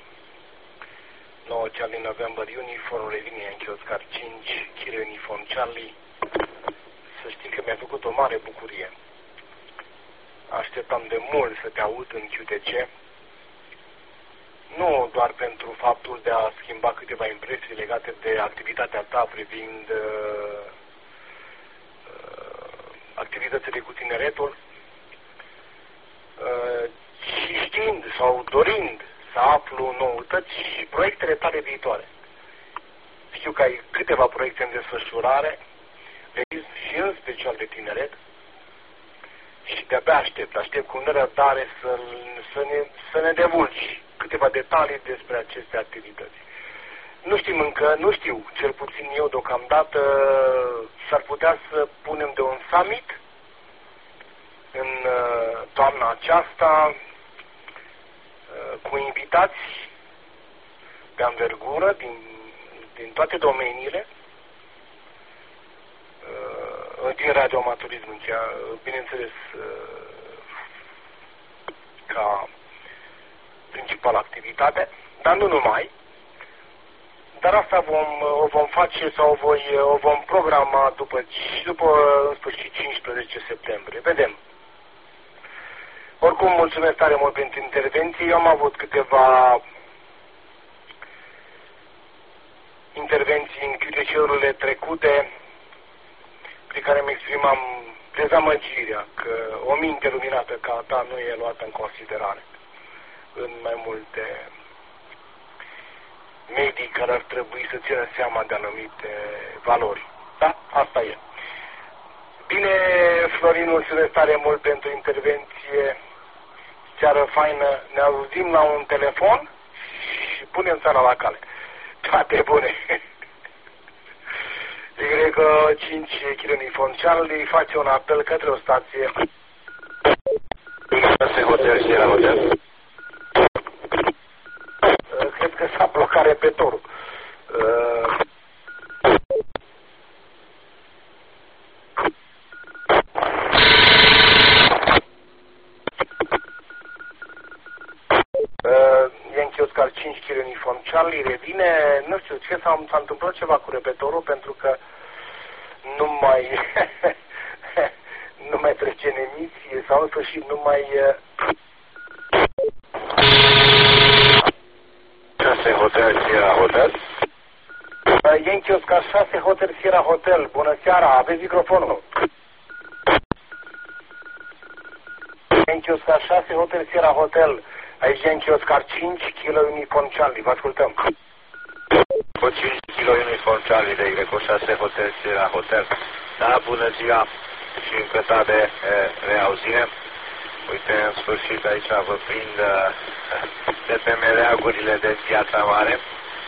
nouă Charlie November Uniform, revine Yankee Oscar cinci, Kilo Uniform Charlie. Să știi că mi-a făcut o mare bucurie. Așteptam de mult să te aud în Q T C. Nu doar pentru faptul de a schimba câteva impresii legate de activitatea ta privind uh, uh, activitățile cu tineretul, uh, și știind sau dorind să aflu noutăți și proiectele tale viitoare. Știu că ai câteva proiecte în desfășurare și în special de tineret și de-abia aștept, aștept cu nerăbdare să, să, ne, să ne divulgi câteva detalii despre aceste activități. Nu știm încă, nu știu, cel puțin eu deocamdată, s-ar putea să punem de un summit în toamna aceasta cu invitați de anvergură din, din toate domeniile din radioamatorism, bineînțeles ca principală activitate, dar nu numai. Dar asta vom, o vom face sau o, voi, o vom programa după, după în sfârșit cincisprezece septembrie. Vedem. Oricum, mulțumesc tare mult pentru intervenții. Eu am avut câteva intervenții în Q T C-urile trecute prin care îmi exprimam dezamăgirea că o minte luminată ca a ta nu e luată în considerare în mai multe medii care ar trebui să țină seama de anumite valori. Da? Asta e. Bine, Florin, mulțumesc tare mult pentru intervenție. Seară faină. Ne auzim la un telefon și punem țara la cale. Toate bune. Y cinci, Kilo Uniform Charlie face un apel către o stație. șase Hotel, Sierra Hotel. Cred că s-a blocat repetorul. Yankee Oscar cinci, Kilo Uniform Charlie revine. Nu știu ce s-a întâmplat ceva cu repetorul, pentru că nu mai nu mai trece în emisie sau în sfârșit nu mai șase Hotel, Sierra Hotel. Yankee Oscar șase Hotel, Sierra Hotel. Bună seara, aveți microfonul. șase Hotel Sierra Hotel, aici Yankee Oscar cinci, Kilo Uniform Charlie, vă ascultăm. Cu cinci Kilo Uniform Charlie de Greco șase Hotel Sierra Hotel. Da, bună ziua și încă de reauzire. Uite, în sfârșit aici vă prind de pe meleagurile de Piatra Mare.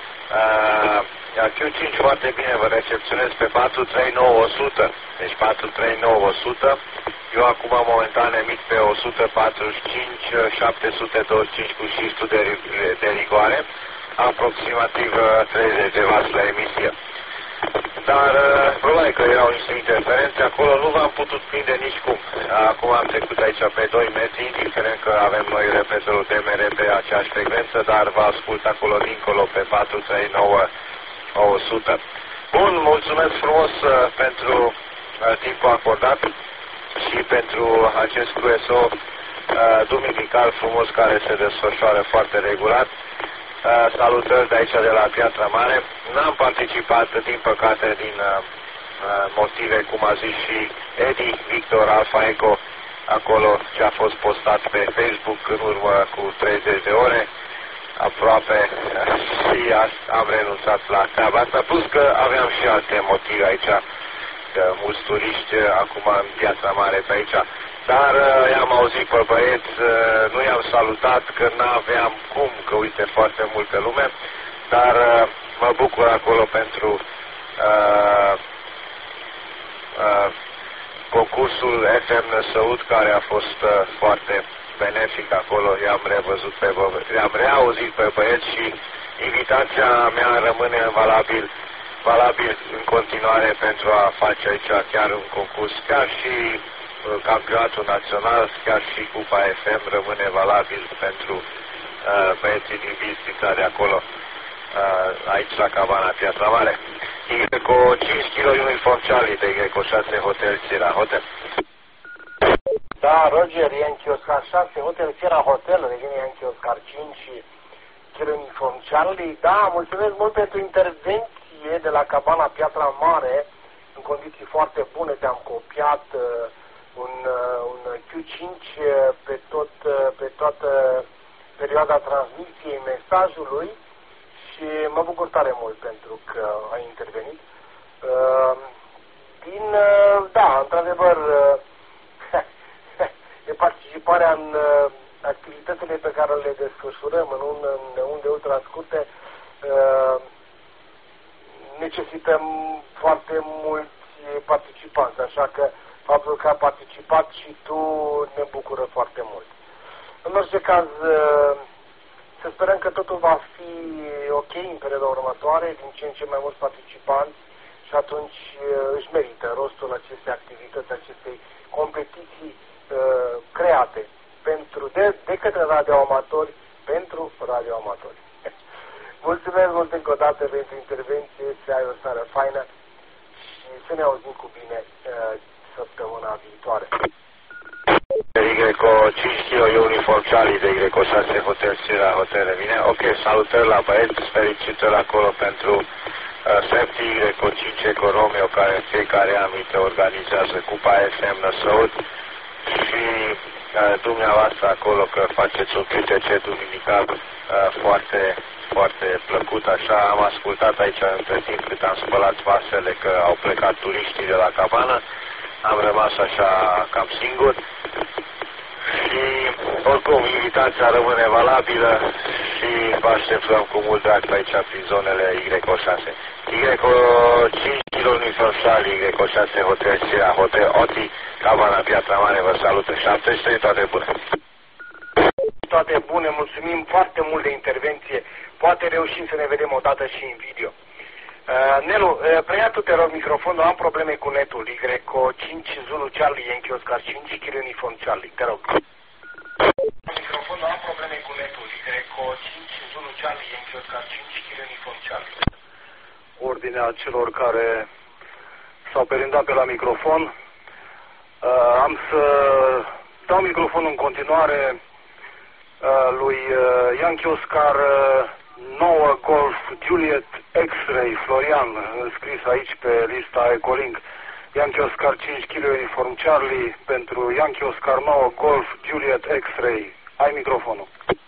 Iar Q cinci foarte bine vă recepționez pe patru trei nouă o sută. Deci patru trei nouă o sută. Eu acum momentan emit pe o sută patruzeci și cinci șapte sute douăzeci și cinci cu șistul de, de rigoare. Aproximativ treizeci de watt la emisie. Dar probabil că erau niște interferențe acolo, nu v-am putut prinde nici cum. Acum am trecut aici pe doi metri, indiferent că avem noi repeterul D M R pe aceeași frecvență, dar vă ascult acolo dincolo pe patru trei nouă o sută. Bun, mulțumesc frumos uh, pentru uh, timpul acordat și pentru acest Q S O uh, duminical frumos care se desfășoară foarte regulat. Uh, salutări de aici de la Piatra Mare. N-am participat, din păcate, din uh, motive, cum a zis și Edi Victor Alfa Eco, acolo ce a fost postat pe Facebook în urmă cu treizeci de ore, aproape, și am renunțat la treaba asta, plus că aveam și alte motive aici, că mulți turiști acum în Piatra Mare pe aici. Dar uh, i-am auzit pe băieți, uh, nu i-am salutat, că n-aveam cum, că uite foarte multă lume, dar uh, mă bucur acolo pentru uh, uh, concursul F M Năsăud, care a fost uh, foarte benefic acolo, i-am revăzut pe băieți, i-am reauzit pe băieți și invitația mea rămâne valabil, valabil în continuare pentru a face aici chiar un concurs, chiar și campionatul național, chiar și Cupa F M rămâne valabil pentru uh, băieții din Bistrița de acolo, uh, aici la Cabana Piatra Mare. Greco cinci Kilo Uniform Charlie de Greco șase Hotel Sierra Hotel. Da, Roger, Yankee Oscar șase Hotel Sierra Hotel, revine Yankee Oscar cinci Kilo Uniform Charlie. Da, mulțumesc mult pentru intervenție de la Cabana Piatra Mare, în condiții foarte bune, te-am copiat uh, un, un Q cinci pe, tot, pe toată perioada transmisiei mesajului și mă bucur tare mult pentru că ai intervenit. Din, da, într-adevăr, e participarea în activitățile pe care le desfășurăm în, un, în unde ultra scurte, necesităm foarte mulți participanți, așa că faptul că a participat și tu ne bucură foarte mult. În orice caz, să sperăm că totul va fi ok în perioada următoare, din ce în ce mai mulți participanți și atunci își merită rostul acestei activități, acestei competiții uh, create pentru, de, de către radioamatori pentru radioamatori. Mulțumesc mult încă o dată pentru intervenție, să ai o seară faină și să ne auzim cu bine uh, săptămâna viitoare. Greco cinci Kilo Uniform Charlie de Greco șase Hotel Sierra Hotel vine. Ok, salutări la băieți, fericitări acolo pentru uh, Safety Greco cinci Eco Romeo, care în fiecare an uite, organizează Cupa F M Năsăud și uh, dumneavoastră acolo că faceți un Q T C duminical uh, foarte, foarte plăcut așa. Am ascultat aici între timp cât am spălat vasele că au plecat turiștii de la cabană. Am rămas așa cam singur și oricum invitația rămâne valabilă și vă așteptăm cu mult drag pe aici prin zonele Y șase. Y cinci Kilo Uniform Charlie, Y șase Hotel Sierra Hotel Oti, Cabana Piatra Mare, vă salută șapte și trei, toate bune. Toate bune, mulțumim foarte mult de intervenție, poate reușim să ne vedem o dată și în video. Uh, Nelu, uh, preia tu, te rog, microfonul, am probleme cu netul. Greco cinci Zulu Charlie, Yankee Oscar cinci, Kilo Uniform Charlie, te rog. Microfonul, am probleme cu netul. Greco cinci Zulu Charlie, Yankee Oscar cinci, Kilo Uniform Charlie. Ordinea celor care s-au perindat pe la microfon. Uh, am să dau microfonul în continuare uh, lui uh, Yankee Oscar uh, nouă Golf Juliet X-Ray Florian, înscris aici pe lista Ecolink. Yankee Oscar cinci kilo Uniform Charlie pentru Yankee Oscar nouă Golf Juliet X-Ray. Ai microfonul.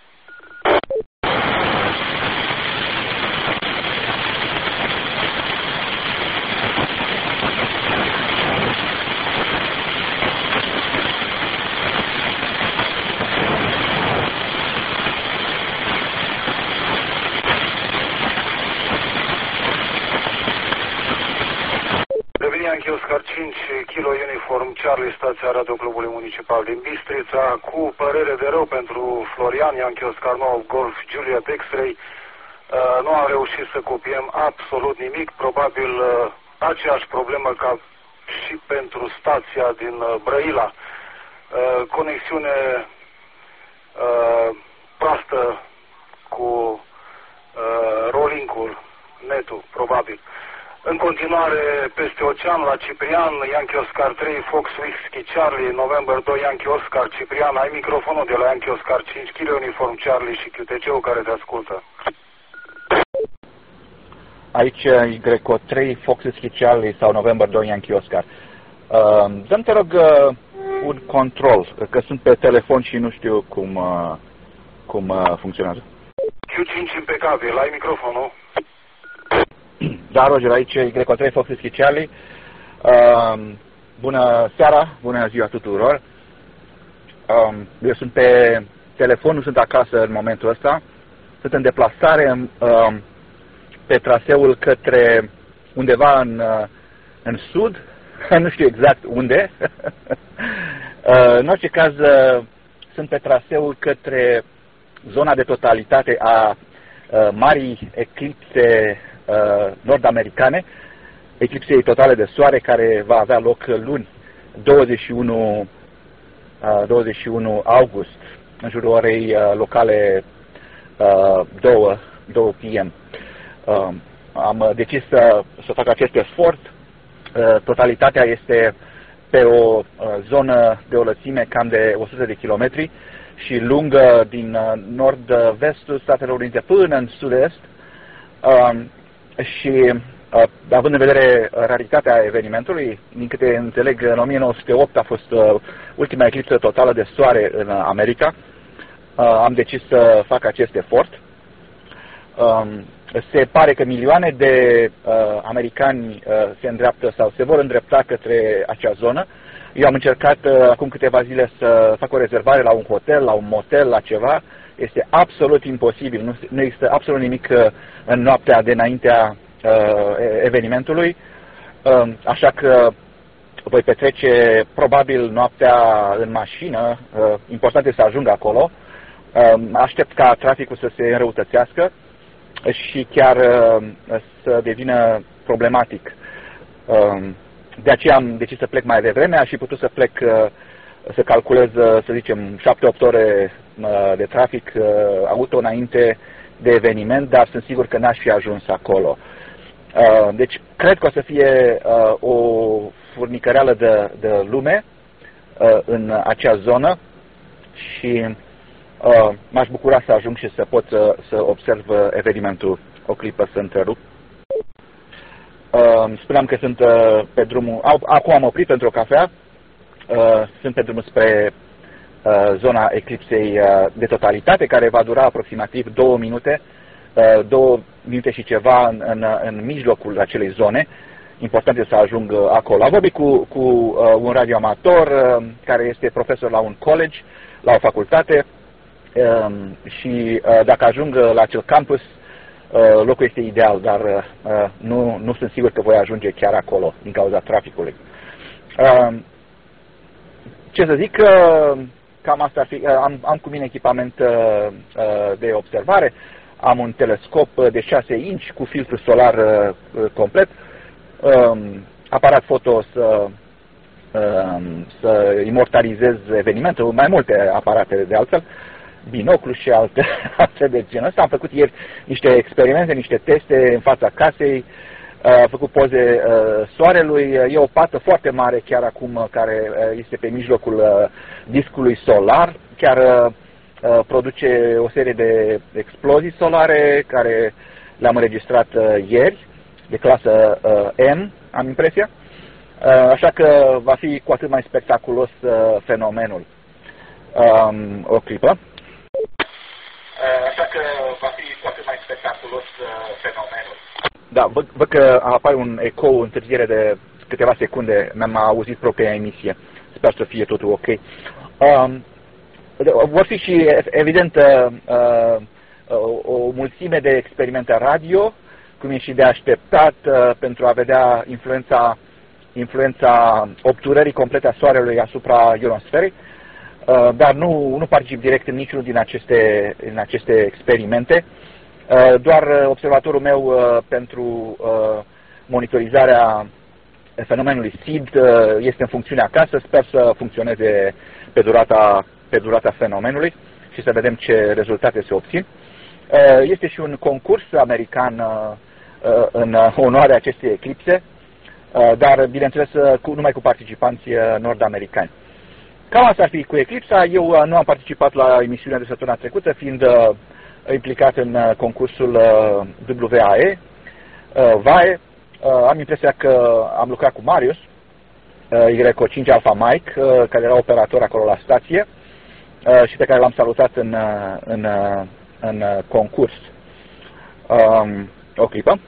Yankee Oscar cinci kilo Uniform Charlie, stația Radioclubului Municipal din Bistrița, cu părere de rău pentru Florian, Yankee Oscar nouă Golf Juliet X-Ray. Uh, nu am reușit să copiem absolut nimic, probabil uh, aceeași problemă ca și pentru stația din uh, Brăila. Uh, conexiune uh, proastă cu uh, rolling-ul, netul, probabil. În continuare, peste ocean, la Ciprian, Yankee Oscar trei, Fox Whiskey Charlie, November doi, Yankee Oscar, Ciprian, ai microfonul de la Yankee Oscar cinci kilo Uniform Charlie și Q T C-ul care te ascultă. Aici Y O trei, Fox Whiskey Charlie sau November doi, Yankee Oscar. Uh, dă-mi, te rog, uh, un control, că sunt pe telefon și nu știu cum, uh, cum uh, funcționează. Q cinci impecabil, ai microfonul. Da, Roger, aici Y O trei, Fox Whiskey Charlie. Uh, bună seara, bună ziua tuturor. Uh, eu sunt pe telefon, nu sunt acasă în momentul ăsta. Sunt în deplasare uh, pe traseul către undeva în, uh, în sud, nu știu exact unde. uh, în orice caz, uh, sunt pe traseul către zona de totalitate a uh, marii eclipse Uh, nord-americane, eclipsei totale de soare, care va avea loc luni douăzeci și unu, uh, douăzeci și unu august, în jurul orei uh, locale uh, două p m. Uh, am decis să, să fac acest efort. Uh, totalitatea este pe o uh, zonă de o lățime cam de o sută de kilometri și lungă din uh, nord-vestul Statelor Unite până în sud-est. Uh, și uh, având în vedere raritatea evenimentului, din câte înțeleg, în o mie nouă sute opt a fost uh, ultima eclipsă totală de soare în America, uh, am decis să fac acest efort. Uh, se pare că milioane de uh, americani uh, se îndreaptă sau se vor îndrepta către acea zonă. Eu am încercat uh, acum câteva zile să fac o rezervare la un hotel, la un motel, la ceva. Este absolut imposibil, nu, nu există absolut nimic uh, în noaptea de înaintea uh, evenimentului, uh, așa că voi petrece probabil noaptea în mașină. Uh, important este să ajung acolo. Uh, aștept ca traficul să se înrăutățească și chiar uh, să devină problematic. Uh, de aceea am decis să plec mai devreme, aș fi putut să plec, uh, să calculez, să zicem, șapte opt ore de trafic auto înainte de eveniment, dar sunt sigur că n-aș fi ajuns acolo. Deci, cred că o să fie o furnicăreală de, de lume în acea zonă și m-aș bucura să ajung și să pot să, să observ evenimentul. O clipă să întrerup. Spuneam că sunt pe drumul, acum am oprit pentru o cafea, sunt pe drumul spre zona eclipsei de totalitate, care va dura aproximativ două minute, două minute și ceva în, în, în mijlocul acelei zone. Important este să ajung acolo. Am vorbit cu, cu un radioamator care este profesor la un college, la o facultate, și dacă ajung la acel campus, locul este ideal, dar nu, nu sunt sigur că voi ajunge chiar acolo din cauza traficului. Ce să zic, cam asta ar fi. Am, am cu mine echipament de observare, am un telescop de șase inci cu filtru solar complet, aparat foto să, să imortalizez evenimentul, mai multe aparate de altfel, binoclu și alte, alte de genul ăsta. Am făcut ieri niște experimente, niște teste în fața casei, am făcut poze uh, soarelui. E o pată foarte mare chiar acum care uh, este pe mijlocul uh, discului solar, chiar uh, produce o serie de explozii solare care le-am înregistrat uh, ieri, de clasă uh, M, am impresia. Așa că va fi cu atât mai spectaculos fenomenul. O clipă. Așa că va fi cu atât mai spectaculos fenomenul. Da, văd, văd că apare un ecou, întârziere de câteva secunde, mi-am auzit propria emisie. Sper să fie totul ok. Um, vor fi și, evident, uh, o, o mulțime de experimente radio, cum e și de așteptat, uh, pentru a vedea influența, influența obturării complete a Soarelui asupra ionosferei, uh, dar nu, nu particip direct în niciunul din aceste, în aceste experimente. Uh, doar observatorul meu uh, pentru uh, monitorizarea fenomenului S I D este în funcțiune acasă. Sper să funcționeze pe durata, pe durata fenomenului și să vedem ce rezultate se obțin. Este și un concurs american în onoarea acestei eclipse, dar bineînțeles cu, numai cu participanți nord-americani. Cam asta ar fi cu eclipsa. Eu nu am participat la emisiunea de săptămâna trecută, fiind implicat în concursul W A E, V A E. Uh, am impresia că am lucrat cu Marius, uh, Y cinci Alpha Mike, uh, care era operator acolo la stație uh, și pe care l-am salutat în, uh, în, uh, în uh, concurs. Um, o clipă.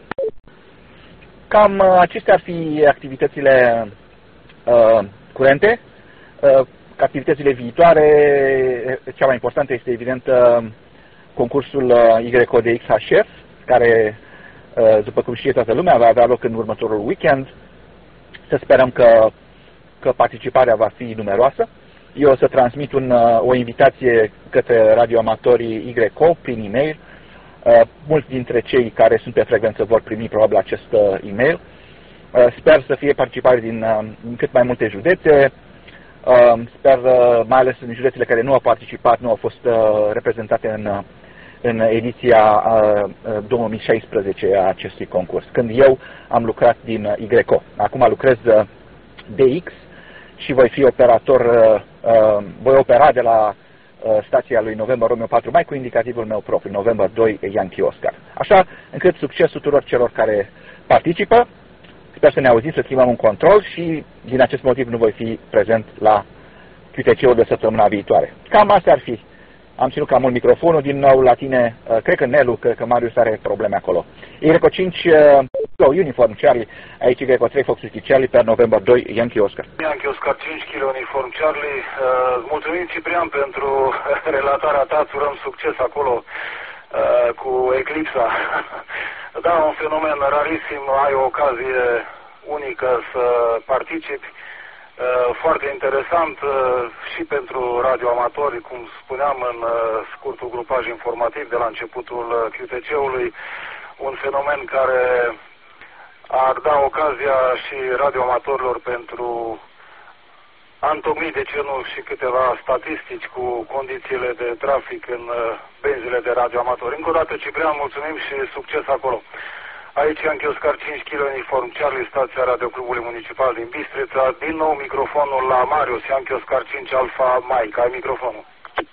Cam uh, acestea ar fi activitățile uh, curente. Uh, activitățile viitoare, cea mai importantă este evident uh, concursul uh, Y O D X H F, care, după cum știe toată lumea, va avea loc în următorul weekend. Să sperăm că, că participarea va fi numeroasă. Eu o să transmit un, o invitație către radioamatorii Y O prin e-mail. Mulți dintre cei care sunt pe frecvență vor primi probabil acest e-mail. Sper să fie participare din, din cât mai multe județe. Sper, mai ales în județele care nu au participat, nu au fost reprezentate în în ediția uh, două mii șaisprezece a acestui concurs, când eu am lucrat din Y O. Acum lucrez uh, D X și voi fi operator, uh, uh, voi opera de la uh, stația lui November Romeo patru Mai cu indicativul meu propriu, November doi Yankee Oscar. Așa încât succes tuturor celor care participă. Sper să ne auzim, să schimbăm un control și din acest motiv nu voi fi prezent la Q T C-ul de săptămâna viitoare. Cam astea ar fi. Am ținut cam mult microfonul din nou la tine. Cred că Nelu, cred că Marius are probleme acolo. Y O cinci, uh, uniform Charlie, aici Y O trei Fox Charlie, per November doi Yankee Oscar. Yankee Oscar cinci kilo uniform Charlie. Uh, mulțumim, Ciprian, pentru relatarea ta. Îți urăm succes acolo uh, cu eclipsa. Da, un fenomen rarisim, ai o ocazie unică să participi. Foarte interesant și pentru radioamatori, cum spuneam în scurtul grupaj informativ de la începutul Q T C-ului, un fenomen care ar da ocazia și radioamatorilor pentru a întocmi, de ce nu, și câteva statistici cu condițiile de trafic în benzile de radioamatori. Încă o dată, Ciprian, mulțumim și succes acolo. Aici Yankee Oscar cinci kilo uniform Charlie, stația Radioclubului Municipal din Bistrița. Din nou microfonul la Marius, Yankee Oscar cinci Alpha Mike. Ai microfonul.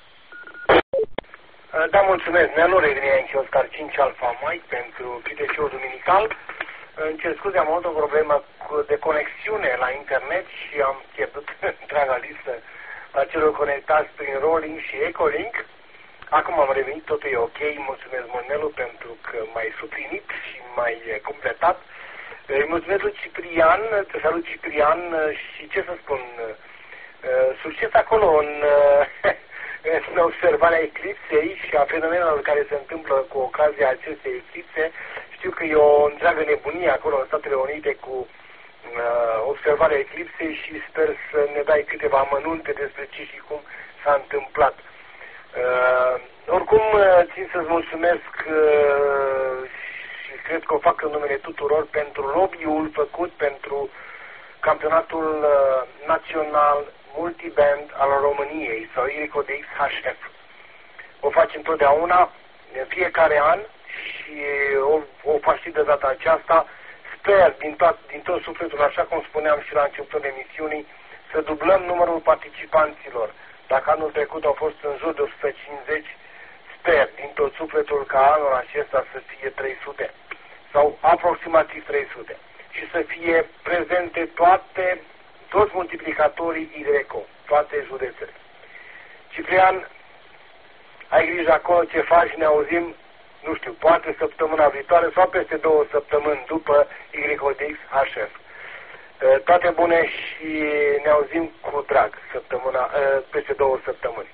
Da, mulțumesc. Ne-a nu revine Yankee Oscar cinci Alpha Mike pentru Q T C-ul duminical. Îmi cer scuze, am avut o problemă de conexiune la internet și am pierdut întreaga listă a celor conectați prin Rolling și Echolink. Acum am revenit, totul e ok, mulțumesc Monelu pentru că m-ai suplinit și m-ai completat. Îi mulțumesc lui Ciprian, te salut Ciprian și ce să spun, succes acolo în, în observarea eclipsei și a fenomenelor care se întâmplă cu ocazia acestei eclipse. Știu că e o întreagă nebunie acolo în Statele Unite cu observarea eclipsei și sper să ne dai câteva amănunte despre ce și cum s-a întâmplat. Uh, oricum, țin să-ți mulțumesc uh, și cred că o fac în numele tuturor pentru lobby-ul făcut pentru campionatul uh, național multiband al României sau Y O D X H F. O faci întotdeauna, în fiecare an și o, o faci și de data aceasta. Sper din tot, din tot sufletul, așa cum spuneam și la începutul emisiunii, să dublăm numărul participanților. Dacă anul trecut au fost în jur de o sută cincizeci, sper din tot sufletul ca anul acesta să fie trei sute sau aproximativ trei sute. și să fie prezente toate, toți multiplicatorii Y, toate județele. Ciprian, ai grijă acolo ce faci, ne auzim, nu știu, poate săptămâna viitoare sau peste două săptămâni după Y O D X H F. Toate bune și ne auzim cu drag săptămâna, peste două săptămâni.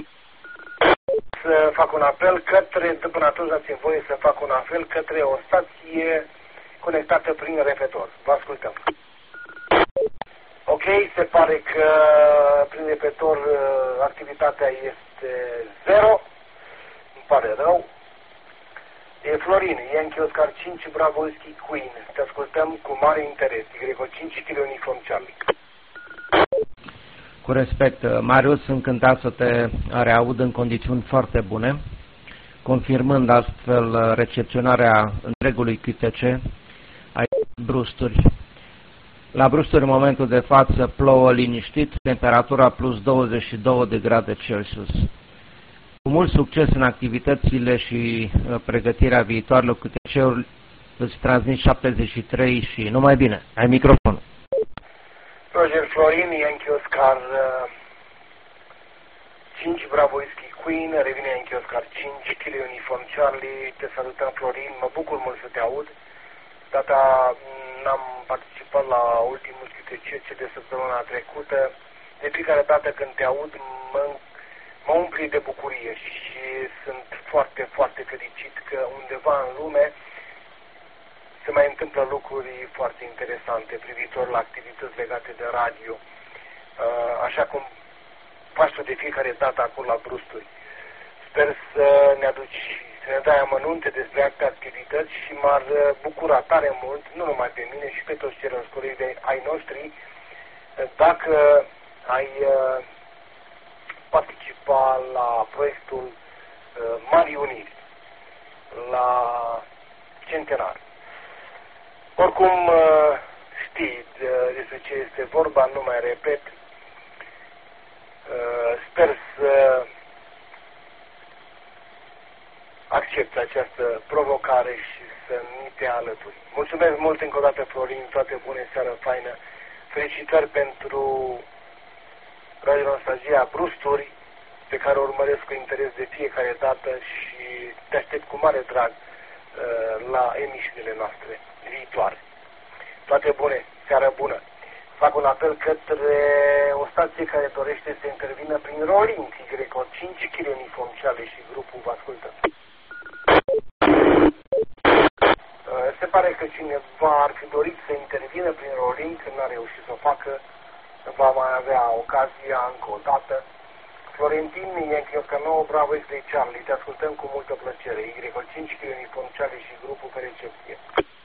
Să fac un apel către, până atunci dați-mi voie să fac un apel către o stație conectată prin repetor. Vă ascultăm. Ok, se pare că prin repetor activitatea este zero. Îmi pare rău. E Florin, Yankee Oscar cinci, Bravo Whiskey Queen. Te ascultăm cu mare interes. Y cinci, Kilo Uniform Charlie. Cu respect, Marius, sunt încântat să te reaud în condiții foarte bune, confirmând astfel recepționarea întregului Q T C ai Brusturi. La Brusturi, în momentul de față, plouă liniștit, temperatura plus douăzeci și două de grade Celsius. Cu mult succes în activitățile și pregătirea viitoarelor Q T C-uri, îți transmit șaptezeci și trei și numai bine. Ai microfonul. Roger Florin, Yankee Oscar cinci, Bravo Whiskey Queen, revine Yankee Oscar cinci, Kilo Uniform Charlie, te salutăm Florin, mă bucur mult să te aud. Data n-am participat la ultimul Q T C de săptămâna trecută. De fiecare dată când te aud mă, mă umpli de bucurie și sunt foarte, foarte fericit că undeva în lume se mai întâmplă lucruri foarte interesante privitor la activități legate de radio, așa cum faci tu de fiecare dată acolo la Brusturi. Sper să ne aduci, să ne dai amănunte despre acte activități și m-ar bucura tare mult, nu numai pe mine, și pe toți ceilalți colegi de ai noștri, dacă ai participa la proiectul Marii Uniri, la centenar. Oricum știi despre ce este vorba, nu mai repet. Sper să accepți această provocare și să mi te alături. Mulțumesc mult încă o dată, Florin, toate bune, seară faină. Felicitări pentru Radio Nostalgia Brusturi, pe care o urmăresc cu interes de fiecare dată și te aștept cu mare drag la emisiunile noastre viitoare. Toate bune, seară bună. Fac un apel către o stație care dorește să intervină prin rolling Y cinci, Kilo Uniform Charlie și grupul vă ascultă. Se pare că cineva ar fi dorit să intervină prin rolling, când n-a reușit să o facă, va mai avea ocazia încă o dată. Florentin, Yankee Oscar nouă, Bravo X-Ray Charlie, te ascultăm cu multă plăcere. Y cinci, Kilo Uniform Charlie și grupul pe recepție.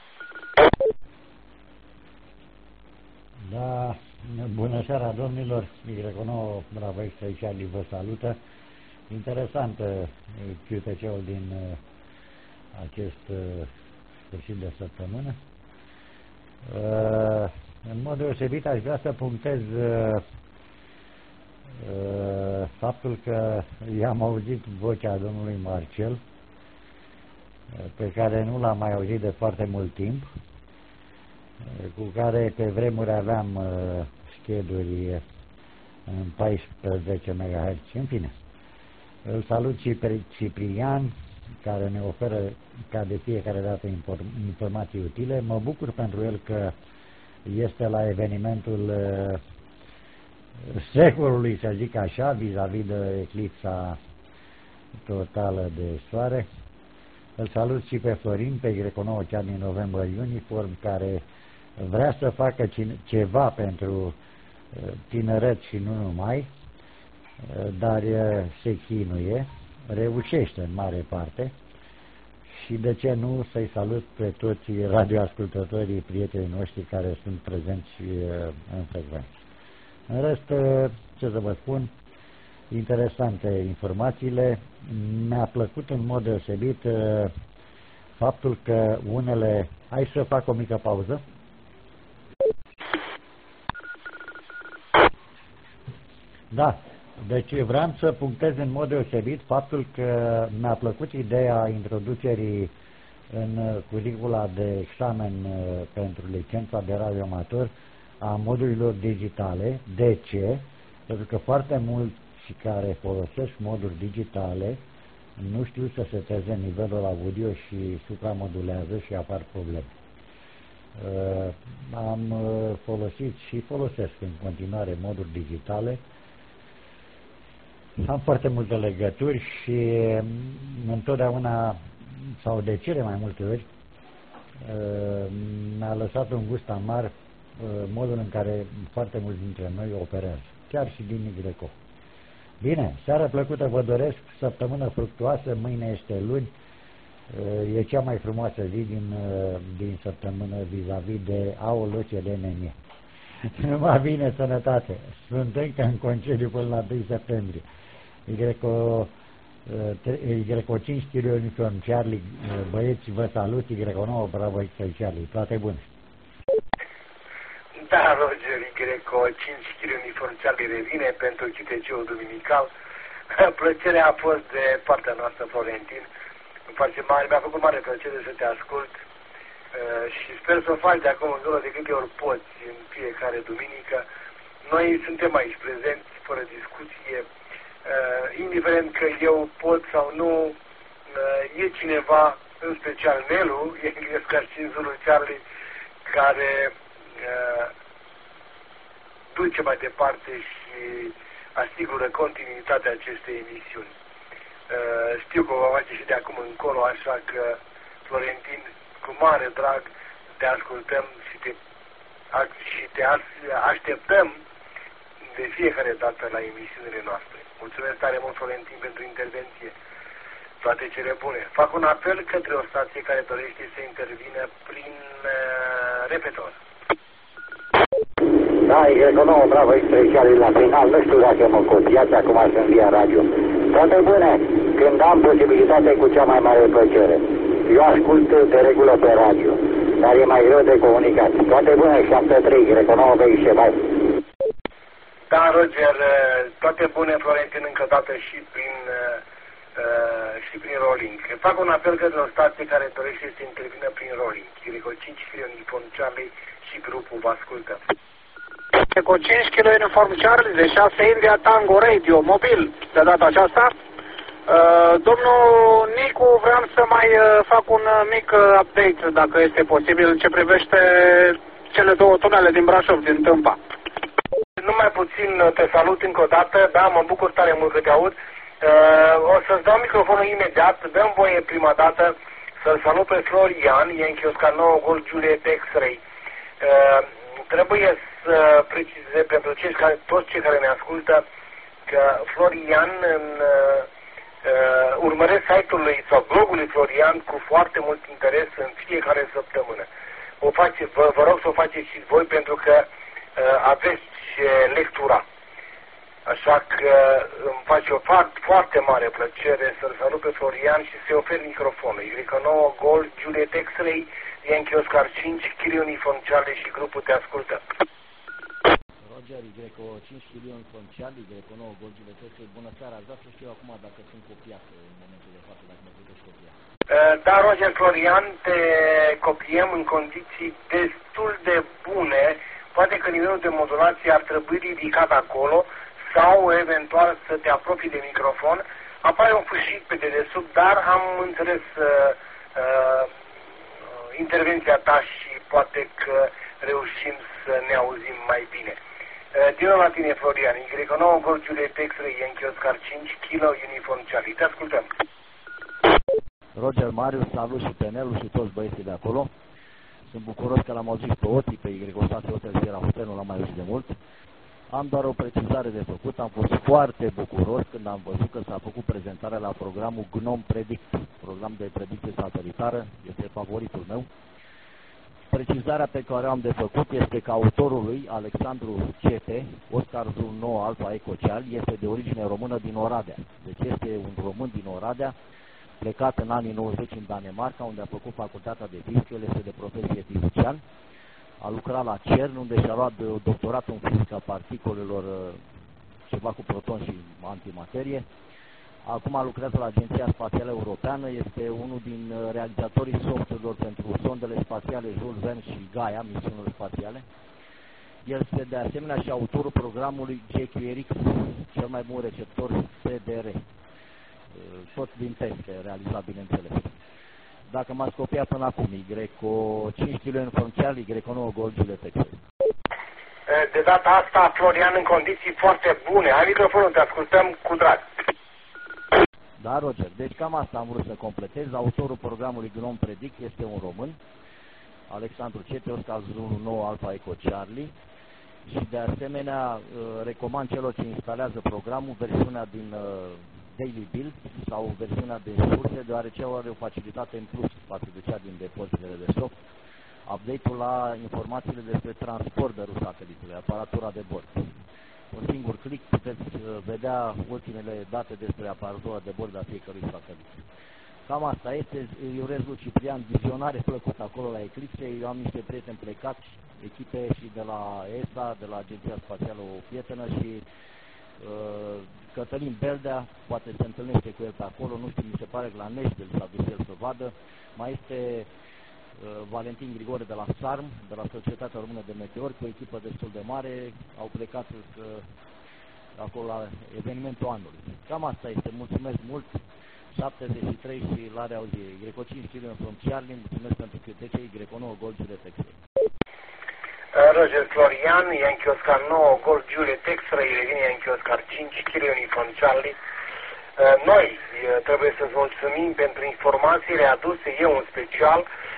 Da, bună seara, domnilor. Y nouă, Bravo X-Ray Charlie vă salută. Interesant Q T C-ul din uh, acest uh, sfârșit de săptămână. Uh, în mod deosebit aș vrea să punctez uh, uh, faptul că i-am auzit vocea domnului Marcel, uh, pe care nu l-am mai auzit de foarte mult timp, uh, cu care pe vremuri aveam uh, scheduri în paisprezece megahertz. În fine, îl salut și pe Ciprian, care ne oferă ca de fiecare dată informații utile. Mă bucur pentru el că este la evenimentul uh, secolului, să zic așa, vis-a-vis de eclipsa totală de soare. Îl salut și pe Florin, pe Y nouă Charlie November Uniform, care vrea să facă ceva pentru uh, tineret și nu numai, uh, dar uh, se chinuie, reușește în mare parte. Și de ce nu să-i salut pe toți radioascultătorii, prietenii noștri care sunt prezenți în frecvență. În rest, ce să vă spun, interesante informațiile. Mi-a plăcut în mod deosebit faptul că unele... Hai să fac o mică pauză. Da. Deci vreau să punctez în mod deosebit faptul că mi-a plăcut ideea introducerii în curicula de examen pentru licența de radioamator a modurilor digitale. De ce? Pentru că foarte mulți care folosesc moduri digitale nu știu să seteze nivelul audio și supramodulează și apar probleme. Uh, am uh, folosit și folosesc în continuare moduri digitale. Am foarte multe legături și um, întotdeauna, sau de cele mai multe ori, uh, mi-a lăsat un gust amar uh, modul în care foarte mulți dintre noi operează, chiar și din Y C O. Bine, seară plăcută vă doresc, săptămână fructuoasă, mâine este luni, e cea mai frumoasă zi din, din săptămână vis-a-vis -vis de aoleu ce de nenie. Numai bine, sănătate, sunt încă în concediu până la doi septembrie. Y C O cinci Kilo Uniform Charlie, băieți, vă salut, Y C O nouă, bravo X Charlie, toate bune. Da, Roger, Y C O cinci Kilo Uniform Charlie revine pentru C T C-ul duminical. Plăcerea a fost de partea noastră, Florentin. Îmi face mare, mi-a făcut mare plăcere să te ascult uh, și sper să o faci de acum în zonă de câte ori poți în fiecare duminică. Noi suntem aici prezenți, fără discuție, uh, indiferent că eu pot sau nu, uh, e cineva, în special Nelu, e englez ca și Zulu Charlie, care uh, duce mai departe și asigură continuitatea acestei emisiuni. Uh, știu că o va face și de acum încolo, așa că, Florentin, cu mare drag te ascultăm și te, și te așteptăm de fiecare dată la emisiunile noastre. Mulțumesc tare mult, Florentin, pentru intervenție. Toate cele bune. Fac un apel către o stație care dorește să intervină prin uh, repetor. Da, E C O nouă, bravo, specialii la final. Nu știu dacă mă copiați, acum sunt via radio. Toate bune, când am posibilitate, cu cea mai mare plăcere. Eu ascult de regulă pe radio, dar e mai greu de comunicat. Toate bune, șapte trei, E C O nouă, băiște, bai. Da, Roger, toate bune, Florentin, încă dată și prin, uh, și prin rolling. Fac un apel către o stație care dorește să intervină prin rolling. E C O cinci Kilo Uniform Charlie și grupul vă ascultă. E C O cinci Kilo Uniform Charlie de șase India Tango Radio, mobil, de data aceasta. Uh, domnul Nicu, vreau să mai uh, fac un uh, mic uh, update, dacă este posibil, în ce privește cele două tunele din Brașov, din Tâmpa. Numai puțin te salut încă o dată, da, mă bucur tare mult că te aud. Uh, o să-ți dau microfonul imediat, dăm voie prima dată să-l salut pe Florian, e în Chiosca nouă Gold Juliet X-Ray. Uh, trebuie să precizeze pentru cei care, toți cei care ne ascultă că Florian în, uh, uh, urmăresc site-ul lui sau blogul lui Florian cu foarte mult interes în fiecare săptămână. O face, vă, vă rog să o faceți și voi pentru că uh, aveți lectura. Așa că îmi face o foarte, foarte mare plăcere să-l salut pe Florian și să-i ofer microfonul. Y C O nouă Gold Juliet X-Ray, Yankee Oscar cinci, Kilo Uniform Charlie și grupul te ascultă. Roger, Y C O cinci, Kilo Uniform Charlie, Y C O nouă Gold Juliet X-Ray, bună seara, aș vrea să știu acum dacă sunt copiat în momentul de față, dacă mă puteți copia. Da, Roger, Florian, te copiem în condiții destul de bune. Poate că nivelul de modulație ar trebui ridicat acolo sau eventual să te apropii de microfon. Apare un fâșit pe dedesubt, dar am înțeles uh, uh, intervenția ta și poate că reușim să ne auzim mai bine. Uh, din nou la tine, Florian, Y C O nouă Gold Juliet X-Ray, Yankee Oscar cinci, Kilo Uniform Charlie. Te ascultăm. Roger, Marius, salut și pe Nelu și toți băieții de acolo. Sunt bucuros că l-am auzit pe Oti, pe Y O șase Hotel Sierra Hotel, nu l-am mai auzit de mult. Am doar o precizare de făcut, am fost foarte bucuros când am văzut că s-a făcut prezentarea la programul Gnome Predict, program de predicție satelitară, este favoritul meu. Precizarea pe care am de făcut este că autorul lui, Alexandru Cete, Oscar Zulu nouă Alfa Eco Charlie, este de origine română din Oradea. Deci este un român din Oradea, plecat în anii nouăzeci în Danemarca, unde a făcut facultatea de fizică, el este de profesie fizician, a lucrat la CERN, unde și-a luat doctoratul în fizica particulelor, ceva cu proton și antimaterie, Acum lucrează la Agenția Spațială Europeană, este unul din realizatorii software-urilor pentru sondele spațiale Jules Verne și Gaia, misiunile spațiale. El este de asemenea și autorul programului J Q R X, cel mai bun receptor P D R. Tot din teste realizat, bineînțeles. Dacă m-ați copiat până acum, Y cu cinci kg Uniform Charlie, Y cu nouă Gold Juliet X-ray. De data asta, Florian, în condiții foarte bune. Hai microfonul, te ascultăm cu drag. Da, Roger. Deci cam asta am vrut să completez. Autorul programului Gnom Predict este un român, Alexandru Cete, Oscar unu nouă Alpha Echo Charlie. Și de asemenea recomand celor ce instalează programul versiunea din Daily Build sau versiunea de surse, deoarece are o facilitate în plus față de cea din depozitele de soft. Update-ul la informațiile despre transporterul satelitului, aparatura de bord. Un singur click puteți vedea ultimele date despre aparatura de bord a fiecărui satelit. Cam asta este. Îi urez lui Ciprian vizionare plăcută acolo la Eclipse. Eu am niște prieteni plecați, echipe și de la E S A, de la Agenția Spațială, o prietenă, și uh, Cătălin Beldea, poate se întâlnește cu el pe acolo, nu știu, mi se pare că la Neștel s-a dus el să vadă. Mai este uh, Valentin Grigore de la SARM, de la Societatea Română de Meteori, cu o echipă destul de mare, au plecat uh, acolo la evenimentul anului. Cam asta este. Mulțumesc mult. șaptezeci și trei și la reauzie. Y cinci kg from Charlie, mulțumesc pentru câtece, Y nouă Gold Juliet X-ray. Roger Florian, Yankee Oscar nouă Gold Juliet X-ray, revine Yankee Oscar cinci kg from Charlie. Noi trebuie să-ți mulțumim pentru informațiile aduse, eu în special,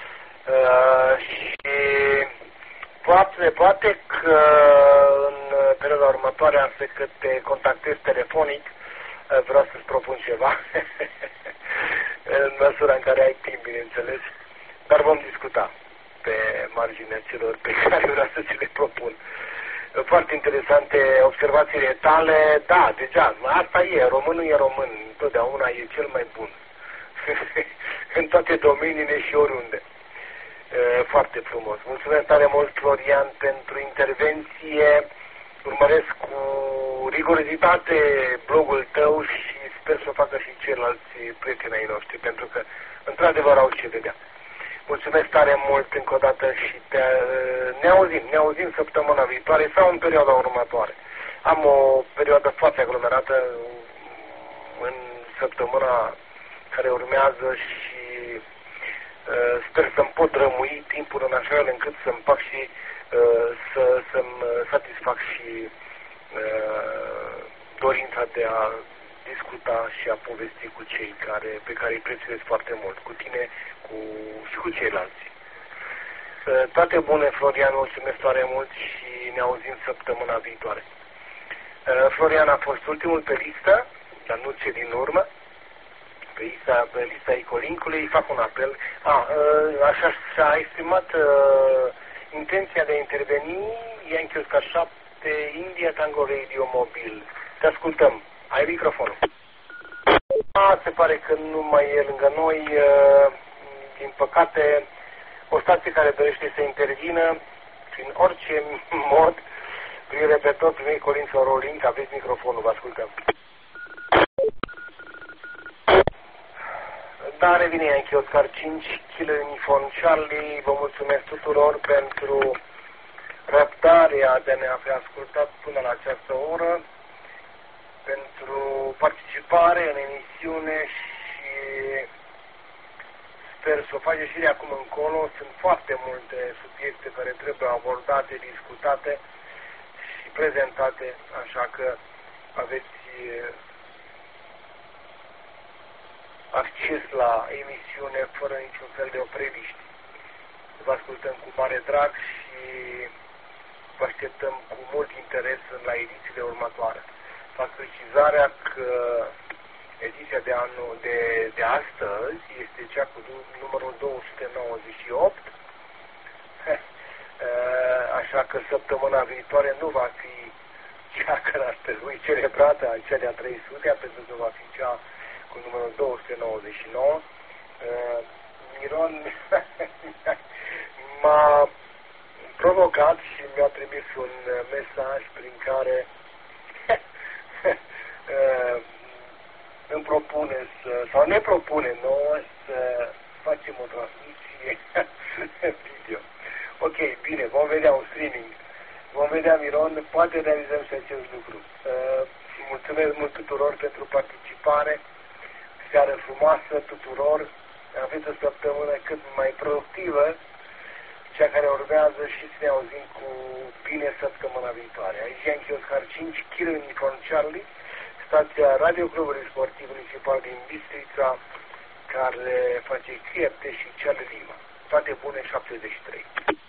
și poate, poate că în perioada următoare, astfel cât te contactez telefonic, vreau să-ți propun ceva, în măsura în care ai timp, bineînțeles, dar vom discuta pe marginea celor pe care vreau să ți le propun. Foarte interesante observațiile tale. Da, deja, asta e, românul e român, întotdeauna e cel mai bun, în toate domeniile și oriunde. Foarte frumos. Mulțumesc tare mult, Florian, pentru intervenție. Urmăresc cu rigorozitate blogul tău și sper să o facă și ceilalți prieteni ai noștri, pentru că într-adevăr au ce vedea. Mulțumesc tare mult încă o dată și te, ne auzim, ne auzim săptămâna viitoare sau în perioada următoare. Am o perioadă foarte aglomerată în săptămâna care urmează și uh, sper să-mi pot rămui timpul în așa fel încât să-mi fac și uh, să, să-mi satisfac și uh, dorința de a discuta și a povesti cu cei care, pe care îi prețuiesc foarte mult, cu tine cu, și cu ceilalți. Toate bune, Florian, mulțumesc tare mult și ne auzim săptămâna viitoare. Florian a fost ultimul pe listă, dar nu ce din urmă, pe lista, pe lista Icolincului. Îi fac un apel. A, așa și-a exprimat uh, intenția de a interveni Yankee Oscar șapte India Tango Radio Mobil. Te ascultăm. Ai microfonul. A, se pare că nu mai e lângă noi, uh, din păcate, o stație care dorește să intervină prin orice mod, prin repetor, prin Ecolink sau Rolink. Aveți microfonul, vă ascultăm. Da, revine Yankee Oscar cinci kg Uniform Charlie. Vă mulțumesc tuturor pentru răbdarea de a ne fi ascultat până la această oră, pentru participare în emisiune și sper să o faceți și de acum încolo. Sunt foarte multe subiecte care trebuie abordate, discutate și prezentate, așa că aveți acces la emisiune fără niciun fel de opreliști. Vă ascultăm cu mare drag și vă așteptăm cu mult interes la edițiile următoare. Fac precizarea că ediția de, anul, de, de astăzi este cea cu numărul două sute nouăzeci și opt, așa că săptămâna viitoare nu va fi cea care ar trebui celebrată, cea de-a trei sute, pentru că va fi cea cu numărul două sute nouăzeci și nouă. Miron m-a provocat și mi-a trimis un mesaj prin care îmi propune să, sau ne propune nouă să facem o transmisie video. Ok, bine, vom vedea un streaming. Vom vedea, Miron, poate realizăm și acest lucru. Uh, mulțumesc mult tuturor pentru participare. Seară frumoasă tuturor. Aveți o săptămână cât mai productivă, cea care urmează, și să ne auzim cu bine săptămâna viitoare. Aici Yankee Oscar cinci, Kilo Uniform Charlie, stația Radio Clubului Sportiv Municipal din Bistrița, care face Chiepte și Charlie Lima. Toate bune, șaptezeci și trei.